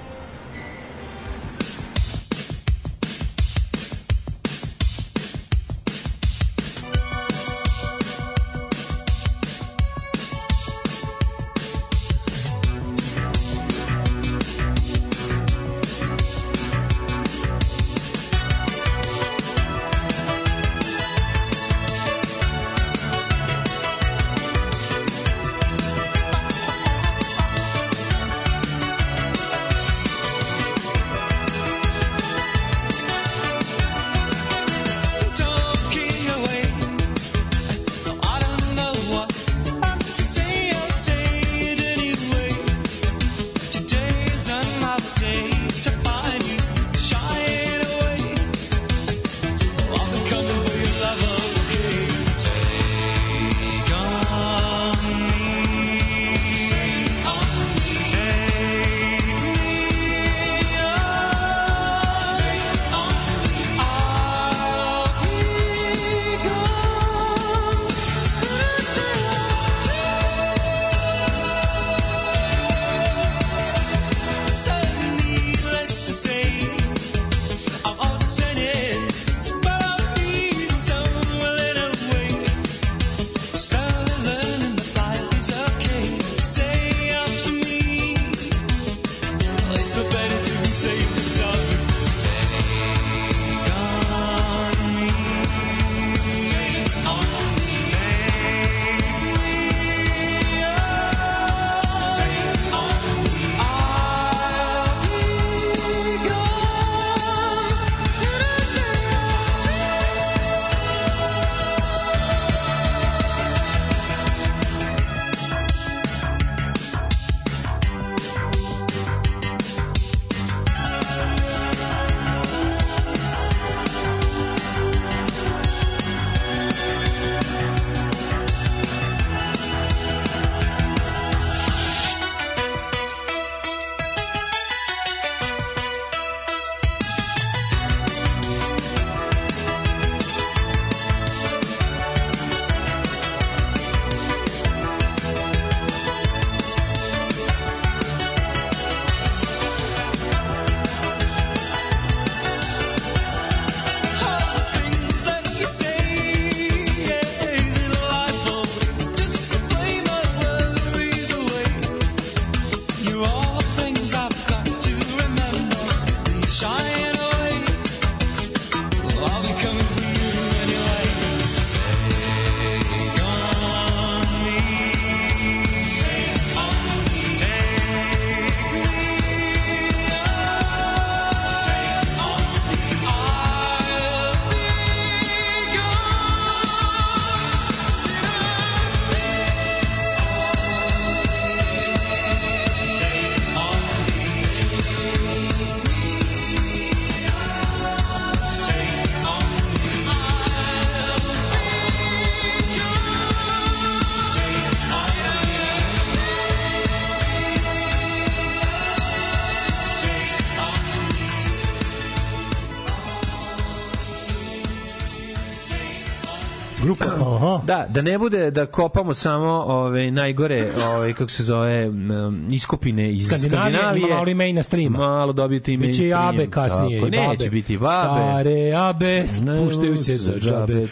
Grupa, aha. Da, da ne bude da kopamo samo ove najgore, ove kako se zove, um, iskopine iz Skandinavije. Skandinavije. Ima malo i maina streama. Malo dobijete i main stream. Biće i abe kasnije. Tako, i babe. neće biti babe. Stare abe puštaju se za džabe.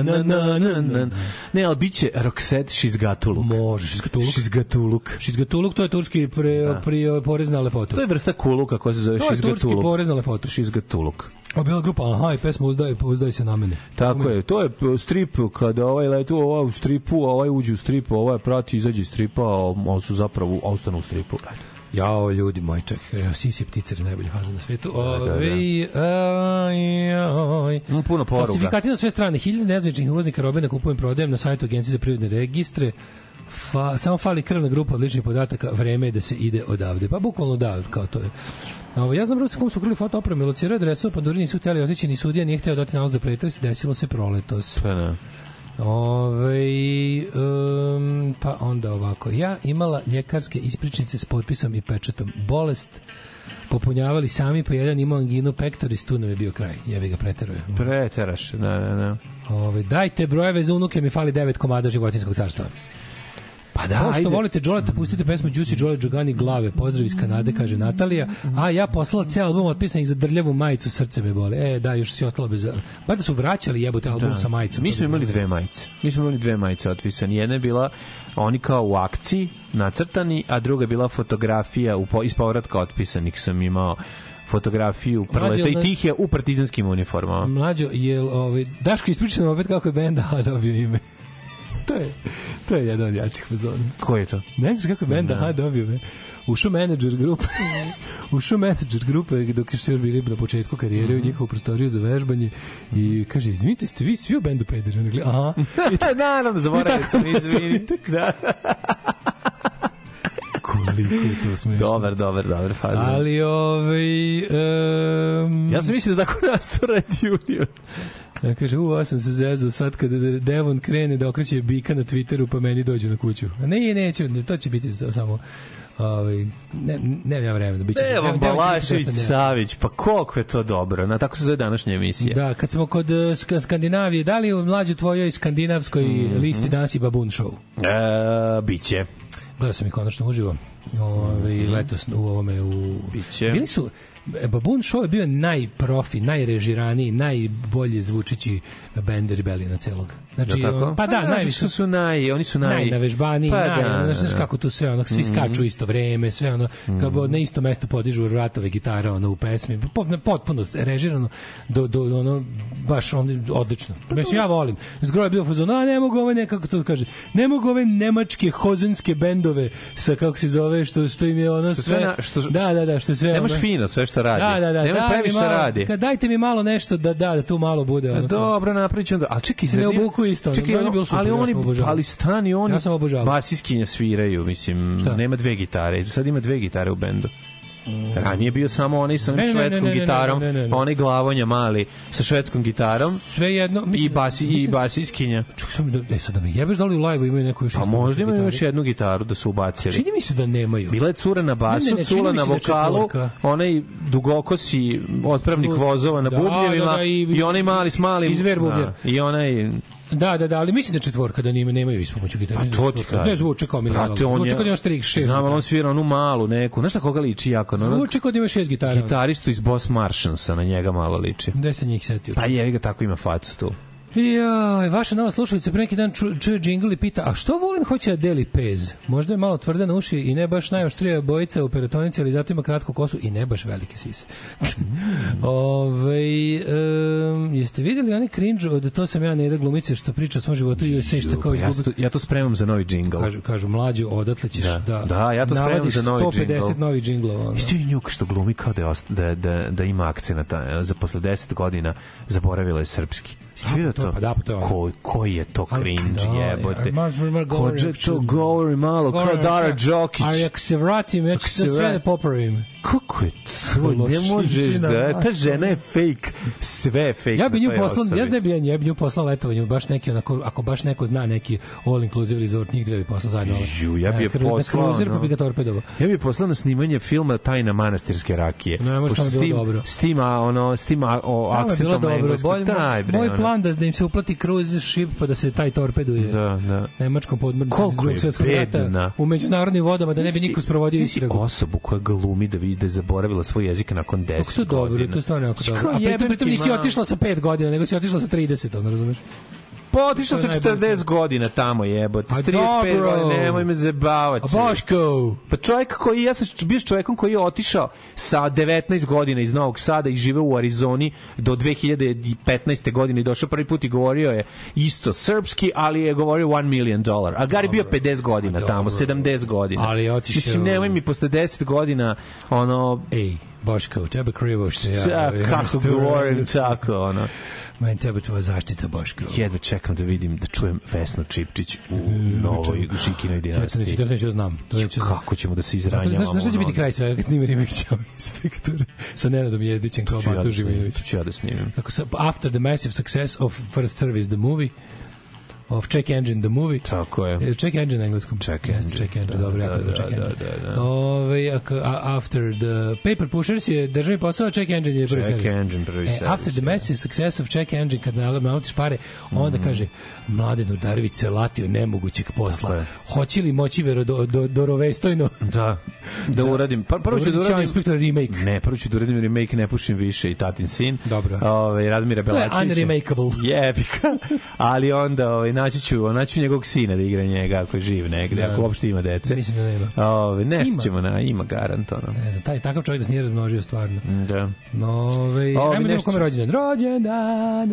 Ne, ali biće Roxette Šizgatuluk. Može, Šizgatuluk. Šizgatuluk. Šizgatuluk, to je turski pre, pri, porez na lepotu. To je vrsta kuluka koja se zove Šizgatuluk. To je turski porez na lepotu. Šizgatuluk. A bila grupa, aha, i pesma Uzdaj, uzdaj se na mene. Tako je, to je strip, kada ovaj letu, ovaj u stripu, ovaj uđe u stripu, ovaj prati, izađe iz stripa, a on su zapravo ostanu u stripu. Jao, ljudi moji, čak, Sisi pticer je najbolja faza na svetu. Da, da, da. Ove, aj, aj. Mm, puno poruga. Falsifikati na sve strane, hiljade nezvaničnih uvoznika robe na kupujem prodajem na sajtu Agencije za privredne registre. Fa, samo fali krvna grupa odličnih podataka, vreme je da se ide odavde. Pa bukvalno da, kao to je. Ovo, ja znam Rusi kom su ukrili foto opreme, lociraju adresu, pa Panduri nisu htjeli otići, ni sudija nije htio dati nalaz za pretres, desilo se proletos. Pa ne. Ove, um, pa onda ovako. Ja imala ljekarske ispričnice s potpisom i pečatom. Bolest popunjavali sami po jedan, imao anginu pectoris, tu nam je bio kraj. Jevi ga preteruje. Preteraš, da, da, da. Ove, dajte brojeve za unuke, mi fali devet komada životinskog carstva. Pa da, Ovo što ajde. volite Joleta, pustite pesmu Juicy Jole Džogani glave. Pozdrav iz Kanade, kaže Natalija. A ja poslala ceo album otpisanih za drljavu majicu, srce me boli. E, da, još si ostala bez... Bar da su vraćali jebote album Da. sa majicom. Mi smo imali dve majice. Mi smo imali dve majice otpisane. Jedna je bila oni kao u akciji nacrtani, a druga je bila fotografija u po, iz povratka otpisanih. Sam imao fotografiju Prleta i tih je u partizanskim uniformama. Mlađo, je ovaj, Daško ispričano opet kako je benda A dobio ime. To je, to je jedan od jačih fazona. Ko je to? Ne znaš kako je benda A dobio me. Ušao menadžer grupe. Ušao menadžer grupe dok su još bili na početku karijere, mm-hmm. u njihovu prostoriju za vežbanje i kaže, izvinite, ste vi svi u bendu pederi? Oni gleda, aha. Naravno, zaboravio sam, izvini. Da. Koliko je to smešno. Dobar, dobar, dobar fazon. Ali, ovaj... Um, ja sam mislio da tako nasto Red Union. Ja kaže, u, ja sam se zezao sad kada Devon krene da okreće bika na Twitteru pa meni dođu na kuću. A ne, neće, to će biti samo... Ovaj, ne, ne nema vremena. Biće, Evo, Balašević Savić, pa koliko je to dobro. Na, tako se zove današnja emisija. Da, kad smo kod uh, Skandinavije, da li u mlađu tvojoj skandinavskoj mm-hmm. listi danas i Babun Show? E, biće. Gledao sam i konačno uživo. Ove, mm-hmm. Letos u ovome u... Biće. Bili su... Babun Show je bio najprofi, najrežiraniji, najbolje zvučići bend Rebelliona celog. Znači, da, on, pa da, pa, najviše su naj, oni su naj najnavežbaniji, pa, naj, da, ono, znaš kako tu sve, ono, svi mm-hmm. skaču isto vreme, sve ono, mm-hmm. kao na isto mesto podižu ratove gitare, ono, u pesmi, potpuno režirano, do, do, ono, baš on, odlično. Mislim, ja volim. Zgro je bio fazon, a ne mogu ove, ne, kako to kaže, ne mogu ove nemačke hozenske bendove sa, kako se zove, što, što im je ono sve, sve na, što, da, da, da, što sve, nemaš ono, fino sve što radi. Da, da, da, nemaš previše malo, radi. Kad dajte mi malo nešto da, da, da tu malo bude. Ono, dobro, napravit ću onda, ali čekaj, ne obuku isto, čekaj, ono, ono, ali oni, ali stani oni, ja sam obožavao. Basiskinja sviraju, mislim, šta? Nema dve gitare, sad ima dve gitare u bendu. Mm. Ranije bio samo onaj sa ne, švedskom ne, ne, gitarom, ne, ne, ne, ne. onaj Glavonja mali sa švedskom gitarom. Sve jedno, mislim, i basi mislim, i basiskinja. Čekaj sam da e sad da mi jebeš da li u live imaju neku još. Pa možda imaju još jednu gitaru da su ubacili. Čini mi se da nemaju. Bila je cura na basu, ne, ne, ne, cura na vokalu, onaj dugokosi otpravnik vozova na bubnjevima da, da, da, i, i onaj mali s malim da, i onaj Da, da, da, ali mislim da četvorka da nima nemaju ispomoću gitare. Pa to ti kažem. Ne zvuči kao Milano. Zvuči kao da ima starih šest. Znam, on svira onu malu neku. Znaš na koga liči jako? No, zvuči kao da ima šest gitara. Gitaristu iz Boss Martiansa, na njega malo liči. Gde se njih setio? Pa je ga tako ima facu tu. Jaj, vaša nova slušalica pre neki dan ču, čuje džingl i pita, a što Vulin hoće da deli pez? Možda je malo tvrda na uši i ne baš najoštrija bojica u peritonici, ali zato ima kratku kosu i ne baš velike sise. Ove, um, jeste vidjeli oni cringe od to sam ja Neda glumice što priča o svom životu i sve što kao izgubiti? Ja, ja to spremam za novi džingl. Kažu, kažu mlađu, odatle ćeš da, da, da ja to spremam za novi sto pedeset novih džinglova. Isto i njuk što glumi kao da, da, da, da ima akcenata. Za posle deset godina zaboravila je srpski. Ste vidio to? Pa da, pa to je. Ko, koji je to cringe, da, jebote. Ko je to govori malo, kao Dara Đokić. A jak se vratim, ja ću se sve da popravim. Kako je to? Ne možeš da... Ta žena je fake. Sve je fake. Ja bi nju poslao, ja ne bi ja bi nju poslao letovanje, baš neki onako, ako baš neko zna neki all inclusive resort, njih dve bi poslao zajedno. Ju, ja bi je poslao. Pa bi ga torpedovao. Ja bi je poslao na snimanje filma Tajna manastirske rakije. Ne, može tamo bilo dobro. S tim, ono, s tim akcentom engleskog. Moj plan plan da, da im se uplati cruise ship pa da se taj torpeduje da, da. nemačkom podmornicom iz Koliko drugog je svjetskog rata bedna. u međunarodnim vodama da ne bi niko sprovodio istragu. Osobu koja glumi da vidi da je zaboravila svoj jezik nakon deset Kako to dobro, godina. to je stvarno jako Znači, dobro. A jebem pritom, pritom ti nisi ma- otišla sa pet godina, nego si otišla sa trideset, ono razumeš? Pa otišla To sa je najbolje. četrdeset godina tamo, jebote. A trideset pet dobro. godina, nemoj me zabavati. A Boško! Pa čovjek koji, ja sam bio s čovjekom koji je otišao sa devetnaest godina iz Novog Sada i živeo u Arizoni do dve hiljade petnaeste. godine i došao prvi put i govorio je isto srpski, ali je govorio one million dolar. A Gari bio pedeset godina A tamo, dobro. sedamdeset godina. Ali je otišao- Mislim, nemoj mi posle deset godina, ono... Ej, Boško, tebe krivo što ja... Ja, ovaj, kako što- govorim tako, ono... Meni tebe tvoja zaštita, Boško. Jedva čekam da vidim, da čujem Vesnu Čipčić u novoj Žikinoj Ja to dinastiji. neću, to neću da znam. To neću da znam. Kako ćemo da se Znaš, izranjavamo? znaš šta će biti ono? kraj svega kad snima remake Ćao inspektor sa Nenadom Jezdićem kao To ću ja Batu da snimim, Živinović. to ću ja da snimim. Kako sa, after the massive success of First Service the movie, of Check Engine the movie. Tako je. Je Check Engine na engleskom. Check Yes, Engine. Check Engine, Da, dobro, da, jako dobro, da, Check da, Engine. da, da. Ove, a, a- after the Paper Pushers je državni posao, Check Engine je prvi Check servis. Engine prvi E, servis, after the ja. massive success of Check Engine, kad nal- naletiš pare, onda kaže, Mladen Udarević se latio nemogućeg Tako posla. je. Hoće li moći vero do, do, dorovestojno? Da, da uradim. Pa, prvo ću da Uradit Ćao uradim... inspektor remake. Ne, prvo ću da uradim remake Ne pušim više i Tatin sin. Dobro. Ove, Radmira To je Belačevića. unremakable. Jebika. Ali onda ovaj, naći ću, naći ću njegovog sina da igra njega ako je živ negde, Da. ako uopšte ima dece. Mislim da nema. Ove, nešto Ima. ćemo na, ima garant, ono. Ne znam, taj takav čovjek da se nije razmnožio stvarno. Da. Ove, Ovi ajmo da nešto- kome rođendan. Rođendan,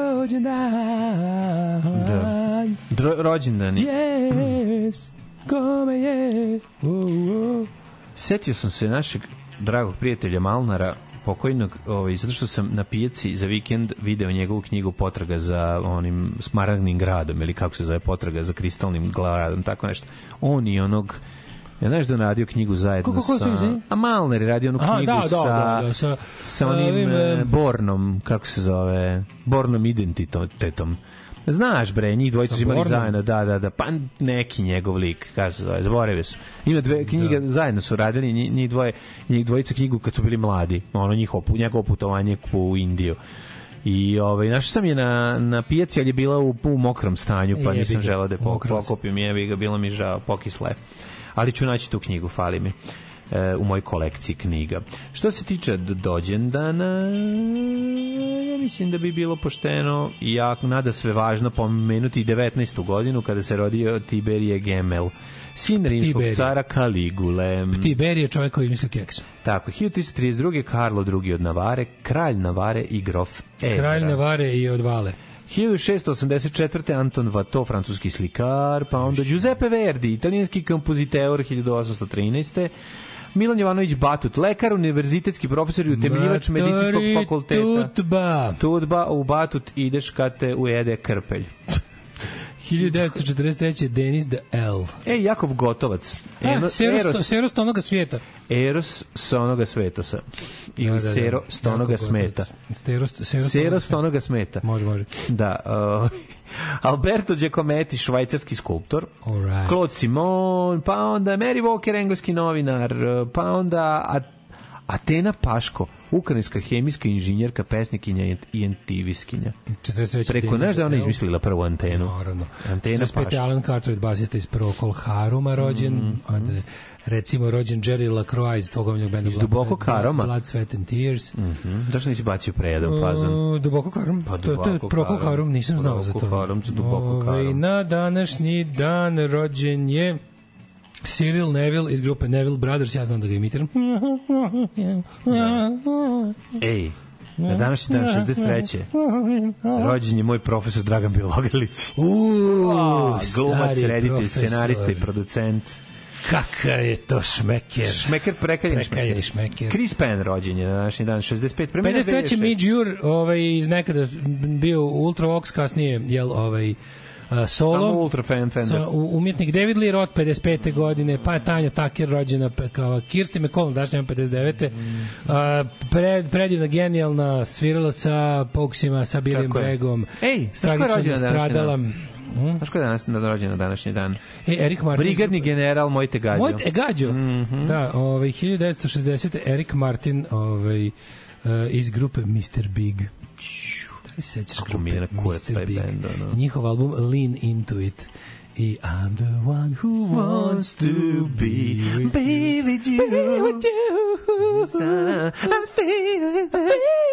rođendan. Da. Dro, rođendani. Yes, kome je. Uh, uh. Setio sam se našeg dragog prijatelja Malnara, pokojnog, ovaj, zato što sam na pijaci za vikend video njegovu knjigu Potraga za onim Smaragdnim gradom, ili kako se zove, Potraga za kristalnim gradom, tako nešto. On i onog, ja znaš da on radio knjigu zajedno Ko- ko- ko sa... su izvinjeni? A Malner je radio onu Aha, knjigu da, da, sa, da, da, sa- sa onim ovim, e, em, Bornom, kako se zove, Bornom identitetom. Znaš bre, njih dvojica Sa su imali Bornom? zajedno, da, da, da, pa neki njegov lik, kako se zove, zaboravio sam. Ima dve knjige, zajedno su radili, njih, njih dvoje, njih dvojica knjigu kad su bili mladi, ono njihovo, njegovo putovanje u Indiju. I ovaj, našao sam je na, na pijaci, ali je bila u, u mokrom stanju, pa Jebi nisam ga, želeo da je po- mokro si. pokopim, jebi ga, bilo mi žao, pokisle. Ali ću naći tu knjigu, fali mi e, u mojoj kolekciji knjiga. Što se tiče d- dođendana, ja mislim da bi bilo pošteno i jako nada sve važno pomenuti devetnaestu godinu kada se rodio Tiberije Gemel, sin rimskog Tiberije. cara Kaligule. Tiberije je čovjek koji misli keks. Tako, hiljadu tristo trideset druge. Karlo drugi od Navare, kralj Navare i grof Edra. Kralj Navare i od Vale. hiljadu šessto osamdeset četvrte. Anton Watteau, francuski slikar, pa onda Giuseppe Verdi, italijanski kompoziteor, hiljadu osamsto trinaeste. Milan Jovanović Batut, lekar, univerzitetski profesor i utemeljivač medicinskog fakulteta. Tutba. Tutba, u Batut ideš kad te ujede krpelj. hiljadu devetsto četrdeset treće. Denis de L. Ej, Jakov Gotovac. Eno- A, Seros, Eros, Seros onoga svijeta. Eros sa onoga svetosa. Ili Da, da, da. Sero sta onoga Jako smeta. gotovac. Seros, Seros, Sero sta onoga smeta. Može, može. Da. Uh, Alberto Giacometti, švajcarski skulptor. Alright. Claude Simon, pa onda Mary Walker, engleski novinar, pa onda A- Atena Paško, ukrajinska hemijska inženjerka, pesnikinja i entiviskinja. četrdeset treće. Preko, Denis znaš da je ona de L. izmislila prvu antenu? Naravno. Antena četrdeset pete. Paško. Alan Cartwright, basista iz Procol Haruma rođen. Mm, Onda je, recimo rođen Jerry LaCroix iz tvog omiljenog benda Iz Blood, Dubokog Sweat- Haruma? Blood, Sweat and Tears. Mhm. Zašto nisi bacio prejedan fazon? Uh, Duboko Harum? Pa to, to je Duboko Procol Harum. Harum, nisam znao za to. Procol Harum za Duboko Ovaj, Harum. Na današnji dan rođen je Cyril Neville iz grupe Neville Brothers, ja znam da ga imitiram. Ej, na današnji dan šezdeset treće. rođen je moj profesor Dragan Bilogrlić. Uuu, Glumac, stari reditelj, profesor. scenarista i producent. Kakav je to šmeker. Šmeker, prekaljeni Prekaljeni šmeker. šmeker. Chris Penn rođen je na današnji dan, šezdeset pet. Preminuo je pedeset treće. devedeset šeste. Midge Ure, ovaj, iz nekada bio u Ultravox, kasnije, jel, ovaj, Uh, solo. Samo Ultra Fan Fender. Sa, u- umjetnik David Lee Roth pedeset pete. godine, pa je Tanja Tucker rođena pe- kao Kirsti McCall, daš nema pedeset devete. Uh, pred, predivna, genijalna, svirala sa Poguesima, sa Billyem Tako je. Bregom. Ej, znaš ko je tragično rođen na današnji nastradala. dan? Hm? Znaš ko je danas na rođen na današnji dan? E, Erik Martin. Brigadni general Mojte Gađo. Mojte Egađo. Mhm. Da, ovaj, hiljadu devetsto šezdesete. Erik Martin, ovaj, uh, iz grupe mister Big. li se sećaš Kako grupe mi je na kurac mister taj Big? band, ono. Njihov album Lean Into It. I I'm the one who wants to be with Be with you. Be with you. I feel it.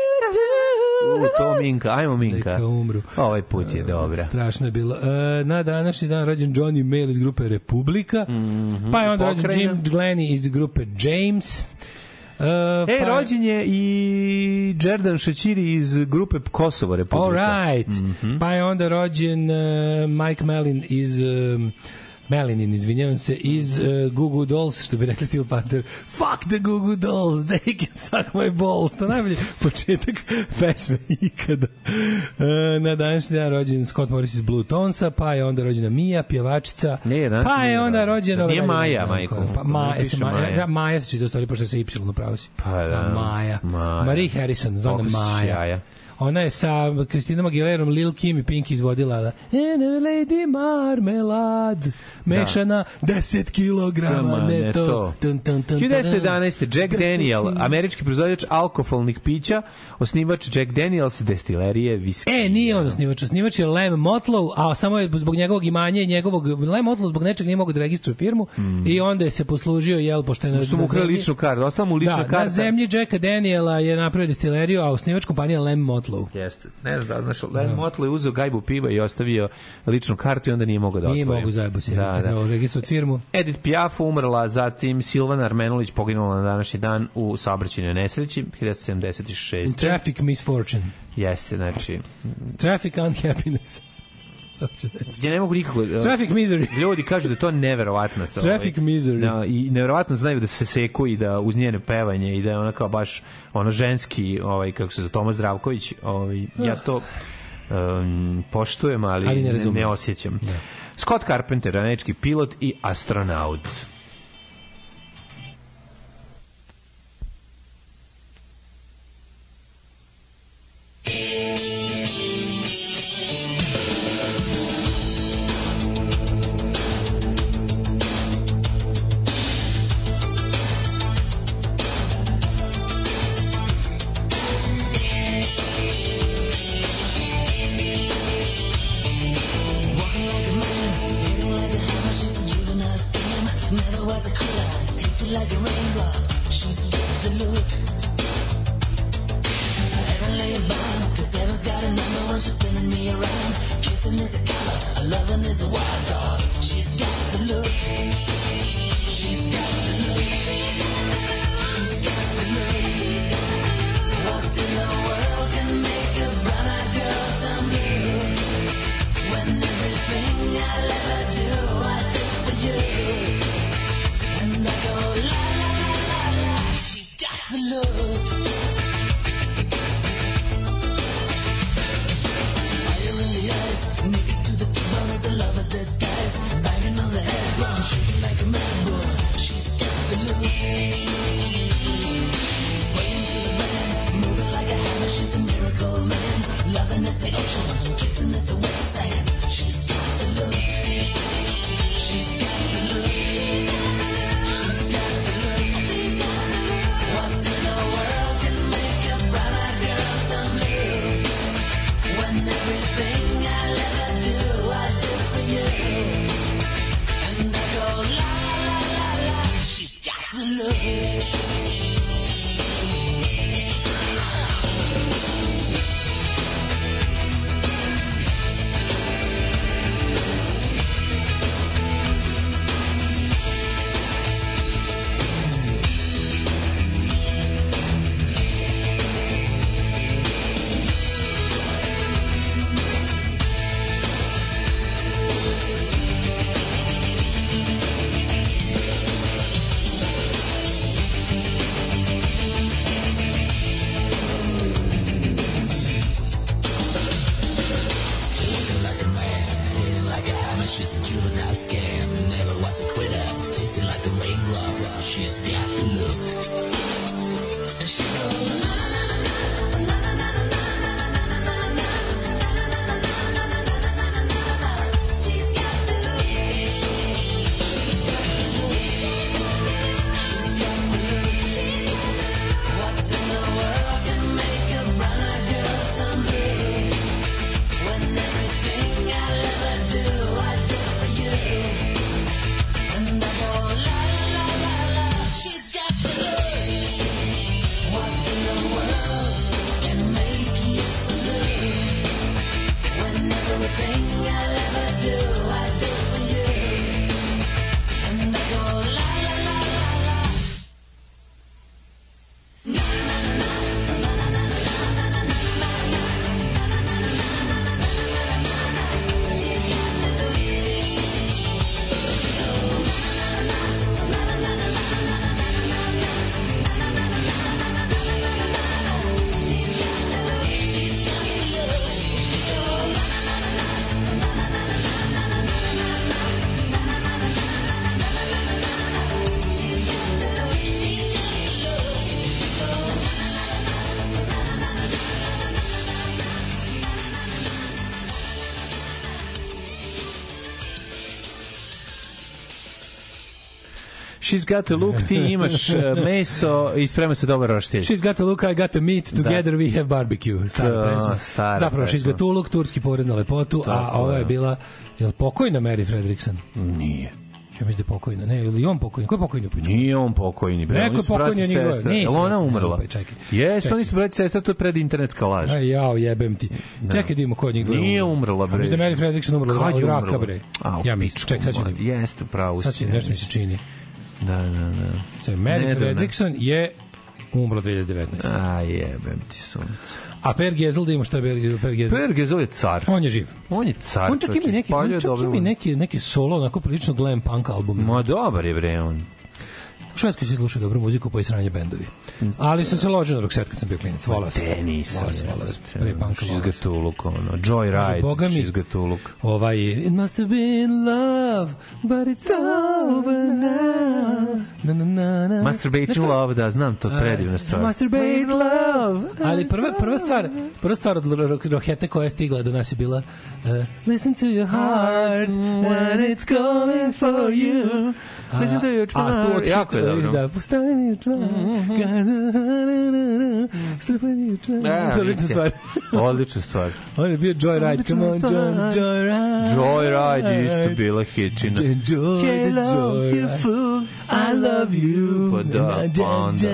U, to Minka, ajmo Minka. Neka umru. Ovaj put je dobra. Strašno je bilo. E, na današnji dan rođen Johnny Mayle iz grupe Republika, mm -hmm. pa je onda rođen Jim Glennie iz grupe James. Uh, e, pa... rođen je i Džerdan Šećiri iz grupe Kosovo Republika. All right. Mm -hmm. Pa je onda rođen uh, Mike Mellin iz... Um, Melinin, izvinjavam se, iz uh, Goo Goo Dolls, što bi rekli Steel Panther. Fuck the Goo Goo Dolls, they can suck my balls. To najbolji početak pesme ikada. Uh, na današnji dan rođen Scott Morris iz Blue Tonesa, pa je onda rođena Mija, pjevačica, ne, pa je onda rođena... Nije Maja, majko. Pa, Maja, se Maja, Maja. Maja se čita, stvari, pošto se Y upravo si. Pa da. Maja. Maja. Marie Harrison, zvana Maja. Šaja. Ona je sa Kristinom Aguilerom, Lil Kim i Pink izvodila da Lady Marmelade mešana deset kilograma neto. hiljadu devetsto jedanaeste. Jack Daniel, američki proizvođač alkoholnih pića, osnivač Jack Daniels destilerije viski. E, nije on osnivač, osnivač je Lem Motlow, a samo je zbog njegovog imanja i njegovog Lem Motlow zbog nečeg nije mogu da registruje firmu mm. i onda je se poslužio, jel, pošto je na, su mu ukrali ličnu kartu, ostala mu lična da, karta. Na zemlji Jacka Daniela je napravio destileriju, a osnivač kompanija Lem Motlow. Jeste. Ne znam da, znaš, Len Motley je uzeo gajbu piva i ostavio ličnu kartu i onda nije mogao da otvori. Nije mogu zajebo se, da, da. Registrovati firmu. Edith Piaf umrla, zatim Silvana Armenulić poginula na današnji dan u saobraćajnoj nesreći, hiljadu devetsto sedamdeset šeste. Traffic misfortune. Jeste, znači... Traffic unhappiness. Ja ne mogu nikako... Traffic misery. Ljudi kažu da je to neverovatno. Traffic ovaj, misery. Da, i neverovatno znaju da se seku i da uz njene pevanje i da je ona kao baš ono ženski, ovaj, kako se zove, Toma Zdravković, ovaj, ja to um, poštujem, ali, ali ne, ne, ne osjećam. Da. Scott Carpenter, američki pilot i astronaut. She's got a look, ti imaš uh, meso i sprema se dobar roštilj. She's got a look, I got a meat, together da. we have barbecue. Stara pesma. Stara Zapravo, pesma. She's got a look, turski porez na lepotu, tako, a ova je bila, je li pokojna Mary Fredrickson? Nije. Ja mislim da je pokojna. Ne, ili on pokojni? Ko je pokojni u piču? Nije on pokojni. Bre. Neko je pokojni, a nije. Je li ona umrla? Jesu, oni su brati sestra, to je pred internetska laž. Aj, jao, jebem ti. Da. Čekaj da imamo kod njih dvoje. Nije umrla, bre. Mislim da Mary Fredrickson umrla od raka, bre. A, ja mislim, čekaj, sad ću da... Jeste, pravo. Sad ću nešto mi se čini. Da, da, da. Sad, Mary Fredrickson je umrla dve hiljade devetnaeste. A, jebem ti sunce. A Per Gesel, da imamo šta je Per Gesel? Per Gesel je car. On je živ. On je car. On čak ima neki, on čak ima neki, neki solo, onako prilično glam punk album. Ma dobar je, bre, on. U Švedskoj se sluša dobru muziku, pa i sranje bendovi. Ali sam se ložio na Roxette kad sam bio klinac. Volao sam. Te nisam. Volao sam, volao sam. Pre punka She's got to look, ono. Joyride, She's got to look. Ovaj, it must have been love, but it's over now. Na, na, na, na. Masturbation love, da, znam, to je predivna stvar. Masturbate love. Ali prva, prva stvar, prva stvar od Roxette koja je stigla do nas je bila uh, listen to your heart when it's calling for you. Listen to your heart. Jako je dobro. Da, pustavi mi u čvar. Strpaj mi u čvar. To je odlična stvar. Odlična stvar. On je bio Joyride. Come on, Joyride. Joyride je isto bila hitčina. Enjoy the joyride. I love you. Pa da, pa onda.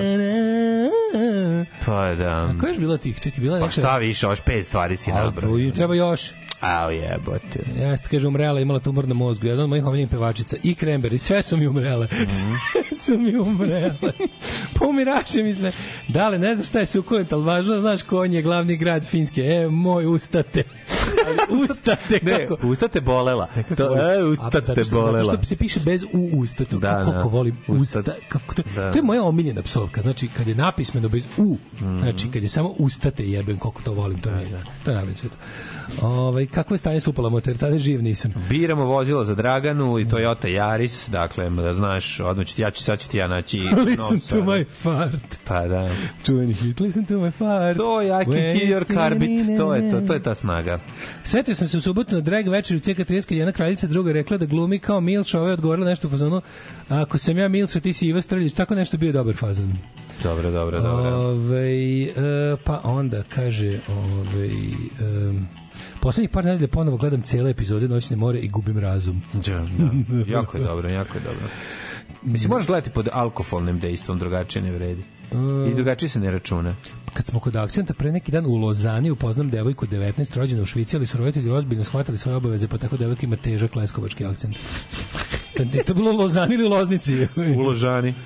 Pa da. A koja je bila tih? Čekaj, bila pa neka... šta više, oš pet stvari si nabrao. Treba još. Au jebote. Jeste, kaže, umrela, imala tumor na mozgu. Jedna od mojih omiljenih pevačica. I Krember, sve su mi umrele. Mm-hmm. Sve su mi umrele. Pomiraše mi sve. Dale, ne znaš šta je sukulent, ali važno znaš ko je glavni grad Finske. E, moj, ustate. Ali ustate, kako? Ne, ustate bolela. To, e, ustate zato što, bolela. Zato što se piše bez u usta. To, da, kako da. volim usta. Kako to, da. To je moja omiljena psovka. Znači, kad je napismeno bez u, mm-hmm. znači, kad je samo ustate jebem, koliko to volim, to, da, nije, da. To je najbolje sve to. Ovaj, kako je stanje s upala motor, tada živ nisam. Biramo vozilo za Draganu i Toyota Yaris, dakle, da znaš, odmah ću ti, ja ću, sad ću ti ja naći... Listen to my fart. Pa da. Čuveni hit, listen to my fart. To je, I can hear your carbit, to je to, to je ta snaga. Setio sam se u subotu na drag večer u C K trideset, jedna kraljica druga rekla da glumi kao Milša, ova je odgovorila nešto u fazonu, ako sam ja Milša, ti si Iva Strljić, tako nešto bio dobar fazon. Dobro, dobro, dobro. Ove, e, pa onda kaže, ove, e, poslednjih par nedelja ponovo gledam cijele epizode Noćne more i gubim razum. Da, da. Jako je dobro, jako je dobro. Mislim, možeš gledati pod alkoholnim dejstvom, drugačije ne vredi. I drugačije se ne računa. Kad smo kod akcenta, pre neki dan u Lozani upoznam devojku devetnaest rođena u Švici, ali su roditelji ozbiljno shvatali svoje obaveze, pa tako devojka ima težak leskovački akcent. Je to bilo u Lozani ili u Loznici? U Ložani.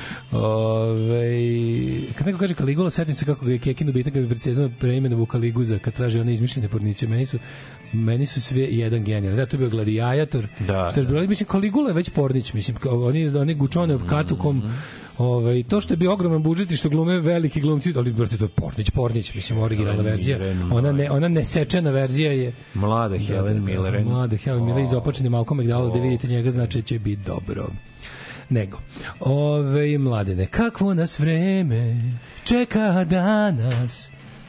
Ove, kad neko kaže Kaligula, setim se kako ga je Kekin dobitak kad bi precizno preimenovu Kaliguza kad traže one izmišljene porniće. Meni su, meni su sve jedan genijal. Da, to je bio Gladiator. Da, Šta je bilo? Mislim, Kaligula je već pornić. Mislim, oni, oni gučone u katu kom... Ovaj, to što je bio ogroman budžet i što glume veliki glumci, ali brate, to je pornić, pornić, mislim, originalna verzija. Ona, ne, ona nesečena verzija je... Mlada Helen Miller. Mlada Helen Miller iz Opačeni Malcolm McDowell, da vidite njega, znači će biti dobro. Nego, ove mladene, kakvo nas vreme čeka danas.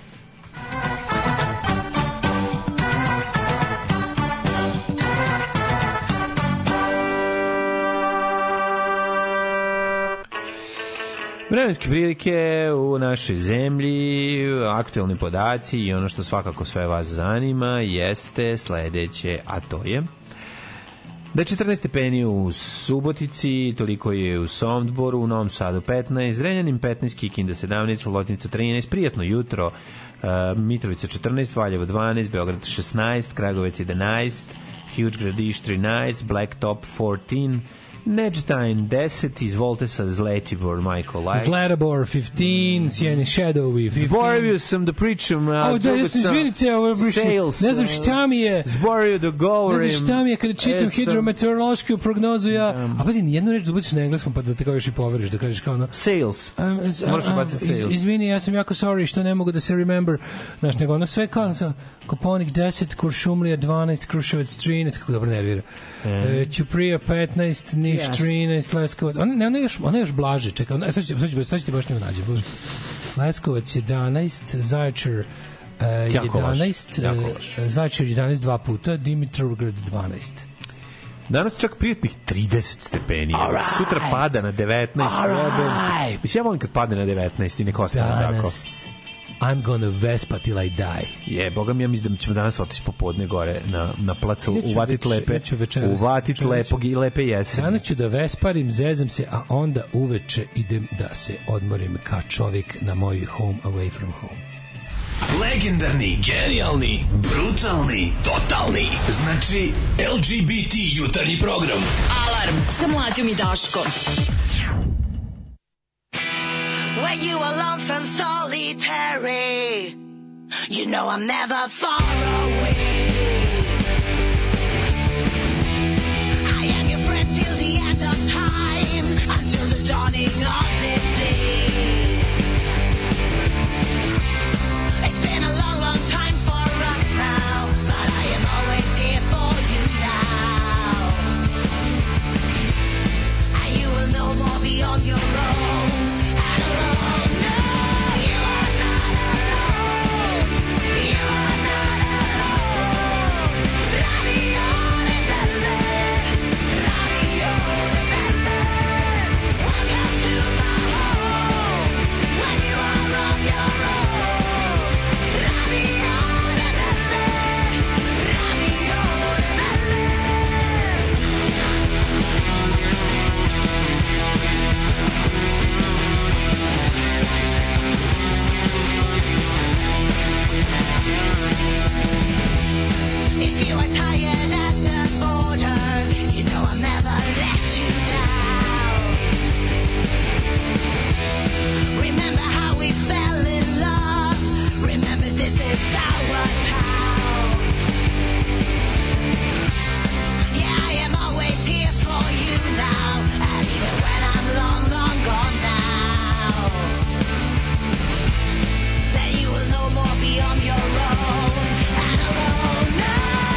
Vremenske prilike u našoj zemlji, aktuelni podaci i ono što svakako sve vas zanima jeste sledeće, a to je da je četrnaest stepeni u Subotici, toliko je u Sombotvoru, u Novom Sadu petnaest, Zrenjanin petnaest, Kikinda sedamnaest, Loznica trinaest, prijatno jutro, uh, Mitrovica četrnaest, Valjevo dvanaest, Beograd šesnaest, Kragovec jedanaest, Huge Gradiš trinaest, Blacktop četrnaest, Neđetajn deset, izvolite sa Zlatibor, Michael Light. Zlatibor petnaest, Sjeni Shadowy petnaest. Zboravio sam da pričam. O, da, ja sam izvinite, ne znam šta mi je. Zboravio da govorim. Ne znam šta mi je kada čitam hidrometeorološku prognozu, ja... A pazi, nijednu reč da ubaciš na engleskom pa da te kao još i poveriš, da kažeš kao ono... Sales. Um, Možeš ubaciti sales. Izvini, ja sam jako sorry što ne mogu da se remember. Znaš, nego ono sve kao sa Koponik deset, Kuršumlija dvanaest, Kruševac trinaest, kako dobro nervira. E, Ćuprija petnaest, Niš yes. trinaest, Leskovac. Ona, ne, ona, je još, ona je još blaže. Čekaj, ona, sad ću, sad ću, sad ću ti baš nju nađe. Leskovac jedanaest, Zaječar uh, jedanaest, uh, Zaječar jedanaest dva puta, Dimitrovgrad dvanaest. Danas čak prijatnih trideset stepeni. Right. Sutra pada na devetnaest. Right. Mislim, ja volim kad padne na devetnaest i nek ostane tako. Danas I'm gonna Vespa till I die. Je, boga mi, ja mislim da ćemo danas otići popodne gore na, na plac, uvatit lepe, uvatit lepog i lepe jeseni. Danas ću da vesparim, zezam se, a onda uveče idem da se odmorim kao čovjek na moj home away from home. Legendarni, genijalni, brutalni, totalni. Znači, L G B T jutarnji program. Alarm sa Mlađom i Daškom. When you are lonesome, solitary, you know I'm never far away. I am your friend till the end of time, until the dawning of this day. It's been a long, long time for us now, but I am always here for you now. And you will no more be on your own. If you are tired at the border, you know I'll never let you down. Remember how we fell in love. Remember this is our town. Yeah, I am always here for you now, and even when I'm long, long gone now, then you will no more be on your own and alone. No.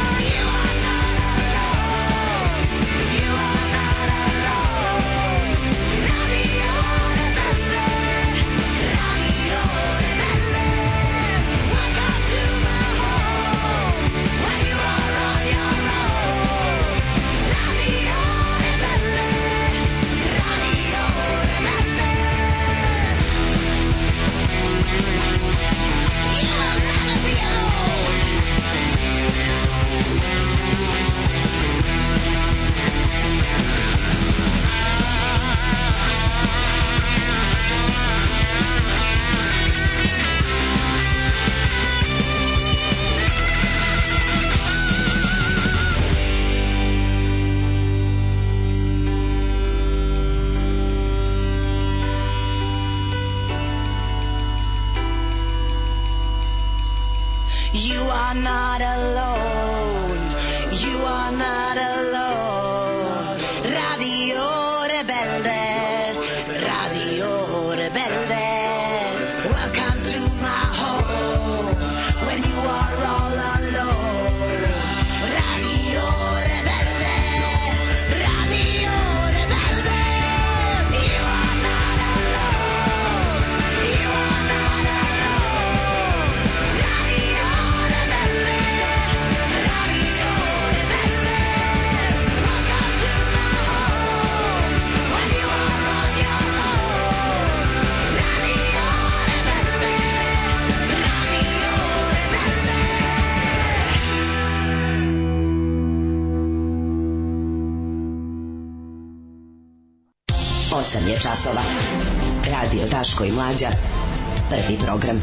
You are not alone. You are not alone. Radio Rebelde. Radio Rebelde. Welcome to my home. When you are all alone. Radio Rebelde. Radio Rebelde. You are not alone. You are not alone. Radio osam je časova. Radio Daško i Mlađa. Prvi program.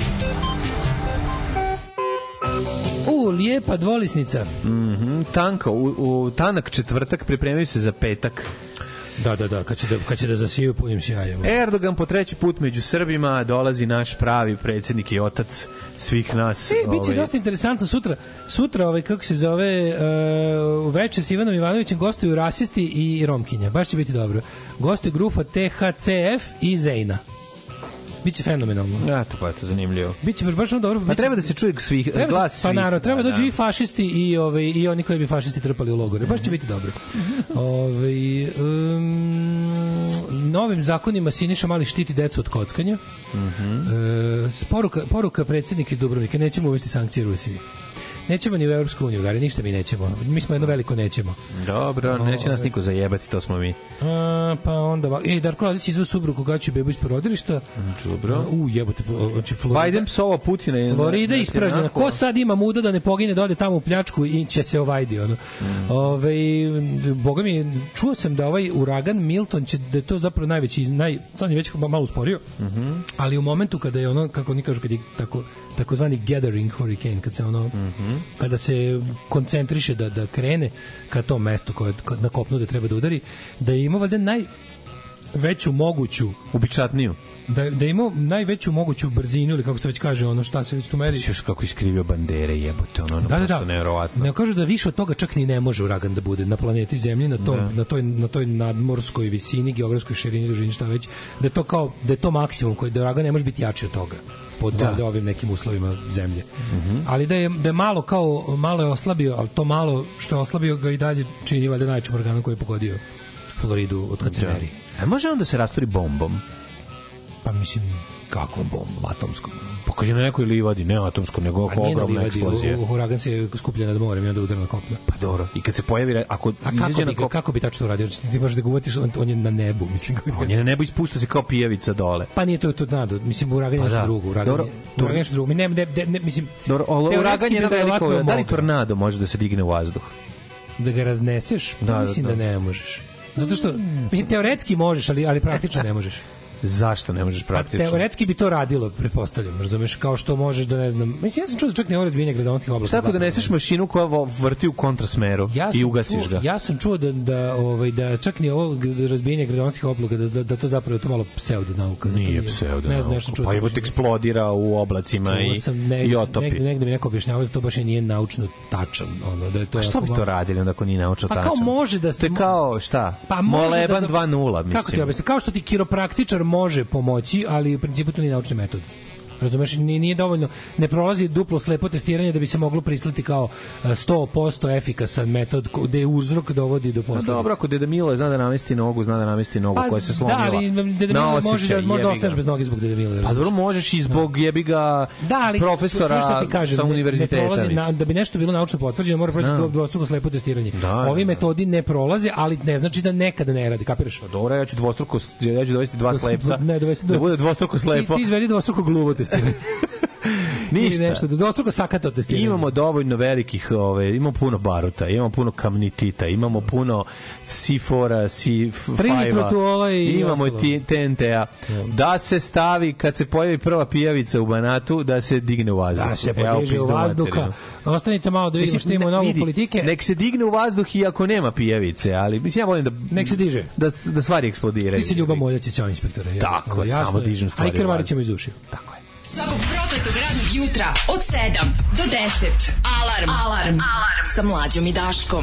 U, lijepa dvolisnica. Mhm, tanko, u, u tanak četvrtak pripremaju se za petak. Da, da, da, kad će da, kad će da zasiju punim sjajem. Erdogan po treći put među Srbima, dolazi naš pravi predsjednik i otac svih nas. E, bit će ovaj... dosta interesantno sutra. Sutra, ovaj, kako se zove, uh, uveče s Ivanom Ivanovićem gostuju rasisti i Romkinja. Baš će biti dobro. Gostuju grupa T H C F i Zejna. Biće fenomenalno. Ja, to pa je to zanimljivo. Biće baš baš dobro. Pa treba da se čuje svih, treba glas se, svih. Pa naravno, treba da, dođu da. i fašisti i ovaj i oni koji bi fašisti trpali u logore. Baš će biti dobro. Ovaj um, novim zakonima Siniša Mali štiti decu od kockanja. Mhm. Mm e, poruka poruka predsjednika iz Dubrovnika, nećemo uvesti sankcije Rusiji. nećemo ni u Evropsku uniju, Gari, ništa mi nećemo. Mi smo jedno veliko nećemo. Dobro, neće nas niko zajebati, to smo mi. A, pa onda... Ej, Darko Lazić izveo supru koga će bebu iz porodilišta. Dobro. U, jebote, znači Florida. Biden psova Putina. Je Florida je ispražnjena. Ko sad ima muda da ne pogine, da ode tamo u pljačku i će se ovajdi, ono. Mm. Ove, boga mi, čuo sam da ovaj uragan Milton će, da je to zapravo najveći, naj, sad je već malo usporio, mm -hmm. ali u momentu kada je ono, kako oni kažu, kad je tako, takozvani gathering hurricane, kad se ono, mm -hmm. kada se koncentriše da, da krene ka tom mestu koje, na kopnu da treba da udari, da je imao valjda najveću moguću ubičatniju da da ima najveću moguću brzinu ili kako se već kaže, ono šta se već tu meri. Još kako iskrivio bandere, jebote, ono, ono da, prosto da, neverovatno. Ne kažu da više od toga čak ni ne može uragan da bude na planeti Zemlji, na tom, na toj na toj nadmorskoj visini, geografskoj širini, dužini, šta već, da je to kao da je to maksimum koji da uragan ne može biti jači od toga pod da. ovim nekim uslovima zemlje. Mm-hmm. Ali da je da je malo kao malo je oslabio, al to malo što je oslabio ga i dalje čini valjda najvećim uraganom koji je pogodio Floridu od kad se meri. A može on da se rasturi bombom? Pa mislim, kakvom bombom, atomskom? Pa kad je na nekoj livadi, ne atomskom, nego ogromna eksplozija. Uragan se skuplja nad morem i onda udara na kopno. Pa dobro, i kad se pojavi, ako izađe na kopno... Kako bi tačno uradio? Ti možeš da ga uvatiš, on, on je na nebu, mislim. On je na nebu i spušta se kao pijavica dole. Pa nije to to nadu, mislim, uragan je nešto drugo. Uragan je nešto drugo. Mi ne, ne, ne, mislim... Dobro, uragan je na veliko... Da li tornado može da se digne u vazduh? Da ga razneseš? Da, mislim da ne možeš. Zato što, mislim, teoretski možeš, ali, ali praktično ne možeš. Zašto ne možeš praktično? Pa teoretski bi to radilo, pretpostavljam, razumeš, kao što možeš da ne znam. Mislim, ja sam čuo da čak ne ovo razbijenje gradonosnih oblaka. Šta ako da neseš mašinu koja vrti u kontrasmeru ja i ugasiš čuo, ga? Ja sam čuo da, da, ovaj, da čak ni ovo razbijenje gradonosnih oblaka, da, da, da to zapravo je to malo pseudonauka. Nije pseudonauka. Pa je to eksplodira u oblacima i, ne, i otopi. Negde, negde mi neko objašnjavao da to baš nije naučno tačan. Ono, da je to. A što bi to radili onda ako nije naučno tačan? Pa kao može da... To je kao, šta? Pa Moleban dva nula, mislim. Kako ti objasnim? Kao što ti kiropraktičar može pomoći, ali u principu to nije naučni metod. Razumeš, nije, nije dovoljno, ne prolazi duplo slepo testiranje da bi se moglo prislati kao sto posto efikasan metod gde uzrok dovodi do posledica. Dobro, ako Deda Milo zna da namesti nogu, zna da namesti nogu pa, koja se slomila. Da, ali Deda Milo može da možda ostaneš bez noge zbog Deda Milo. Pa dobro, možeš i zbog jebi ga da, ali, profesora kažem, sa univerziteta. Ne prolazi, na, da bi nešto bilo naučno potvrđeno, mora proći dvostruko slepo testiranje. Da, ovi da, metodi ne prolaze, ali ne znači da nekada ne radi, kapiraš? Pa dobro, ja ću dvostruko, ja ću dovesti dva slepca, ne, da bude dvostruko slepo. Ti, ti izvedi dvostruko gluvo testiranje. Ništa. Nešto, dvostruko sakato testiranje. Imamo dovoljno velikih, ove, imamo puno baruta, imamo puno kamnitita, imamo puno C četiri, C pet, imamo i T N T-a. Da se stavi, kad se pojavi prva pijavica u Banatu, da se digne u vazduh. Da se podiže u vazduha. Ostanite malo da vidimo što imamo novu politike. Nek se digne u vazduh i ako nema pijavice, ali mislim ja volim da... Nek se diže. Da, da stvari eksplodiraju. Ti si Ljuba Moljac, ćao inspektore. Tako je, samo dižem stvari. A i krvarit ćemo iz ušiju. Tako je. Svakog prokletog radnog jutra od sedam do deset. Alarm. Alarm. Alarm. Sa Mlađom i Daškom.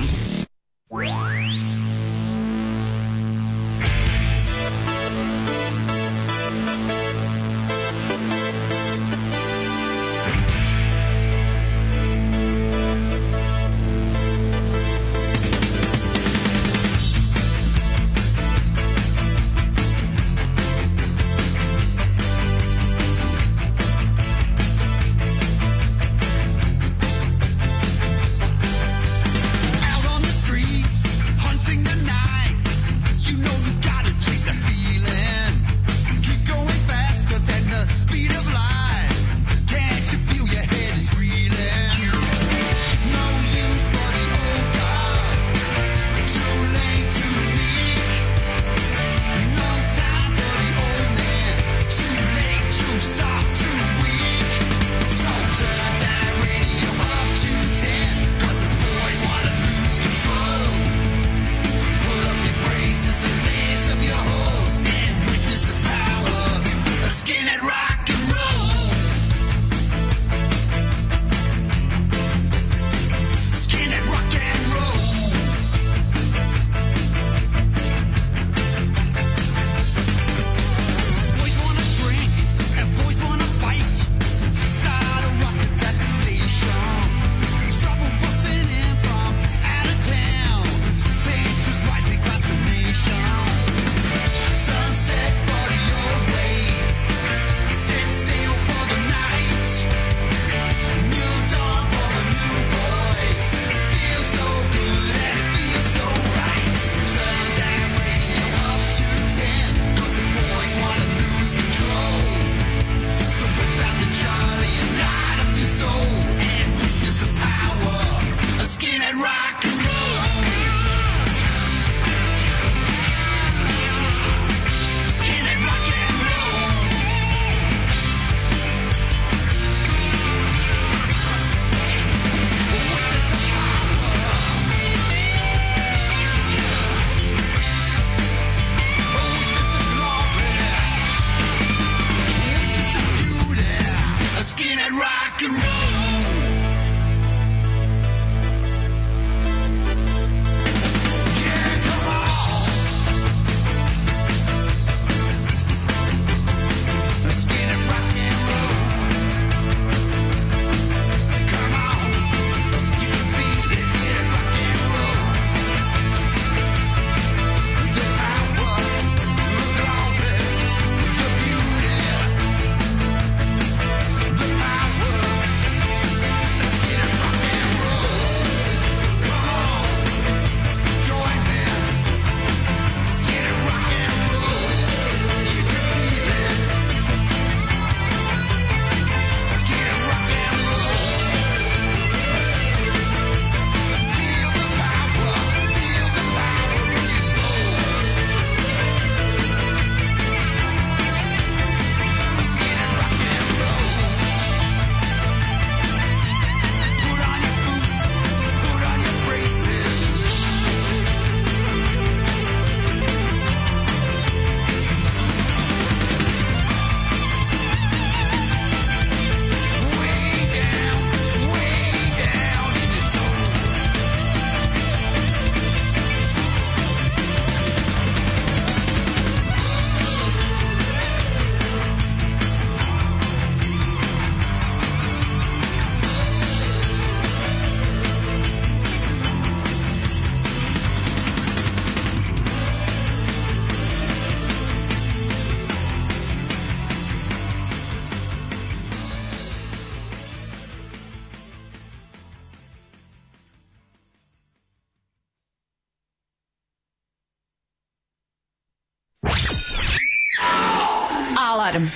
Alarm.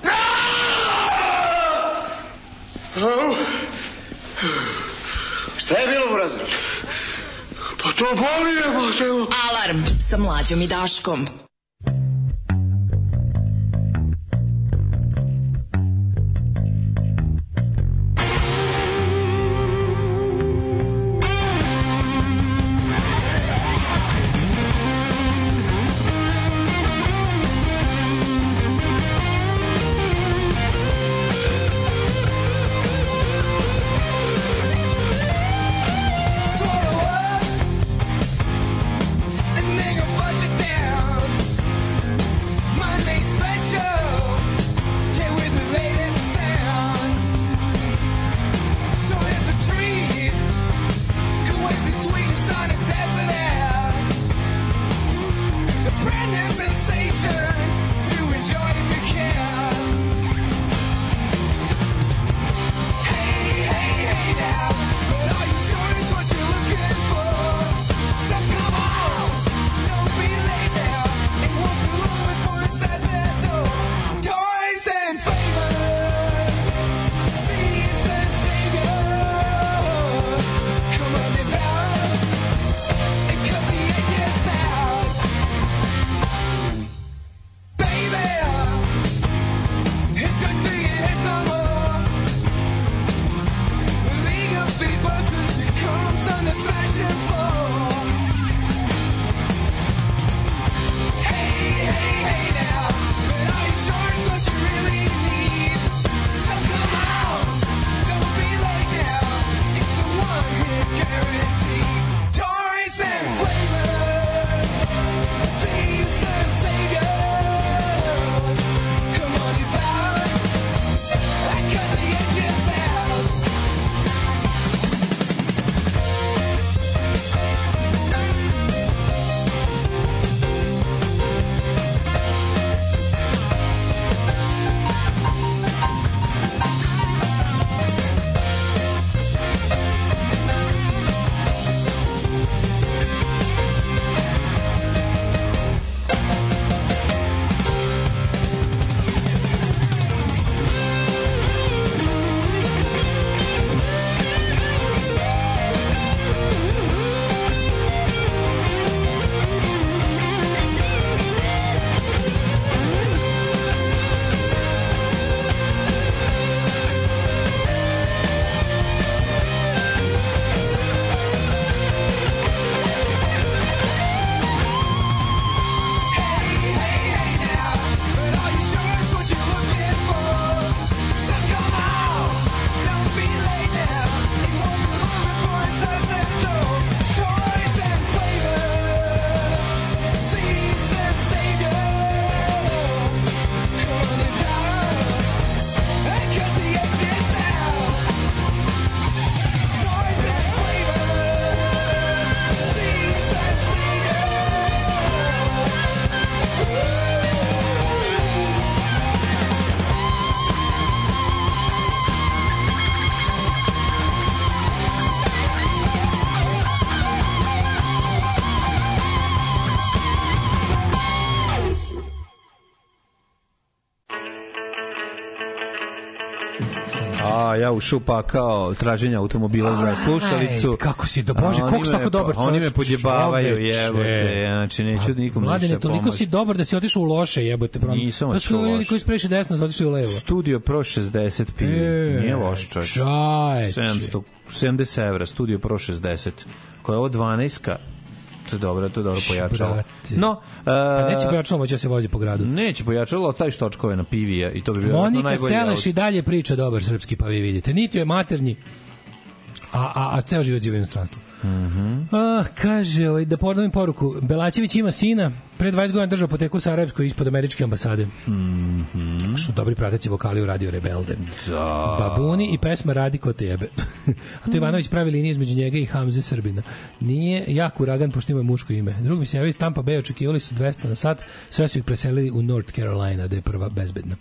Šta je bilo, Brazil? Pa to boli je, pa te... Alarm sa Mlađom i Daškom. A ja ušao pa kao traženje automobila za slušalicu. Kako si do Bože, kako si tako dobar čovjek. Oni me podjebavaju, jebote. Znači neću nikom ništa. Mladine, toliko si dobar da si otišao u loše, jebote. Nisam to su ljudi koji su previše desno, otišli u levo. Studio Pro šezdeset pi. Nije loš čovjek. sedamsto sedamdeset evra, Studio Pro šezdeset. Koja je ovo dvanaestka. To je dobro, to je dobro pojačalo. No, uh, pa neće pojačalo, moće se vozi po gradu. Neće pojačalo, ali taj štočkove na pivija i to bi bilo najbolje. Monika Seleš i dalje priča dobar srpski, pa vi vidite. Niti je maternji, a, a, a ceo život živa u inostranstvu. Mm-hmm. Ah, kaže, ovaj, da ponovim poruku. Belačević ima sina, pre dvadeset godina držao apoteku u Sarajevskoj ispod američke ambasade. Mm-hmm. Što dobri prateći vokali u Radio Rebelde. Da. Babuni i pesma Radi ko te jebe. A to Ivanović pravi liniju između njega i Hamze Srbina. Nije jak uragan, pošto ima muško ime. Drugi mi se javio iz Tampa Bay, očekivali su dvesta na sat, sve su ih preselili u North Carolina, da je prva bezbedna.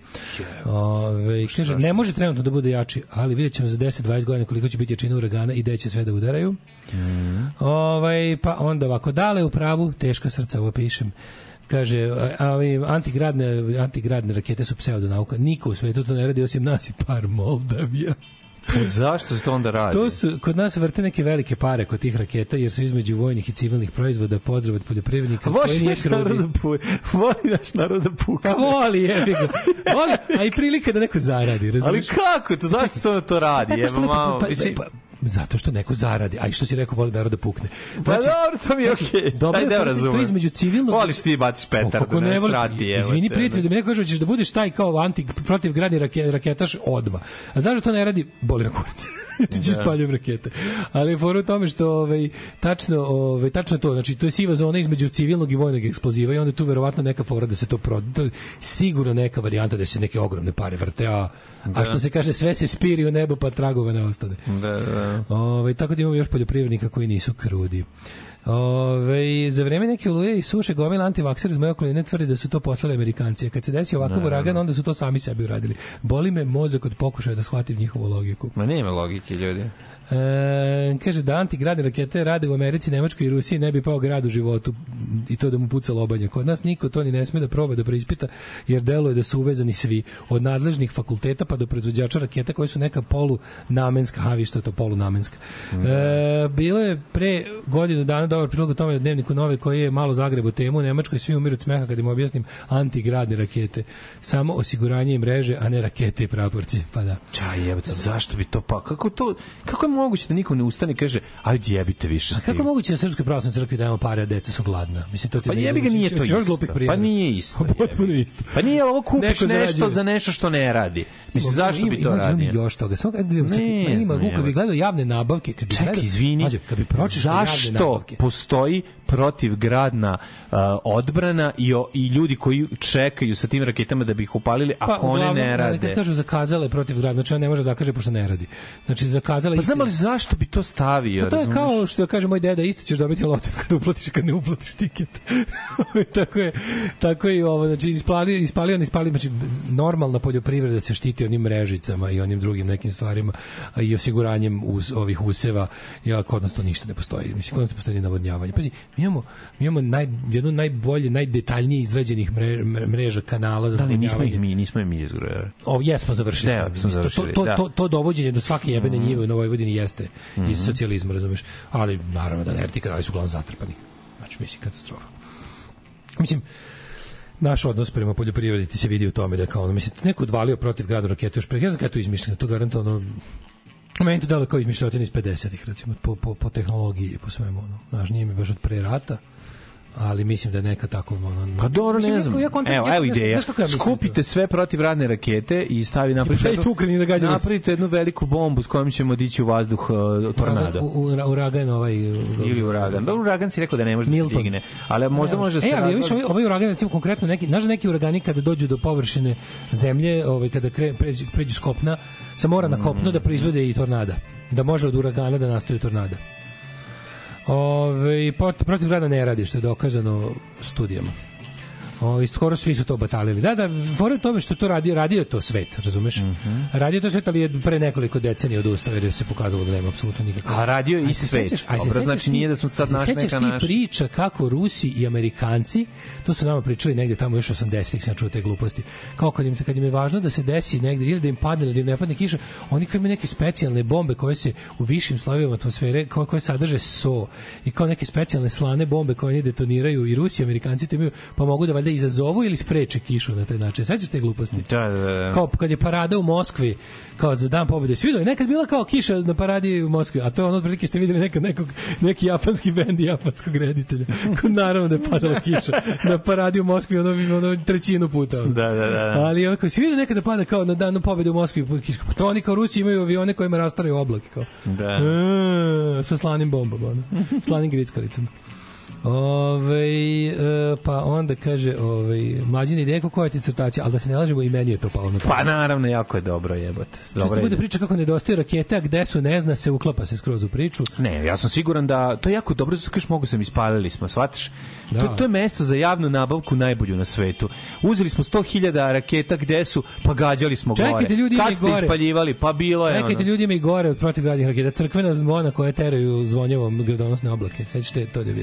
Ove, kaže, ne može trenutno da bude jači, ali vidjet ćemo za deset dvadeset godina koliko će biti jačina uragana i gde će sve da udaraju. Mm. Ovaj, pa onda ovako, dale u pravu, teška srca, ovo pišem. Kaže, a, ovi antigradne, antigradne rakete su pseudonauka. Niko u svetu to ne radi osim nas i par Moldavija. Pa zašto se to onda radi? To su, kod nas vrte neke velike pare kod tih raketa, jer su između vojnih i civilnih proizvoda. Pozdrav od poljoprivrednika. Voli naš narod da puka. Voli naš narod da puka. Pa voli, jebi ga. Voli, a i prilika da neko zaradi, razumiješ? Ali kako to? Zašto se onda to radi? Pa, Evo malo. Pa, pa, pa, zato što neko zaradi. A i što si rekao, voli narod da pukne. Pa znači, dobro, to mi je okej. Okay. Dobro, Ajde, razumem. To između civilnog... Voliš ti baciš petar, da ne srati. Izvini, prijatelj, da mi neko kaže, ćeš da budeš taj kao anti, protivgradni rake, raketaš odma. A znaš da to ne radi? Boli na kurac. Čiš spaljujem rakete. Ali je fora u tome što ovaj, tačno, ovaj, tačno to, znači to je siva zona između civilnog i vojnog eksploziva i onda tu verovatno neka fora da se to proda. To je sigurno neka varijanta da se neke ogromne pare vrte, a, da. a što se kaže sve se spiri u nebo pa tragova ne ostane. Da, da. Ovaj, tako da imamo još poljoprivrednika koji nisu krudi. Ove, za vreme neke oluje i suše gomila antivaksera iz moje okoline tvrdi da su to poslali Amerikanci. Kad se desi ovakav uragan, onda su to sami sebi uradili. Boli me mozak od pokušaja da shvatim njihovu logiku. Ma nema logike, ljudi. E, kaže da antigradne rakete rade u Americi, Nemačkoj i Rusiji, ne bi pao grad u životu i to da mu puca lobanje. Kod nas niko to ni ne sme da proba da preispita, jer deluje da su uvezani svi, od nadležnih fakulteta pa do proizvođača raketa koji su neka polunamenska, ha vi što je to polunamenska. Mm. E, bilo je pre godinu dana dobar prilog o tome u Dnevniku Nove koji je malo zagrebo temu. U Nemačkoj svi umiru od smeha kad im objasnim antigradne rakete. Samo osiguranje i mreže, a ne rakete i praporci. Pa da. Čaj, jebate, zašto bi to pa? Kako to, kako je moguće da niko ne ustane i kaže ajde jebite više s tim? A kako moguće da Srpskoj pravoslavnoj crkvi dajemo pare, a deca su gladna? Mislim to ti pa jebi ga, nije to isto. Pa nije isto. Potpuno isto. Pa nije, ovo kupiš nešto za nešto što ne radi. Mislim, zašto bi to radio? Još toga. Samo kad ima Vuka bi gledao javne nabavke, kad bi čekaj, izvini, kad bi pročitao javne nabavke. Postoji protivgradna uh, odbrana i, o, i ljudi koji čekaju sa tim raketama da bi ih upalili, pa, ako one ne rade. Kad kažu zakazale protivgradna, znači ne može zakaže pošto ne radi. Znači zakazale. Pa znam li zašto bi to stavio? Pa to je razumiješ? Kao što kaže moj deda, isto ćeš dobiti lotem kad uplatiš, kad ne uplatiš tiket. tako je, tako je i ovo, znači ispalio, ispalio, ispalio, znači normalna poljoprivreda se štiti onim mrežicama i onim drugim nekim stvarima i osiguranjem uz ovih useva. Ja kod nas to ništa ne postoji. Mislim, kod nas ne postoji navodnjavanje. Pazi, mi imamo, mi imamo naj, jednu najbolje, najdetaljnije izrađenih mre, mreža kanala za da, navodnjavanje. Nismo ih mi, nismo mi izgledali. O, jesmo završili. Ne, smo završili, to, to, da. to, to dovođenje do svake jebene mm-hmm. njive na Vojvodini jeste mm-hmm. iz socijalizma, razumeš? Ali naravno da ne, ti kanali su uglavnom zatrpani. Znači, mislim, katastrofa. Mislim, naš odnos prema poljoprivredi ti se vidi u tome da je kao ono, mislim, neko odvalio protiv grada rakete još pre, ja znam kada je to izmišljeno, to garantovano meni to delo kao izmišljotina iz pedesetih, recimo, po, po, po tehnologiji i po svemu, ono, znaš, nije mi baš od pre rata, ali mislim da je neka tako ono, pa dobro, ne znam. Ja kontam, evo, evo ideja. Ja skupite sve protivgradne rakete i stavi napravite da napravite jednu veliku bombu s kojom ćemo dići u vazduh uh, tornado. U, u, uragan ovaj ili uragan. Dobro, uragan si rekao da ne može da stigne, ali možda ne, može se. E, ali više ovaj, ovaj uragan recimo konkretno neki, znaš neki uragani kada dođu do površine zemlje, ovaj kada kre, pređu, pređu s kopna, sa mora na kopno da proizvode i tornada. Da može od uragana da nastaju tornada. Ove, protiv grada ne radi, što je dokazano studijama. O, skoro svi su to batalili. Da, da, fora tome što to radio, radio je to svet, razumeš? Mm -hmm. Radio to svet, ali je pre nekoliko decenija odustao, jer je se pokazalo da nema apsolutno nikakve. A radio i svet. Dobro, znači nije da smo sad našli neka naša. Sećaš ti priča kako Rusi i Amerikanci, to su nama pričali negde tamo još osamdesetih, sam čuo te gluposti, kao kad im, kad im je važno da se desi negde, ili da im padne, ili da im ne padne kiša, oni kao imaju neke specijalne bombe koje se u višim slojevima atmosfere, koje, koje sadrže so, i kao neke specijalne slane bombe koje oni detoniraju, i Rusi i Amerikanci to imaju, pa mogu da valjda izazovu ili spreče kišu na taj način. Sećaš te gluposti? Da, da, da. Kao kad je parada u Moskvi, kao za dan pobjede. Svi vidio, nekad bila kao kiša na paradi u Moskvi, a to je ono otprilike ste videli nekad nekog, neki japanski bend japanskog reditelja. Naravno da je padala kiša na paradi u Moskvi ono, ono trećinu puta. Ono. Da, da, da. Ali ono, kao, svi vidio nekad da pada kao na dan pobjede u Moskvi kiša. Pa to oni kao Rusi imaju avione kojima rastaraju oblake. Kao. Da. A, sa slanim bombama. Ono. Slanim grickaricama. Ove, e, pa onda kaže ove, mlađini deko koja ti crtaća, ali da se ne lažemo i meni je to palo na pamet. Pa naravno, jako je dobro jebote. Često bude priča kako nedostaje rakete, a gde su ne zna se, uklapa se skroz u priču. Ne, ja sam siguran da to je jako dobro, zato kažeš mogu sam ispalili smo, shvataš? Da. To, to je mesto za javnu nabavku najbolju na svetu. Uzeli smo sto hiljada raketa, gde su, pa gađali smo Čekajte, gore. Ljudi, kad ste gore. ispaljivali, pa bilo je. Čekajte, ono. ljudi ima i gore od protivgradnih raketa. Crkvena zvona koja teraju zvonjevom gradonosne oblake. Sećate, to je bilo isto. Ne,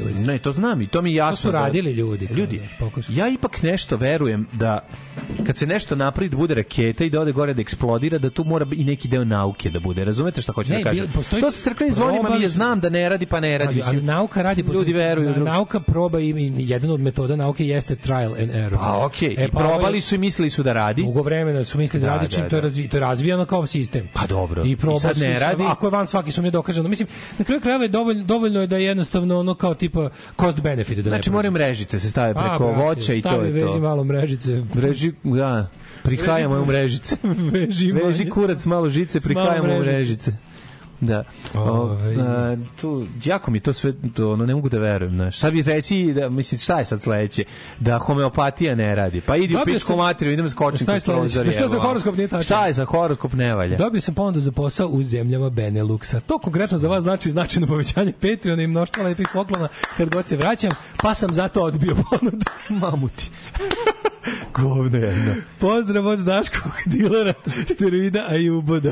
to znam i to mi je jasno. To su radili ljudi. Ljudi, ja ipak nešto verujem da kad se nešto napravi da bude raketa i da ode gore da eksplodira, da tu mora i neki deo nauke da bude. Razumete šta hoću ne, da kažem? Postoji, to sa crkvenim zvonima mi je znam da ne radi, pa ne radi. Ali nauka radi, ljudi veruju. Na, nauka proba i, i jedan od metoda nauke jeste trial and error. Pa okej, okay. e, i pa probali su i mislili su da radi. Dugo vremena su mislili da, da radi, čim da, to, je razvi, to je razvijano kao sistem. Pa dobro. I, I sad ne su, radi. Ako je van svaki sumnje dokazano. Mislim, na kraju krajeva je dovoljno, dovoljno je da je jednostavno ono kao tipa cost benefit. Da znači moraju mrežice se stave preko A, voća i to je to. Stavi vezi malo mrežice. Vreži, da. Prihajamo u mrežice. Veži, Veži kurac malo žice, prihajamo u mrežice. Da. O, a, tu, jako mi to sve, to, ono, ne mogu da verujem. Znaš. Sad bi reći, da, mislim, šta je sad sledeće? Da homeopatija ne radi. Pa idi u pičku materiju, idem skočim kroz prozor. Šta je za horoskop nije tačno? Šta je za horoskop ne valja? Dobio sam ponudu za posao u zemljama Beneluxa. To konkretno za vas znači značajno povećanje Patreona i mnoštva lepih poklona kad god se vraćam, pa sam zato odbio ponudu. Mamuti. Govno jedno. Pozdrav od Daškog dilera steroida Ajuboda.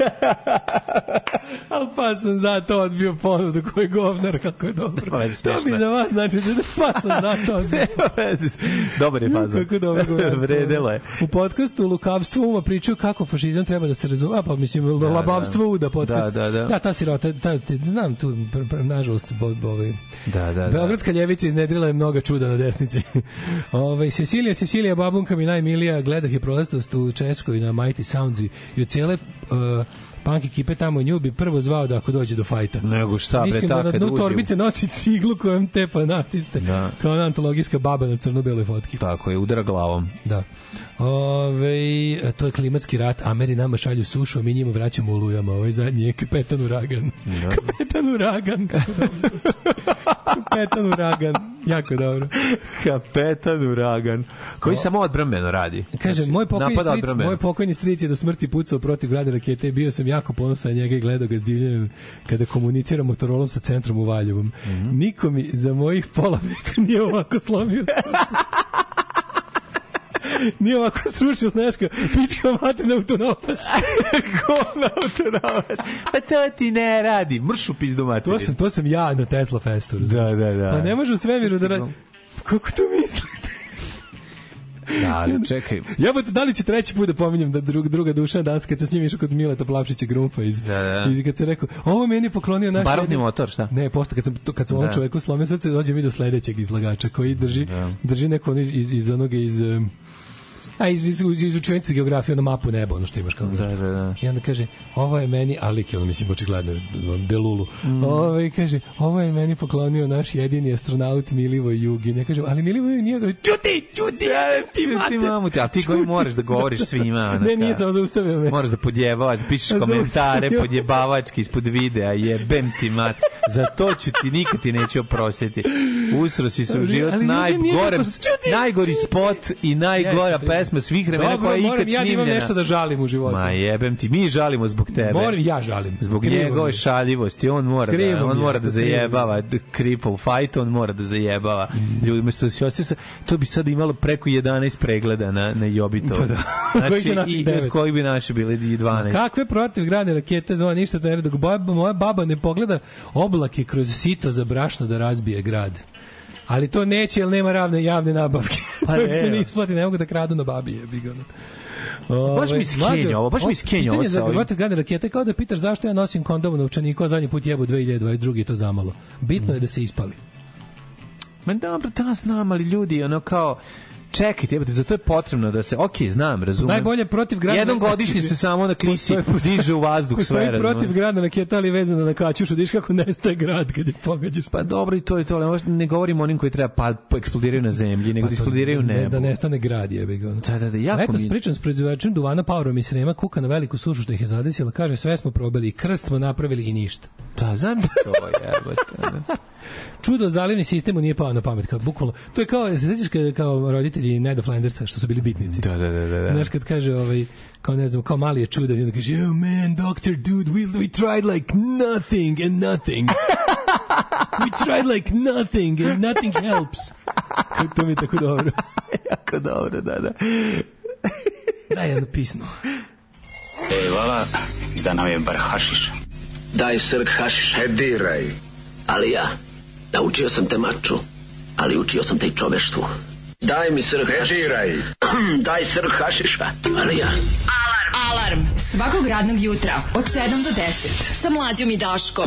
Ali pa sam zato odbio ponudu koji je govnar, kako je dobro. To mi za vas znači da pa sam zato odbio. Dobar je fazon. Kako dobro govnar. Vredelo je. U podcastu Lukavstvo uma pričaju kako fašizam treba da se razume, pa mislim da, labavstvo uda podcast. Da, da, da. Da, ta sirota, ta, te, znam tu, pr, pr, nažalost, ovaj, da, da, Beogradska ljevica iznedrila je mnoga čuda na desnici. Ovaj Cecilija, Cecilija, babunka mi najmilija, gledah je prolaznost u Češkoj na Mighty Sounds i od cijele uh, punk ekipe tamo nju bi prvo zvao da ako dođe do fajta. Nego šta, bre, mislim da na dnu torbice nosi ciglu kojom tepa naciste. Da. Kao ona antologijska baba na crno-beloj fotki. Tako je, udara glavom. Da. Ove, to je klimatski rat, Ameri nama šalju sušu, a mi njima vraćamo u lujama. Ovaj zadnji je kapetan Uragan. Da. Kapetan Uragan. Kapetan Uragan. Jako dobro. Kapetan Uragan. Koji o, samo odbrambeno radi. Kaže, znači, moj pokojni stric, moj pokojni stric je do smrti pucao protiv grada rakete. Bio sam jako ponosan na njega i gledao ga s divljenjem kada komunicira Motorolom sa centrom u Valjevom. Mm-hmm. Niko mi za mojih pola veka nije ovako slomio. Nije ovako srušio Sneška, pička materna autonomaš. Ko na autonomaš? Pa to ti ne radi, mršu pizdu materiju. To sam, to sam ja na Tesla Festu. Da, da, da. Pa ne može u svemiru da radi. Kako to mislite? Da, ali čekaj. Jebote, da li će treći put da pominjem da drug, druga duša danas kad se s njim išao kod Mileta Plavšića Grumfa iz, da, da. iz kad se rekao, ovo meni je poklonio naš... Barutni motor, šta? Ne, posle kad sam, kad sam ovom čoveku slomio srce, dođe mi do sledećeg izlagača koji drži, da. drži neko iz, iz, iz onoga iz... A iz, iz, iz, iz učenice geografije na mapu neba, ono što imaš kao da, da, da. I onda kaže, ovo je meni, ali ono mislim očigledno Delulu, mm. ovo je, kaže, ovo je meni poklonio naš jedini astronaut Milivoj Jugin. Ja kažem, ali Milivoj nije zove, čuti, čuti, ja, ti mate. Ti mamu, a ti koji moraš da govoriš svima. Ne, nije samo zaustavio me. Moraš da podjebavaš, da pišeš komentare podjebavački ispod videa, jebem ti mat. Za to ću ti, nikad ti neću oprostiti. Usro si se u život, najgore, najgori spot i najgora pesma svih vremena koja je ikad snimljena. Ja imam nešto da žalim u životu. Ma jebem ti, mi žalimo zbog tebe. Moram, ja žalim. Zbog njegove šaljivosti, on mora Krivo da, on mora da zajebava cripple fight, on mora da zajebava mm. ljudima što se osjeća. To bi sad imalo preko jedanaest pregleda na, na Jobito. Pa da. Znači, i od koji bi naši bili dvanaest. Kakve protivgradne rakete zove ništa to ne dok moja baba ne pogleda oblake kroz sito za brašno da razbije grad. Ali to neće, jer nema ravne javne nabavke. Pa to se ne isplati, ne mogu da kradu na babi. Ove, baš mi skenja ovo, baš mi skenja ovo sa ovim. Pitanje za gledanje rakete, kao da pitaš zašto ja nosim kondom u novčaniku, a zadnji put jebu dve hiljade dvadeset druge je to zamalo. Bitno mm. je da se ispali. Ma dobro, da znam, ali ljudi, ono kao... Čekajte, jebate, za to je potrebno da se, ok, znam, razumem. Najbolje protiv grada... Jednom godišnje se samo na klisi diže u vazduh sve, razumem. Protiv grada na ketali vezano na Kaćušu, diš kako nestaje grad kad je pogađaš. Pa dobro i to i to, ali ne govorimo onim koji treba pa, pa eksplodiraju na zemlji, nego pa da eksplodiraju u nebu. Da nestane grad, jebi ga. Da, da, da, jako Eto, mi... pričam s proizvođačem duvana Paurom iz Srema, kuka na veliku sušu što ih je zadesila, kaže sve smo probali, krst smo napravili i ništa. Da, znam da to, jebate. Čudo zalivni sistemu nije pao na pamet, kao bukvalno. To je kao, se sećaš kao, kao roditelji Neda Flandersa što su bili bitnici. Da, da, da, da. Znaš kad kaže ovaj kao ne znam, kao mali je čudan i onda kaže, oh man, doctor, dude, we, we tried like nothing and nothing. We tried like nothing and nothing helps. Kako to mi je tako dobro. Jako dobro, da, da. Daj jedno pismo. Ej, vala, da nam je bar hašiša. Daj srk hašiša. E, diraj. Ali ja, Naučio sam te maču, ali učio sam te i čoveštvu. Daj mi srh hašiša. Daj srh hašiša. Ali ja. Alarm. Alarm. Svakog radnog jutra od sedam do deset. Sa Mlađom i Daškom.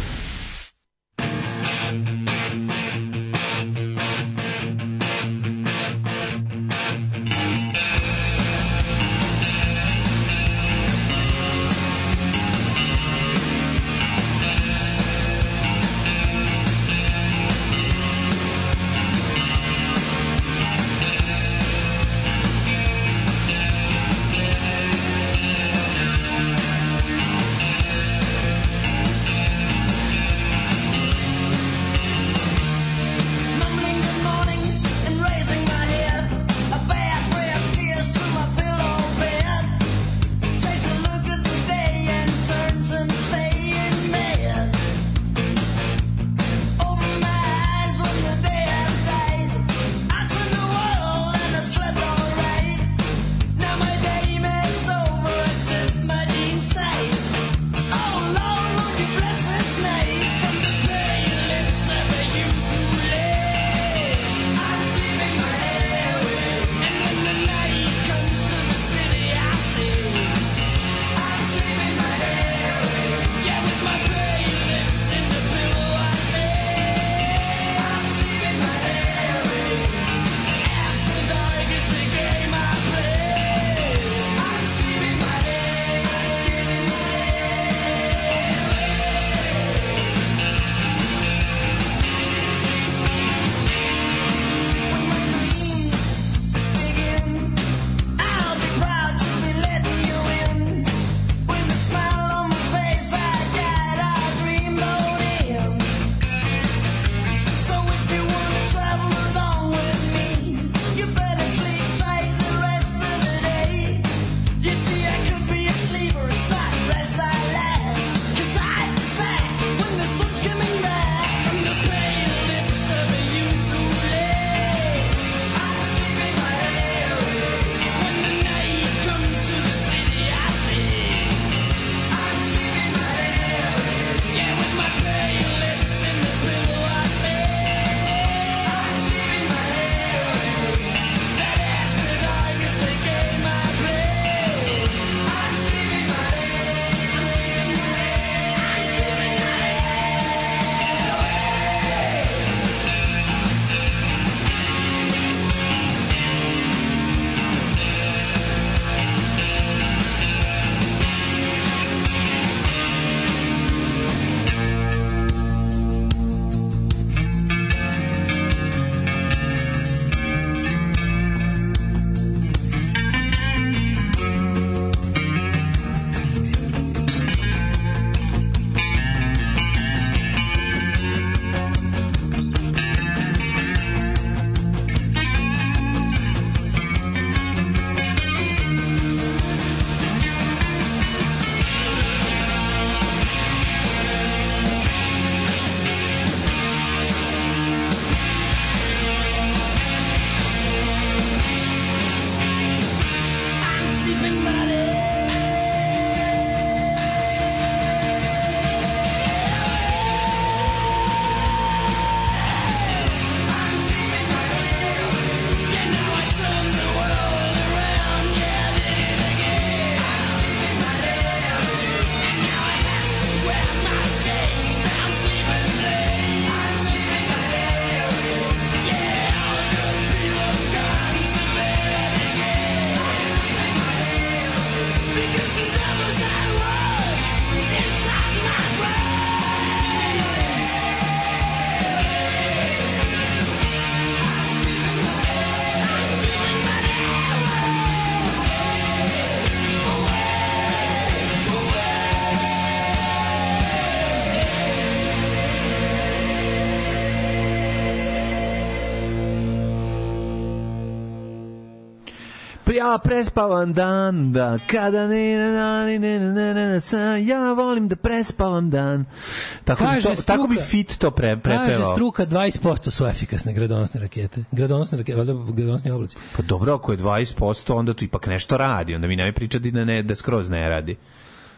Ja prespavam dan, da, kada ne, ne, ne, ne, ne, ne, ja volim da prespavam dan. Tako, bi, to, struka, tako bi Fit to pre, prepevao. Kaže struka dvadeset posto su efikasne gradonosne rakete. Gradonosne rakete, valjda gradonosni oblaci. Pa dobro, ako je dvadeset posto, onda tu ipak nešto radi, onda mi ne pričati da, ne, da skroz ne radi.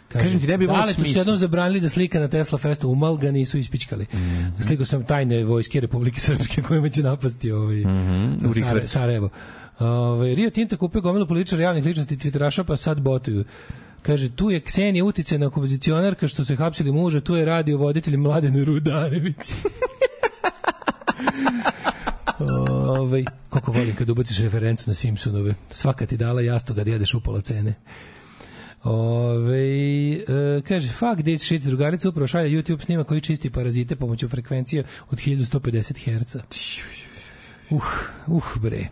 Kažem ti, ne bi imalo smisla. Ali tu su jednom zabranili da slika na Tesla Festu, umal ga nisu ispičkali. Mm. Sliku sam tajne vojske Republike Srpske kojima će napasti ovaj, mm-hmm. Sare, Sarajevo. Ovaj, Rio Tinto kupio gomilu političara javnih ličnosti Twitteraša, pa sad botuju. Kaže, tu je Ksenija uticajna opozicionarka što se hapsili muža, tu je radio voditelj Mladen Rudarević. Ove, koliko volim kad ubaciš referencu na Simpsonove. Svaka ti dala jasto kad jedeš upola cene. Ove, e, kaže, fuck this shit, drugarica upravo šalje YouTube snima koji čisti parazite pomoću frekvencije od hiljadu sto pedeset herca. Uh, uh, bre.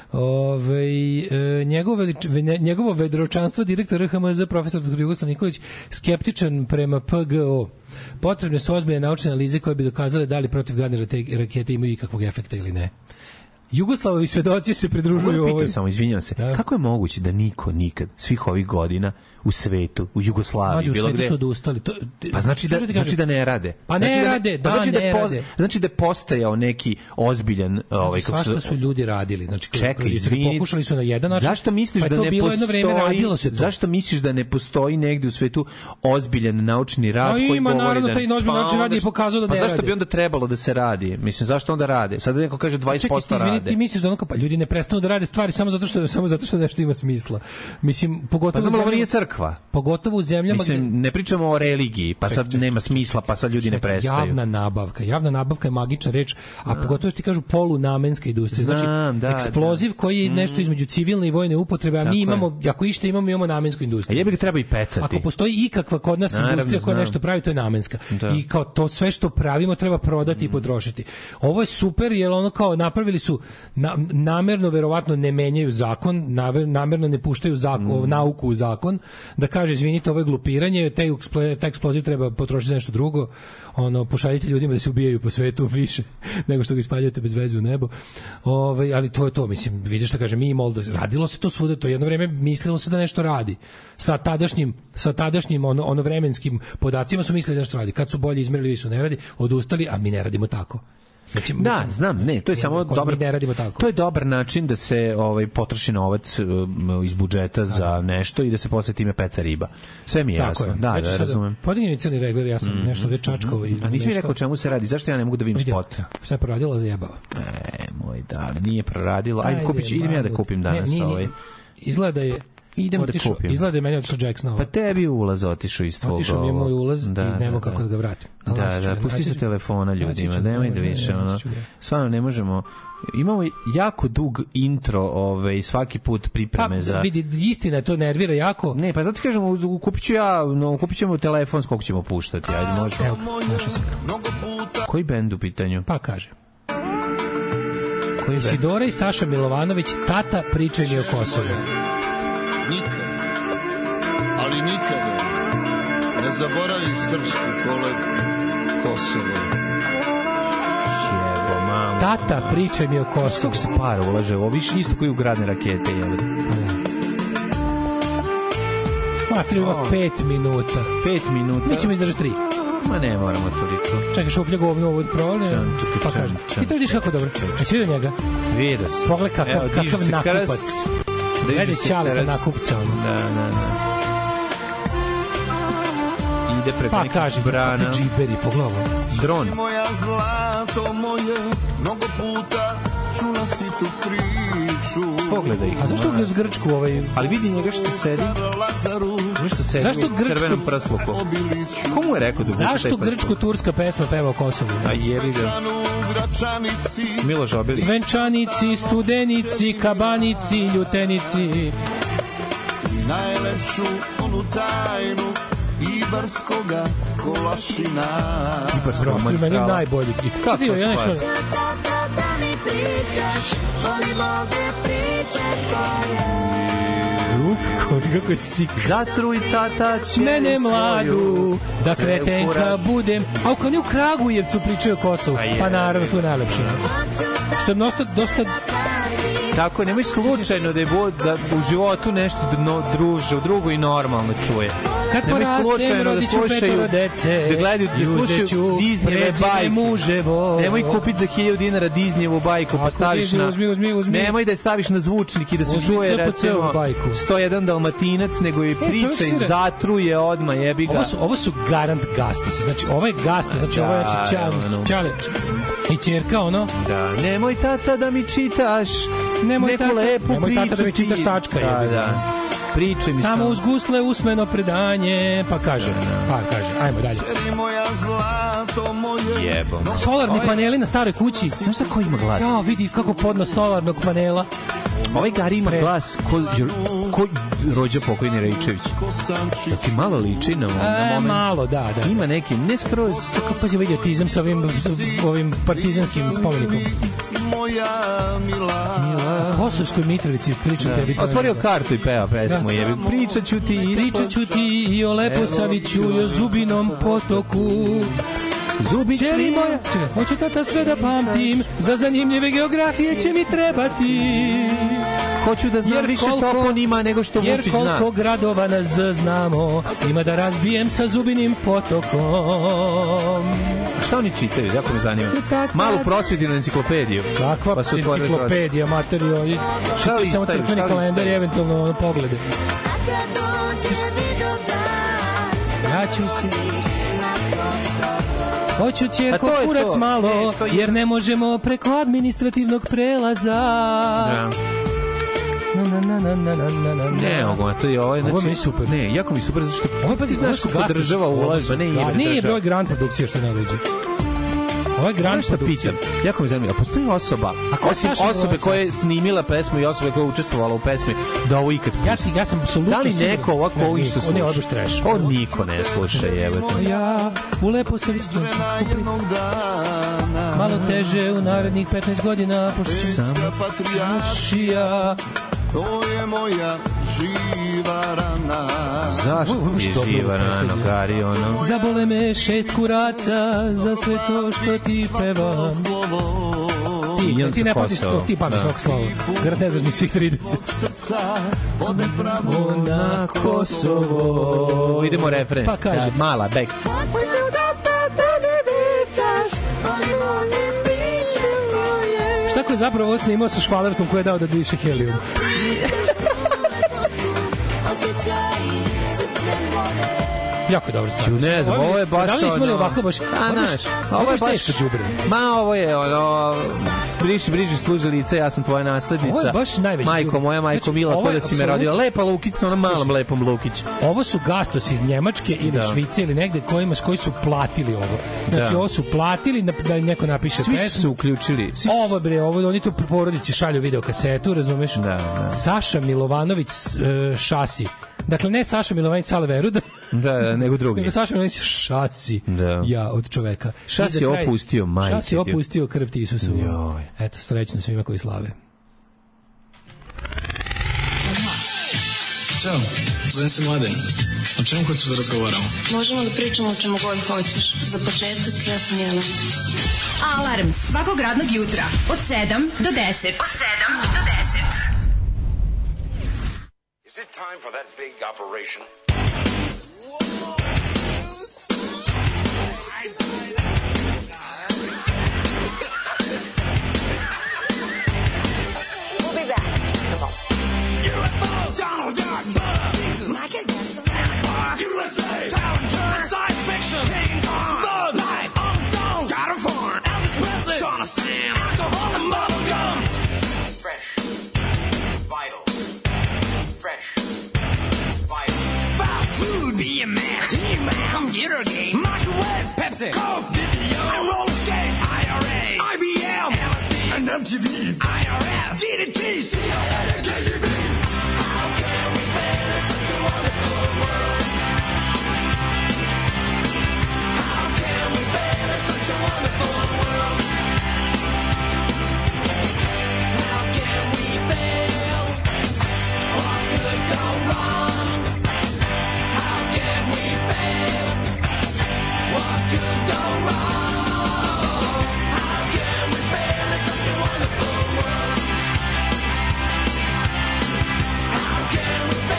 Ove, e, njegovo, velič, njegovo vedročanstvo direktor R H M Z profesor doktor Jugoslav Nikolić skeptičan prema P G O. Potrebne su ozbiljne naučne analize koje bi dokazale da li protivgradne rakete imaju ikakvog efekta ili ne. Jugoslavovi svedoci se pridružuju ovoj. Samo izvinjavam se. Da. Kako je moguće da niko nikad svih ovih godina u svetu, u Jugoslaviji, Mađu, bilo gde. Su odustali. To, pa znači da, da znači da ne rade. Pa ne znači rade, da, da, znači ne da, post, rade. Znači da je postojao neki ozbiljan, ovaj kako su su ljudi radili, znači čekaj, izvini, pokušali su na jedan način. Zašto misliš pa da ne bilo postoji? Vreme, radilo se to. Zašto misliš da ne postoji negde u svetu ozbiljan naučni rad no, koji ima, govori naravno, da taj ozbiljan pa naučni rad je pokazao da pa ne zašto radi. bi onda trebalo da se radi? Mislim zašto onda rade? Sad neko kaže dvadeset posto čekaj, rade. Izvini, ti misliš da ono pa ljudi ne prestanu da rade stvari samo zato što samo zato što nešto ima smisla. Mislim pogotovo pa znamo, ovo nije crkva. Pogotovo u zemljama mislim gde... ne pričamo o religiji, pa sad nema smisla, pa sad ljudi ne prestaju. Javna nabavka, javna nabavka je magična reč, a da. Pogotovo što ti kažu polunamenska industrija. Znači Znam, da, eksploziv da. koji je nešto između civilne i vojne upotrebe, a mi imamo, je. Ako išta imamo, imamo namensku industriju. A jebi ga treba i pecati. Ako postoji ikakva kod nas Naravno, industrija koja nešto pravi, to je namenska. Da. I kao to sve što pravimo treba prodati mm. i potrošiti. Ovo je super, jer ono kao napravili su na, namerno, verovatno ne menjaju zakon, namerno ne puštaju zakon, mm. nauku u zakon, da kaže, izvinite, ovo je glupiranje, taj, taj eksploziv treba potrošiti za nešto drugo, ono, pošaljite ljudima da se ubijaju po svetu više nego što ga ispaljujete bez veze u nebo. Ove, ali to je to, mislim, vidiš što kaže, mi i Moldo, radilo se to svuda, to jedno vreme mislilo se da nešto radi. Sa tadašnjim, sa tadašnjim ono, ono vremenskim podacima su mislili da nešto radi. Kad su bolje izmerili, su ne radi, odustali, a mi ne radimo tako. Znači, da, mislim, znam, ne, to je samo dobar, ne radimo tako. To je dobar način da se ovaj potroši novac um, iz budžeta za da. nešto i da se posle time peca riba. Sve mi je tako jasno. Je. Da, da, razumem. Podigni crni regler, ja sam mm-hmm. nešto već čačkao i a nisi mi rekao o čemu se radi? Zašto ja ne mogu da vidim spot? Sve proradilo, zajebava. E, moj da, nije proradilo. Ajde, kupit ću, idem ja da kupim danas ne, nije, ovaj. Izgleda je idem otišao, da kupim. Izgleda je meni otišao Jackson ovo. Pa tebi ulaz otišao iz tvojeg. Otišao mi je moj ulaz da, i nema da, kako da ga vratim. Da, da, da, pusti se telefona ljudima, nemoj da više, ono, stvarno ne možemo, imamo jako dug intro, ovaj, svaki put pripreme pa, za... vidi, istina, to nervira jako. Ne, pa zato kažemo, kupit ću ja, no, kupit ćemo telefon, koliko ćemo puštati, ajde, možemo. Evo, našao sam. Koji bend u pitanju? Pa kaže. Koji Isidora i Saša Milovanović, tata pričaj mi o Kosovu. Nikad, ali nikada ne zaboravi srpsku kolevku Kosovo. Sjebo, mamo. Tata pričaj mi o Kosovu. Kako se para ulaže, ovo viš isto koji u gradne rakete, jel? Matri ima oh. pet minuta. Pet minuta? Mi ćemo izdržati tri. Ma ne, moramo toliko. Čekaj, šuplja govno ovo od provali. Pa kažem. I to vidiš kako dobro. A si vidio njega? Vidio sam. Pogled kakav, Evo, kakav nakupac. Glede Ćaleta nakupca. Da, da, da. Ide preko pa, nekih kaži, brana. Pa kaži, džiberi, pogledamo. Dron. Moja zlato moje, mnogo puta čula si tu priču. Pogledaj ih. A zašto ga s Grčku ovaj... Ali vidi njega što sedi. Što sedi zašto u crvenom prsluku. Komu je rekao da zašto grčko-turska pesma peva o Kosovu? A jebi ga. Miloš Obilić. Venčanici, studenici, kabanici, ljutenici. I najlepšu onu tajnu Ibarskoga kolašina. Ibarskoga magistrala. Meni najbolji. Kako to ja stvar? Kako je sik. Zatruj tata će mene mladu, da kretenka budem. A kao ne u Kragujevcu pričaju o Kosovu. Pa naravno, tu je najlepše. Što je dosta, dosta... Tako, nemoj slučajno da je bod, da u životu nešto dno, druže, drugo i normalno čuje. Kad Nemoj porastem, slučajno da rodit ću slušaju, petoro dece, da gledaju, i da uzet slušaju ću Disneyve prezime bajke. muževo. Nemoj kupiti za hiljadu dinara Disneyevu bajku, pa Ako staviš Disney, na... uzmi, uzmi, uzmi. Nemoj da je staviš na zvučnik i da se Uzmi čuje, S P C-ovu recimo, bajku. sto jedan Dalmatinac, nego i čovjek priča im svira. zatruje odmah, jebi ga. Ovo su, ovo su garant gastosi. Znači, ovo je gasto, znači ovo je znači, čale, ono. čale. I ćerka, ono, Da, nemoj tata da mi čitaš Nemoj neku tata- lepu nemoj priču tata da mi ti. čitaš tačka, Da, jebi ga. da. Priče mi samo samo. uz gusle usmeno predanje, pa kaže, pa kaže, ajmo dalje. moja zlato moje. Jebom. Solarni paneli na staroj kući. Znaš da ko ima glas? Ja, vidi kako podno solarnog panela. Ovaj Gari ima glas ko, ko rođa pokojni Rejčević. Da ti malo liči na, na E, moment. malo, da, da. Ima neki, ne skroz... Kako pa si vidio tizam sa ovim, ovim partizanskim spomenikom? Moja mila. Kosovskoj Mitrovici pričam Da. tebi. Otvorio kartu i peva pesmu. Da. Jebi. Pričat ću ti ispod... Pričat ću ti i o Leposaviću i o Zubinom potoku. Zubić Čeri moja, čekaj, hoću tata sve da pamtim, za zanimljive geografije će mi trebati. Hoću da znam Jer više koliko- toponima nego što Jer Vučić zna. koliko gradova nas znamo, ima da razbijem sa Zubinim potokom. Šta oni čitaju? Jako me zanima. Malu prosvjetinu enciklopediju. Kakva Pa su otvorili enciklopedija, materio, i Šta čitaju samo listaju, crkveni šta kalendar i listaju? eventualno ono, poglede. Ja ću se... Hoću Pa ćerko to je kurac to. malo, E, to je- jer ne možemo preko administrativnog prelaza. Da. Na, na, na, na, na, na, na. Ne, ovo, to je ovo, znači... Ovo mi je super. Ne, jako mi je super, zato što Ovo je, pazi, ti znaš ovo su kako gastosi. država Ovo ulazi, su- pa ne Da, ide nije država. broj grand produkcije što ne dođe. Ovo je grand Znaš šta produkcija. pitam? Jako me zanima, a postoji osoba, A ko je osim Saša osobe Milanović koja je Sasa? snimila pesmu i osobe koja je učestvovala u pesmi, da ovo ikad Ja, pusti? ti- ja sam apsolutno Da li siguran- neko ovako Ne, ovo nije, isto on je sluša? odbaš trash. On niko ne sluša, jebate. Ja u Leposaviću Jednog dana. malo teže u narednih petnaest godina, pošto sam Patrijaršija, to je moja živa rana. Zašto Ovo je ti je dobro, živa ovo je rano, dobro. Gari, ono? zabole me šest kuraca za sve to što ti pevam. Ti, Jan ti sa ne pamtiš Kosova. to, ti pamtiš Da. svog slova. Garant ne znaš ni svih trideset. Srca, ode pravo Na Kosovo. Idemo refren. Pa kaže. Da, mala, back. Šta ko je zapravo ovo snimao sa švalerkom koji je dao da diše helijum? Jako je dobra stvar. Ču, ne znam, ovo je baš Da li nismo li ono- ovako baš... A, ovo baš- znaš, ovo ovo je baš... teško đubre. Ma, ovo je, ono... Briši, briši, služi lice, ja sam tvoja naslednica. Ovo je baš najveći Majko đubre. moja, majko Znači, mila, ovo ko je da si me apsolutno- rodila. Lepa Lukica, ona malom lepom Lukić. Ovo su gastosi iz Njemačke ili Da. Švice ili negde kojima, koji su platili ovo. Znači, Da. ovo su platili da, da im neko napiše Svi su pesmu. se uključili. Svi su... Ovo bre, ovo oni tu po porodici šalju video kasetu, razumeš? Da, da. Saša Milovanović e, šasi. Dakle, ne Saša Milovanović Sale Veruda, Da, da, nego drugi. nego Saša Milovanović šasi. Da. Ja, od čoveka. Šasi I za je kraj- opustio, majke Šasi je ti. opustio krv ti Isusovu. Joj. Eto, srećno svima koji slave. Ćao, zovem se Mladen. O čemu hoćeš da razgovaramo? Možemo da pričamo o čemu god hoćeš. Za početak, ja sam Jela. Alarm svakog radnog jutra od sedam do deset. Od sedam do deset. Is it time for that big operation? We'll be back. U S A, talent, turn, science fiction, King Kong, Thug Life, on the Dome, California, Elvis Presley, Donna Sam, alcohol and bubble gum. Fresh, vital, fresh, vital. Fast food, be a man, He-Man, computer game, microwave, Pepsi, Coke, video, and roller skate, I R A, I B M, L S D, and M T V, I R S, D D T, C I A, and K G B. How can we fail in such a wonderful world? How can we fail in such a wonderful world? How can we fail? What could go wrong? How can we fail? What could go wrong? How can we fail in such a wonderful world? How can we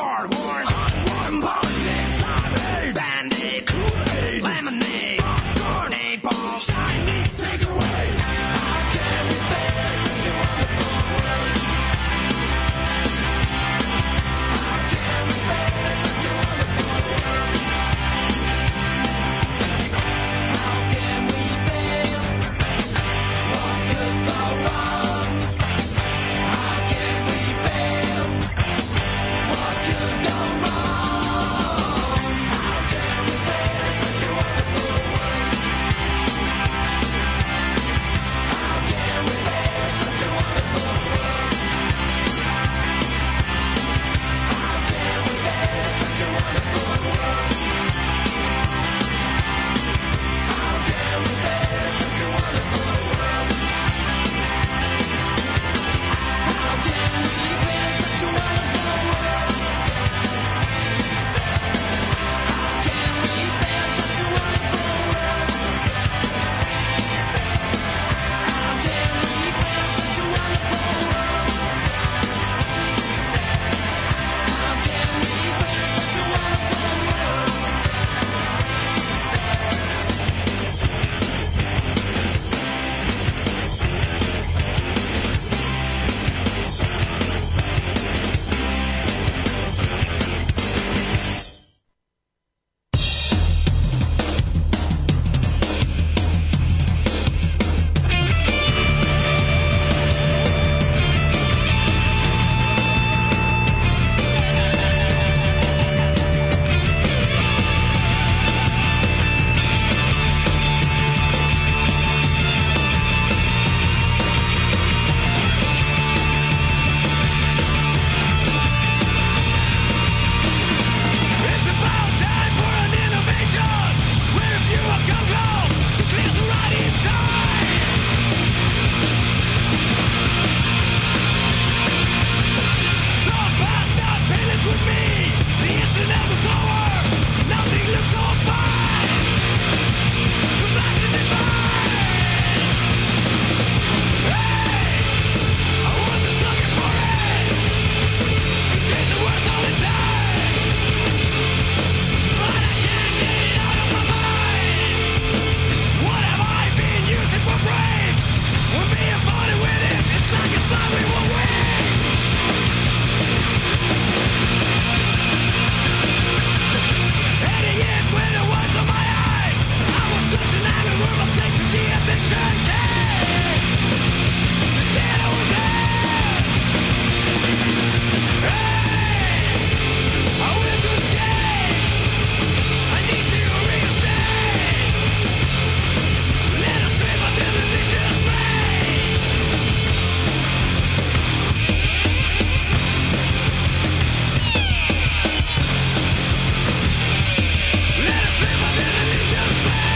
Hard wars, unwarm politics, library, band-aid, Kool-Aid, lemonade, popcorn, eight balls, Chinese takeaway. How can we fail in such a wonderful world? How can we fail in such a wonderful world? How can we fail? What could go wrong? How can we fail? What could go wrong? How can we fail in such a wonderful world? How can we fail in such a wonderful world? How can we fail in such a wonderful world? How can we fail in such a wonderful world? How can we fail such a wonderful world? How can we fail such a wonderful world? How can we fail such a wonderful world? How can we fail such a wonderful world? It's about time for an innovation. Where if you are come close, so clear the right in time. The past not painless with me. The instant was over. Nothing looks so fine. So black and divine. Hey, I wasn't looking for it. It takes the worst all the time. But I can't get it out of my mind. What have I been using for brains? When being bonded with him, it's like I thought we were wings. Heading in when it was on my eyes. I was such an angry word mistake to the addiction came. Instead I was there. Hey, I wanted to escape. I need to reinstate. Let us dream of the delicious brain. Let us dream of the delicious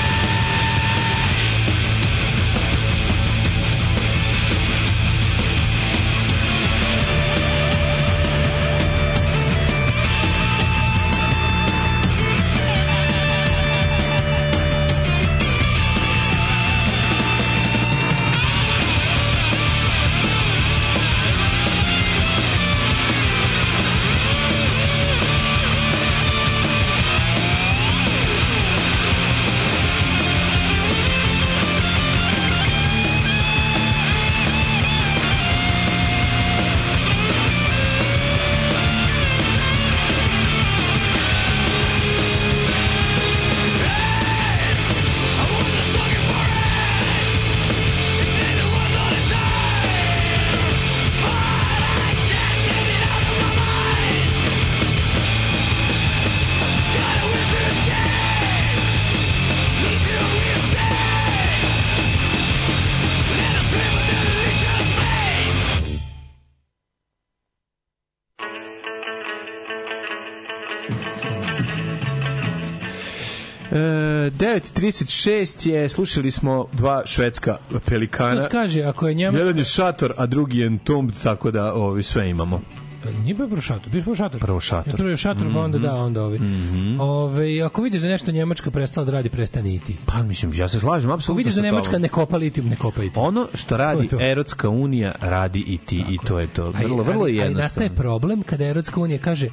devet i trideset šest je, slušali smo dva švedska pelikana. Što kaže, ako je Njemačka... Jedan je Šator, a drugi je Entombed, tako da ovi sve imamo. Nije bio prvo Šator, bio prvo Šator. Prvo Šator. Ja, prvo je Šator, mm-hmm. pa onda da, onda ovi. Mm-hmm. Ove, ako vidiš da nešto Njemačka prestala da radi, prestani i ti. Pa mislim, ja se slažem, apsolutno. Ako vidiš da Njemačka ne kopa litijum, ne kopa i ti. Ono što radi to to. Erotska unija, radi i ti. Tako i to je to. Vrlo, vrlo je jednostavno. Ali nastaje problem kada Erotska unija kaže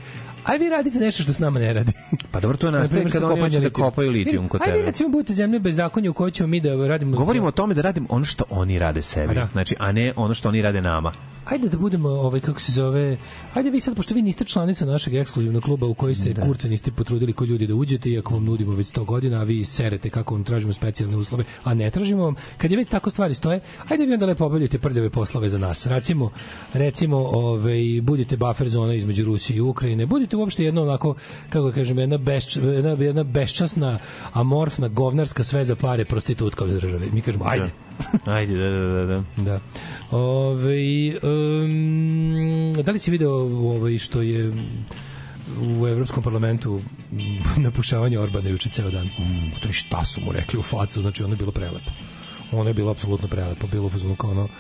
aj vi radite nešto što s nama ne radi. Pa dobro, to nastaje kada oni hoće da kopaju litijum kod tebe. Ajde, recimo, budete zemlje bez zakonja u kojoj ćemo mi da radimo... Govorimo o tome da radimo ono što oni rade sebi, da. Znači, a ne ono što oni rade nama. Ajde da budemo, ovaj, kako se zove, ajde vi sad, pošto vi niste članica našeg ekskluzivnog kluba u koji se da. kurca niste potrudili ko ljudi da uđete, iako vam nudimo već sto godina, a vi serete kako vam tražimo specijalne uslove, a ne tražimo vam, kad je već tako stvari stoje, ajde vi onda lepo obavljate prljave poslove za nas. Recimo, recimo ovaj, budite buffer zona između Rusije i Ukrajine, budite uopšte jedno onako, kako kažem, jedna, bešč, jedna, jedna beščasna, amorfna, govnarska, sve za pare prostitutka od države. Mi kažemo, ajde. Ajde, da, da, da. da. da. Ove, um, da li si video ovaj, što je u Evropskom parlamentu napušavanje Orbana juče ceo dan? Mm, to je šta su mu rekli u facu, znači ono je bilo prelepo. Ono je bilo apsolutno prelepo. Bilo u kao ono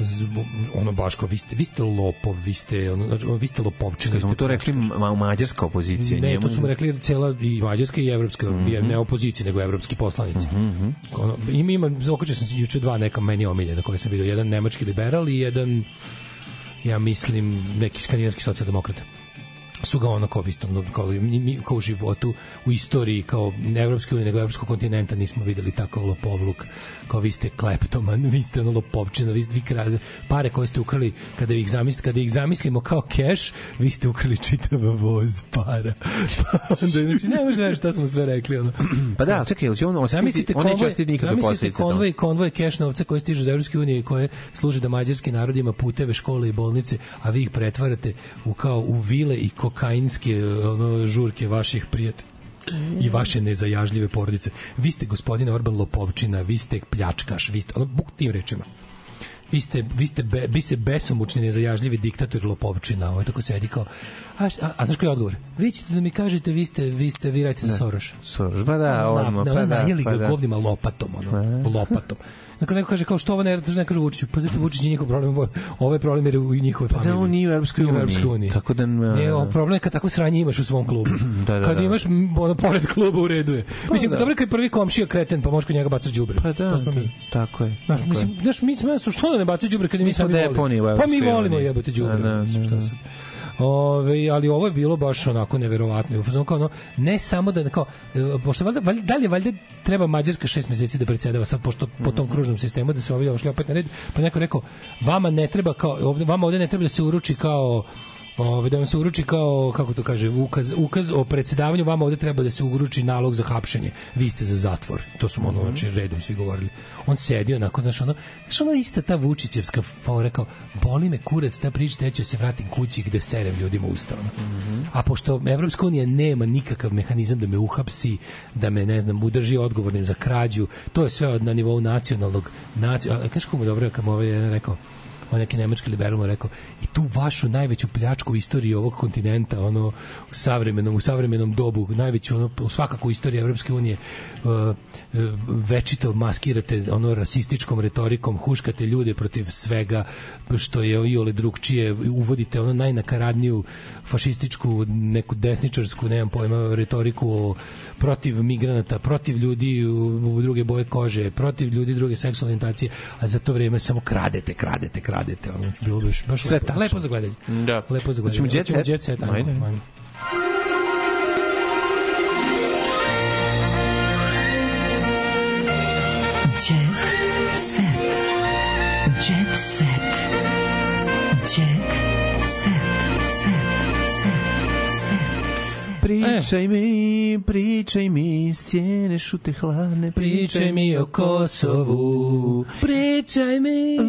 ono baš kao vi ste, vi ste lopov, vi ste, ono, znači, vi ste lopovčina. Kad smo to rekli ma, mađarska opozicija. Ne, njemu... to su mu rekli cijela i mađarska i evropska, mm -hmm. ne opozicija, nego evropski poslanici. Mm -hmm. ono, ima, ima, okačio sam juče dva neka meni omiljena koje sam vidio. Jedan nemački liberal i jedan, ja mislim, neki skandinavski socijaldemokrata. Su ga ono kao, isto, kao, kao u životu, u istoriji, kao ne Evropske unije, nego evropskog kontinenta nismo videli takav lopovluk, kao vi ste kleptoman, vi ste ono lopovčina, vi, vi krade, pare koje ste ukrali, kada ih, zamisli, kada ih zamislimo kao keš, vi ste ukrali čitav voz para. Pa onda, znači, ne može šta smo sve rekli. Ono. Pa da, čekaj, on osjetiti, on neće osjetiti nikakve posljedice. Zamislite konvoj, konvoj keš novca koji stižu iz Evropske unije i koje služi da mađarski narod ima puteve, škole i bolnice, a vi ih pretvarate u, kao, u vile i kokainske ono, žurke vaših prijatelja i vaše nezajažljive porodice. Vi ste, gospodine Orban, lopovčina, vi ste pljačkaš, vi ste, ono, buk tim rečima. Vi ste, vi ste, be, vi ste besomučni, nezajažljivi diktator lopovčina. Ovo je tako sedi kao, a, a, a znaš koji je odgovor? Vi ćete da mi kažete, vi ste, vi ste, vi radite za Soroš. Soroš, pa da, odmah, pa da. Najeli pa ga da. govnima lopatom, ono, lopatom. Dakle, neko kaže kao što ovo ne, ne kaže Vučiću, pa zato Vučić je njihov problem, ovo je problem jer je u njihovoj familiji. Da, on nije u Evropskoj uniji. Tako da... Ne, ovo problem je kad tako sranje imaš u svom klubu. da, da, kad da. imaš, ono, pored kluba u redu je. Pa, mislim, da. dobro je kad prvi komšija kreten, pa možeš kod njega bacaš đubre. Pa da, to smo mi. Tako je. Znaš, mislim, znaš, mi smo, što da ne bacaš đubre kad mi, mi sami volimo? Pa mi volimo jebote đubre. Šta se... Ove, ali ovo je bilo baš onako neverovatno. Kao ono, ne samo da kao, pošto valjda, valjda, da li je valjda treba Mađarska šest meseci da predsjedava sad pošto po tom kružnom sistemu da se ovi došli opet na red, pa neko rekao vama ne treba kao ovde, vama ovde ne treba da se uruči kao Ove, da vam se uruči kao, kako to kaže, ukaz, ukaz o predsjedavanju, vama ovde treba da se uruči nalog za hapšenje. Vi ste za zatvor. To su ono, znači, redom svi govorili. On sedi onako, znaš, ono, znaš, ono ista ta Vučićevska fora, kao, boli me kurac, ta priča, ja ću se vratim kući gde serem ljudima usta. Ono. Mm-hmm. A pošto Evropska unija nema nikakav mehanizam da me uhapsi, da me, ne znam, udrži odgovornim za krađu, to je sve na nivou nacionalnog, naci... a kaži komu dobro, kad mu ovaj jedan rekao, on neki nemački liberal mu rekao i tu vašu najveću pljačku u istoriji ovog kontinenta, ono u savremenom u savremenom dobu, najveću ono svakako u istoriji Evropske unije, uh, uh, večito maskirate ono rasističkom retorikom, huškate ljude protiv svega što je iole drugčije, uvodite ono najnakaradniju fašističku, neku desničarsku, nemam pojma, retoriku o, protiv migranata, protiv ljudi u, u druge boje kože, protiv ljudi druge seksualne orijentacije, a za to vreme samo kradete, kradete, kradete. Radete, ono, bilo bi baš lepo, lepo za gledanje. Da. Lepo za gledanje. Hoćemo jet set? Jet set, ajmo. Ajde. Ajde. Pričaj mi, pričaj mi, stjene šute hladne, pričaj mi o Kosovu, pričaj mi.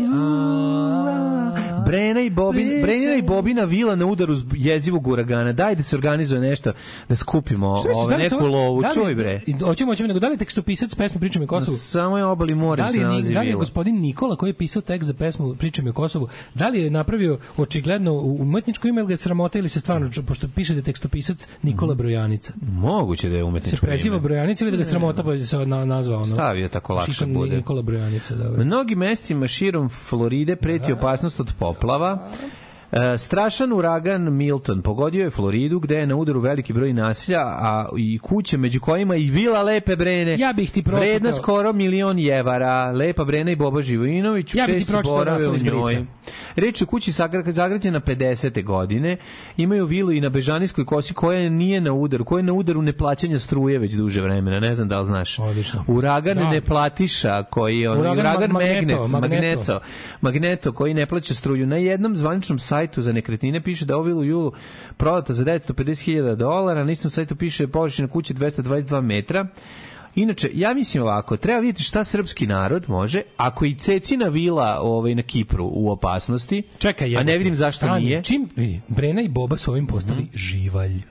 Brena i Bobin, Brena i Bobina vila na udaru jezivog uragana. Daj da se organizuje nešto, da skupimo ove neku lovu. Čuj bre. Hoćemo, hoćemo, nego da li tekstopisac pesme Pričaj mi o Kosovu? Samo je obali morem se nalazi vila. Da li je gospodin Nikola koji je pisao tekst za pesmu Pričaj mi o Kosovu, da li je napravio očigledno umetničko ime ili ga je sramota ili se stvarno, pošto piše da je tekstopisac Nikola Brojanica. Moguće da je umetničko ime. Se preziva Brojanica ili da ga sramota pa se nazvao ono. Stavio tako lakše bude. Nikola Brojanica, dobro. Mnogim mestima širom Floride preti opasnost od poplava. E, strašan uragan Milton pogodio je Floridu gde je na udaru veliki broj nasilja, a i kuće među kojima i vila Lepe Brene. Ja bih ti pročitao. Vredna skoro milion jevara. Lepa Brena i Boba Živojinović ja često borave u njoj. Reč je kući sagrađena pedesete godine. Imaju vilu i na Bežanijskoj kosi koja nije na udaru, koja je na udaru neplaćanja struje već duže vremena. Ne znam da li znaš. Odlično. Uragan da. Neplatiša koji je on, uragan, uragan Magneto, Magneto, Magneto, Magneto koji ne plaća struju. Na jednom zvaničnom sajtu za nekretnine piše da je ova vila u julu prodata za devetsto pedeset hiljada dolara, na istom sajtu piše površina kuće dvesta dvadeset dva metra. Inače, ja mislim ovako, treba vidjeti šta srpski narod može, ako i Cecina vila ovaj, na Kipru u opasnosti, čekaj, a ne vidim zašto stani, nije. Čim Brena i Boba su ovim postali mm-hmm. živalj.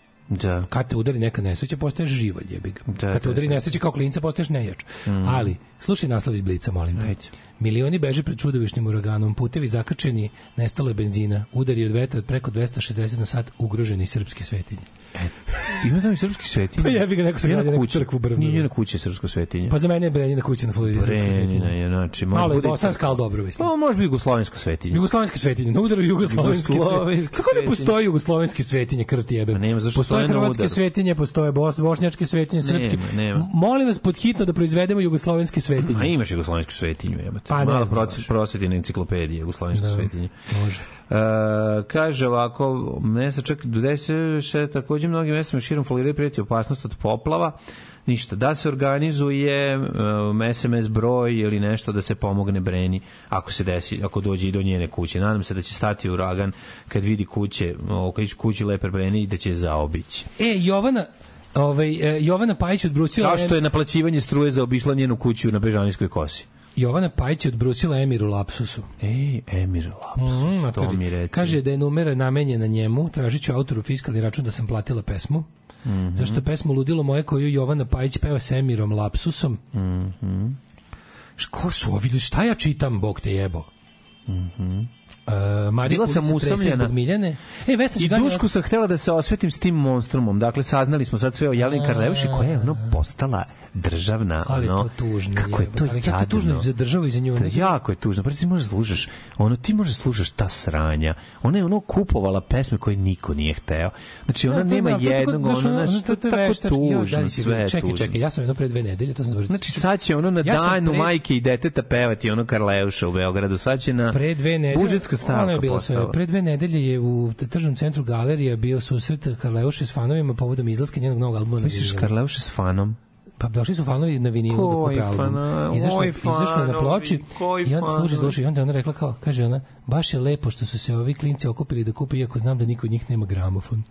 Da. Kad te udari neka nesreća, postaješ živalj, jebi ga. Da, kad te udari nesreća kao klinca, postaješ nejač. Mm. Ali, slušaj naslov iz Blica, molim te. Milioni beže pred čudovišnim uraganom, putevi zakrčeni, nestalo je benzina, udari od vetra od preko dvesta šezdeset na sat, ugroženi srpski svetinje. E, ima tamo i srpski svetinje? Pa jebi ga, neko se gradi neku crkvu brvnu. Nije na kući srpsko svetinje. Pa za mene je Brenjina kuća na Floridi srpsko svetinje. Brenjina je, znači, može malo bude... je bosanska, ali dobro, mislim. Pa može biti jugoslovenska svetinja. Jugoslovenska svetinja, na udaru jugoslovenske svetinje. Kako ne postoji jugoslovenske svetinje, krti jebe? Nema, zašto postoje hrvatske svetinje, postoje bos, bošnjačke svetinje, srpske. Nema, nema. Molim vas pod hitno da proizvedemo jugoslovenske svetinje. A imaš jugoslovensku svetinju, jebate. Pa malo prosvetine enciklopedije jugoslovenske svetinje. Može. Uh, kaže ovako, mesta čak do deset, također mnogim mestima širom Floride prijeti opasnost od poplava. Ništa, da se organizuje um, es em es broj ili nešto da se pomogne Breni ako se desi, ako dođe i do njene kuće. Nadam se da će stati uragan kad vidi kuće, kad vidi kući Lepe Breni i da će zaobići. E, Jovana, ovaj, Jovana Pajić odbrucila... Kao što je naplaćivanje struje zaobišla njenu kuću na Bežanijskoj kosi. Jovana Pajić je odbrusila Emiru lapsusu. Ej, Emir lapsus, mm, to mi reci. Kaže da je numera namenjena njemu, tražit ću autoru fiskalni račun da sam platila pesmu. Mm-hmm. Zašto pesmu Ludilo moje koju Jovana Pajić peva s Emirom lapsusom? Mm-hmm. Ko su ovi ljudi? Šta ja čitam, Bog te jebo? Mhm. Uh, Bila sam usamljena. E, Vesna I Dušku sam htjela da se osvetim s tim monstrumom. Dakle, saznali smo sad sve o Jeleni Karleuši koja je ono postala državna. Ali ono, to tužno. Kako je to ali jadno. Kako je tužno za državu i za nju. Da, jako je tužno. Prvo ti možeš slušaš, ono, ti možeš slušaš ta sranja. Ona je ono kupovala pesme koje niko nije hteo. Znači, ona no, nema da, jednog, to, ono, ono, to je tako tužno, ja, sve čekaj, tužno. Čekaj, ja sam jedno pre dve nedelje, to sam zavrti. Znači, sad će ono na ja danu pre... majke i deteta pevati ono Karleuša u Beogradu. Sad će na pre dve nedelje, budžetska stavka postala. Pre dve nedelje je u tržnom centru Galerija bio susret Karleuše s fanovima povodom izlaska njenog novog albuma. Misliš Karleuše s fanom? Pa došli su fanovi na vinilu da kupe album. Izašlo je na ploči i onda služi, sluši, i onda ona rekla kao, kaže ona, baš je lepo što su se ovi klinci okupili da kupe, iako znam da niko od njih nema gramofon.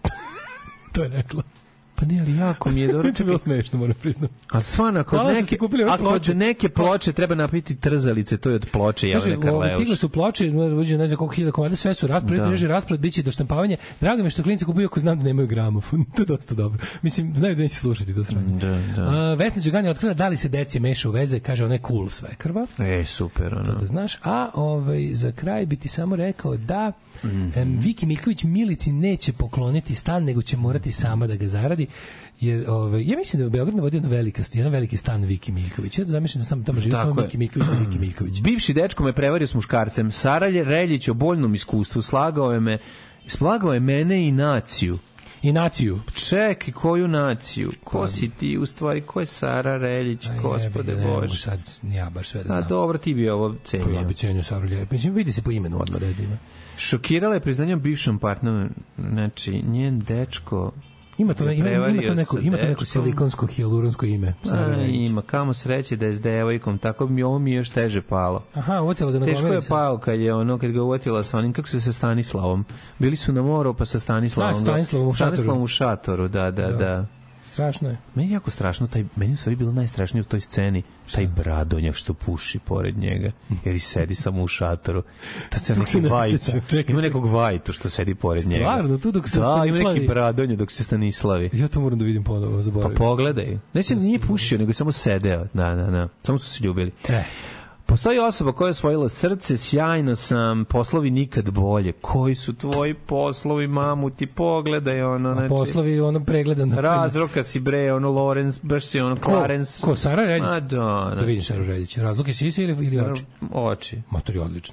To je rekla. Pa ne, ali jako mi je dobro. To je bilo smešno, moram priznam. A stvarno, ako od neke, ako neke ploče treba napiti trzalice, to je od ploče Jelene Karleuše. Stigle su ploče, uđe ne znam koliko hiljada komada, sve su raspred, reži raspred, biće do štampavanja. Drago mi je što klinci kupuju ako znam da nemaju gramofon. To je dosta dobro. Mislim, znaju da neće slušati to sranje. Da, da. Uh, Vesna Đugani je otkrila da li se deci meša u veze, kaže ona je cool sve krva. E, super, ono. To da znaš. A ovaj, za kraj bi ti samo rekao da mm-hmm. um, Viki Milković Milici neće pokloniti stan, nego će morati sama da ga zaradi. Jer ovaj ja mislim da je Beograd navodio na velika jedan veliki stan Viki Miljković. Ja zamišljam da sam tamo živio samo Viki Miljković, Viki Miljković. Bivši dečko me prevario s muškarcem. Saralje Reljić o boljnom iskustvu slagao je me, slagao je mene i naciju. I naciju. Čekaj, koju naciju? Ko si ti u stvari? Ko je Sara Reljić? Gospode Bože. Sad ja baš sve da znam. A dobro, ti bi ovo cenio. Ja bi cenio Saru Reljić. Mislim, vidi se po imenu odmah da ima. Šokirala je priznanjem bivšom partneru. Znači, njen dečko Ima to, ima, ima to neko, ima to neko silikonsko hijaluronsko ime. A, ima, kamo sreće da je s devojkom, tako mi ovo mi je još teže palo. Aha, uvotila ga na Teško je palo kad je ono, kad ga uvotila sa onim, kako se sa Stanislavom. Bili su na moru, pa sa Stanislavom. Da, Stanislavom u šatoru. Stanislavom u šatoru, da, da, da. da. Strašno je. Meni je jako strašno, taj, meni je stvari bilo najstrašnije u toj sceni, taj bradonjak što puši pored njega, jer i sedi samo u šatoru. Ta se neki vajtu, ima nekog vajtu što sedi pored njega. Stvarno, tu dok se da, Stanislavi... ima neki bradonje dok se Stanislavi. Ja to moram da vidim ponovo, zaboravim. Pa pogledaj. Ne se nije pušio, nego je samo sedeo. Da, da, da. Samo su se ljubili. Eh. Postoji osoba koja je osvojila srce, sjajno sam, poslovi nikad bolje. Koji su tvoji poslovi, mamu, ti pogledaj ono. Znači, poslovi, ono pregledan. Razroka si bre, ono Lorenz, baš si ono Clarence. Ko, ko Sara Reljić? A da, da. Da vidim Saru Reljić. Razloke si ili, ili oči? Oči. Matori, odlično je. Pa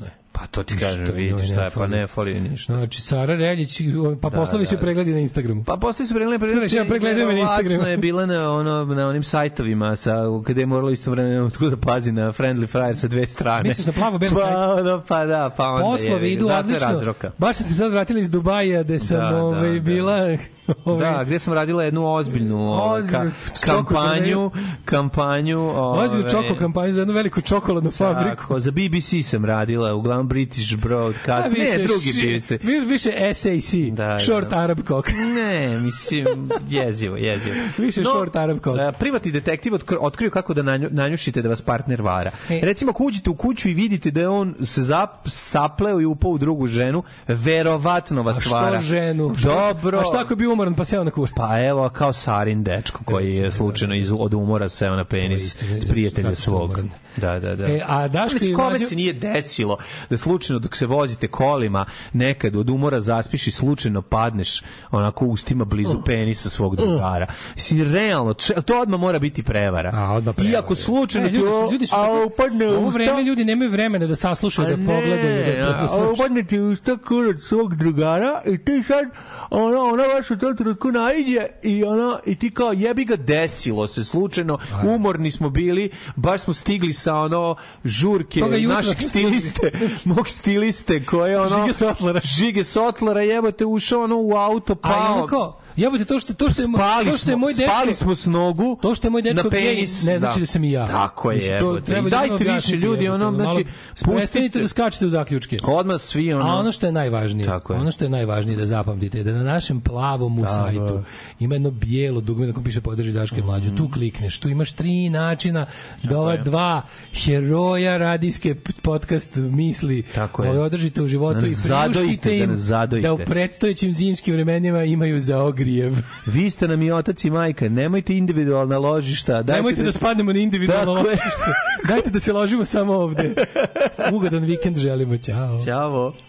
Pa to ti kažem, vidi šta je, pa ne fali ništa. Znači, Sara Reljić, pa da, poslovi su da, pregledi na Instagramu. Pa poslovi su pregledi, pregledi, znači, ja pregledam na Instagramu. je bila na, ono, na onim sajtovima, sa, kada je moralo isto vremena da pazi na Friendly Fire sa dve strane. Misliš na plavo-beli sajt? Pa, da, pa da, pa onda poslovi je, idu odlično. Baš sam se sad vratila iz Dubaja, gde sam da, ove, da, bila... Ove, da, gde sam radila jednu ozbiljnu ove, ka, kampanju, kampanju... Ove, ozbiljnu čoko kampanju za jednu veliku čokoladnu fabriku. Tako, za B B C sam radila, uglavnom British Broadcast, ne, drugi B B C. Više S A C, da, Short da. Arab Cock. Ne, mislim, jezivo, jezivo. Više no, Short Arab Cock. Privatni detektiv otkriju kako da nanju, nanjušite da vas partner vara. E. Recimo, ako uđete u kuću i vidite da je on se zap, sapleo i upao u drugu ženu, verovatno vas vara. A što ženu? Dobro. A šta ako bi umoran pa seo na kurac? Pa evo, kao Sarin dečko koji je slučajno iz, od umora seo na penis prijatelja svog. Da, da, da. E, a Daško i kome se nije desilo da slučajno dok se vozite kolima nekad od umora zaspiš i slučajno padneš onako ustima blizu uh. penisa svog drugara. Mislim, realno, to odmah mora biti prevara. A, odmah prevara. Iako slučajno... E, ljudi su, ljudi su a, upadne u ovo vreme ljudi nemaju vremena da saslušaju, da pogledaju. Da, a upadne ti usta kurac svog drugara i ti sad ona, ona baš u tom trenutku naiđe i, ona, i ti kao jebi ga desilo se slučajno, umorni smo bili, baš smo stigli sa ono žurke našeg stiliste, mog stiliste koje ono Žige Sotlera, Žige Sotlera jebote ušao ono u auto pao. Jebote, to što to što je spali to što je moj dečko, spali smo s nogu. To što je moj dečko gej, ne znači da. da sam i ja. Tako je. Jebote. Dajte više ljudi, ono znači pustite da skačete u zaključke. Odmah svi ono. A ono što je najvažnije, je. ono što je najvažnije da zapamtite da na našem plavom u sajtu ima jedno bijelo dugme na kojem piše podrži Daška i Mlađu. Tu klikneš, tu imaš tri načina da ova dva heroja radijske podcast misli ove održite u životu i priuštite im da u predstojećim zimskim vremenima imaju za ogrijev. Vi ste nam i otac i majka, nemojte individualna ložišta. Dajte nemojte da, da spadnemo na individualno ložište. Dajte da se ložimo samo ovde. Ugodan vikend želimo. Ćao. Ćao. Oh,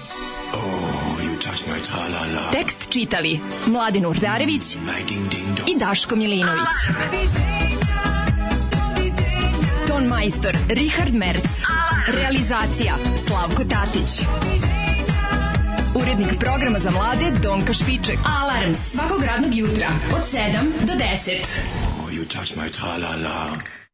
you touch my tra-la-la. Tekst čitali Mladin Urdarević i Daško Milinović. Ton majstor Richard Merc. Realizacija Slavko Tatić. Urednik programa za mlade Donka Špiček. Alarms svakog radnog jutra od sedam do deset. Oh, you touch my tra-la-la.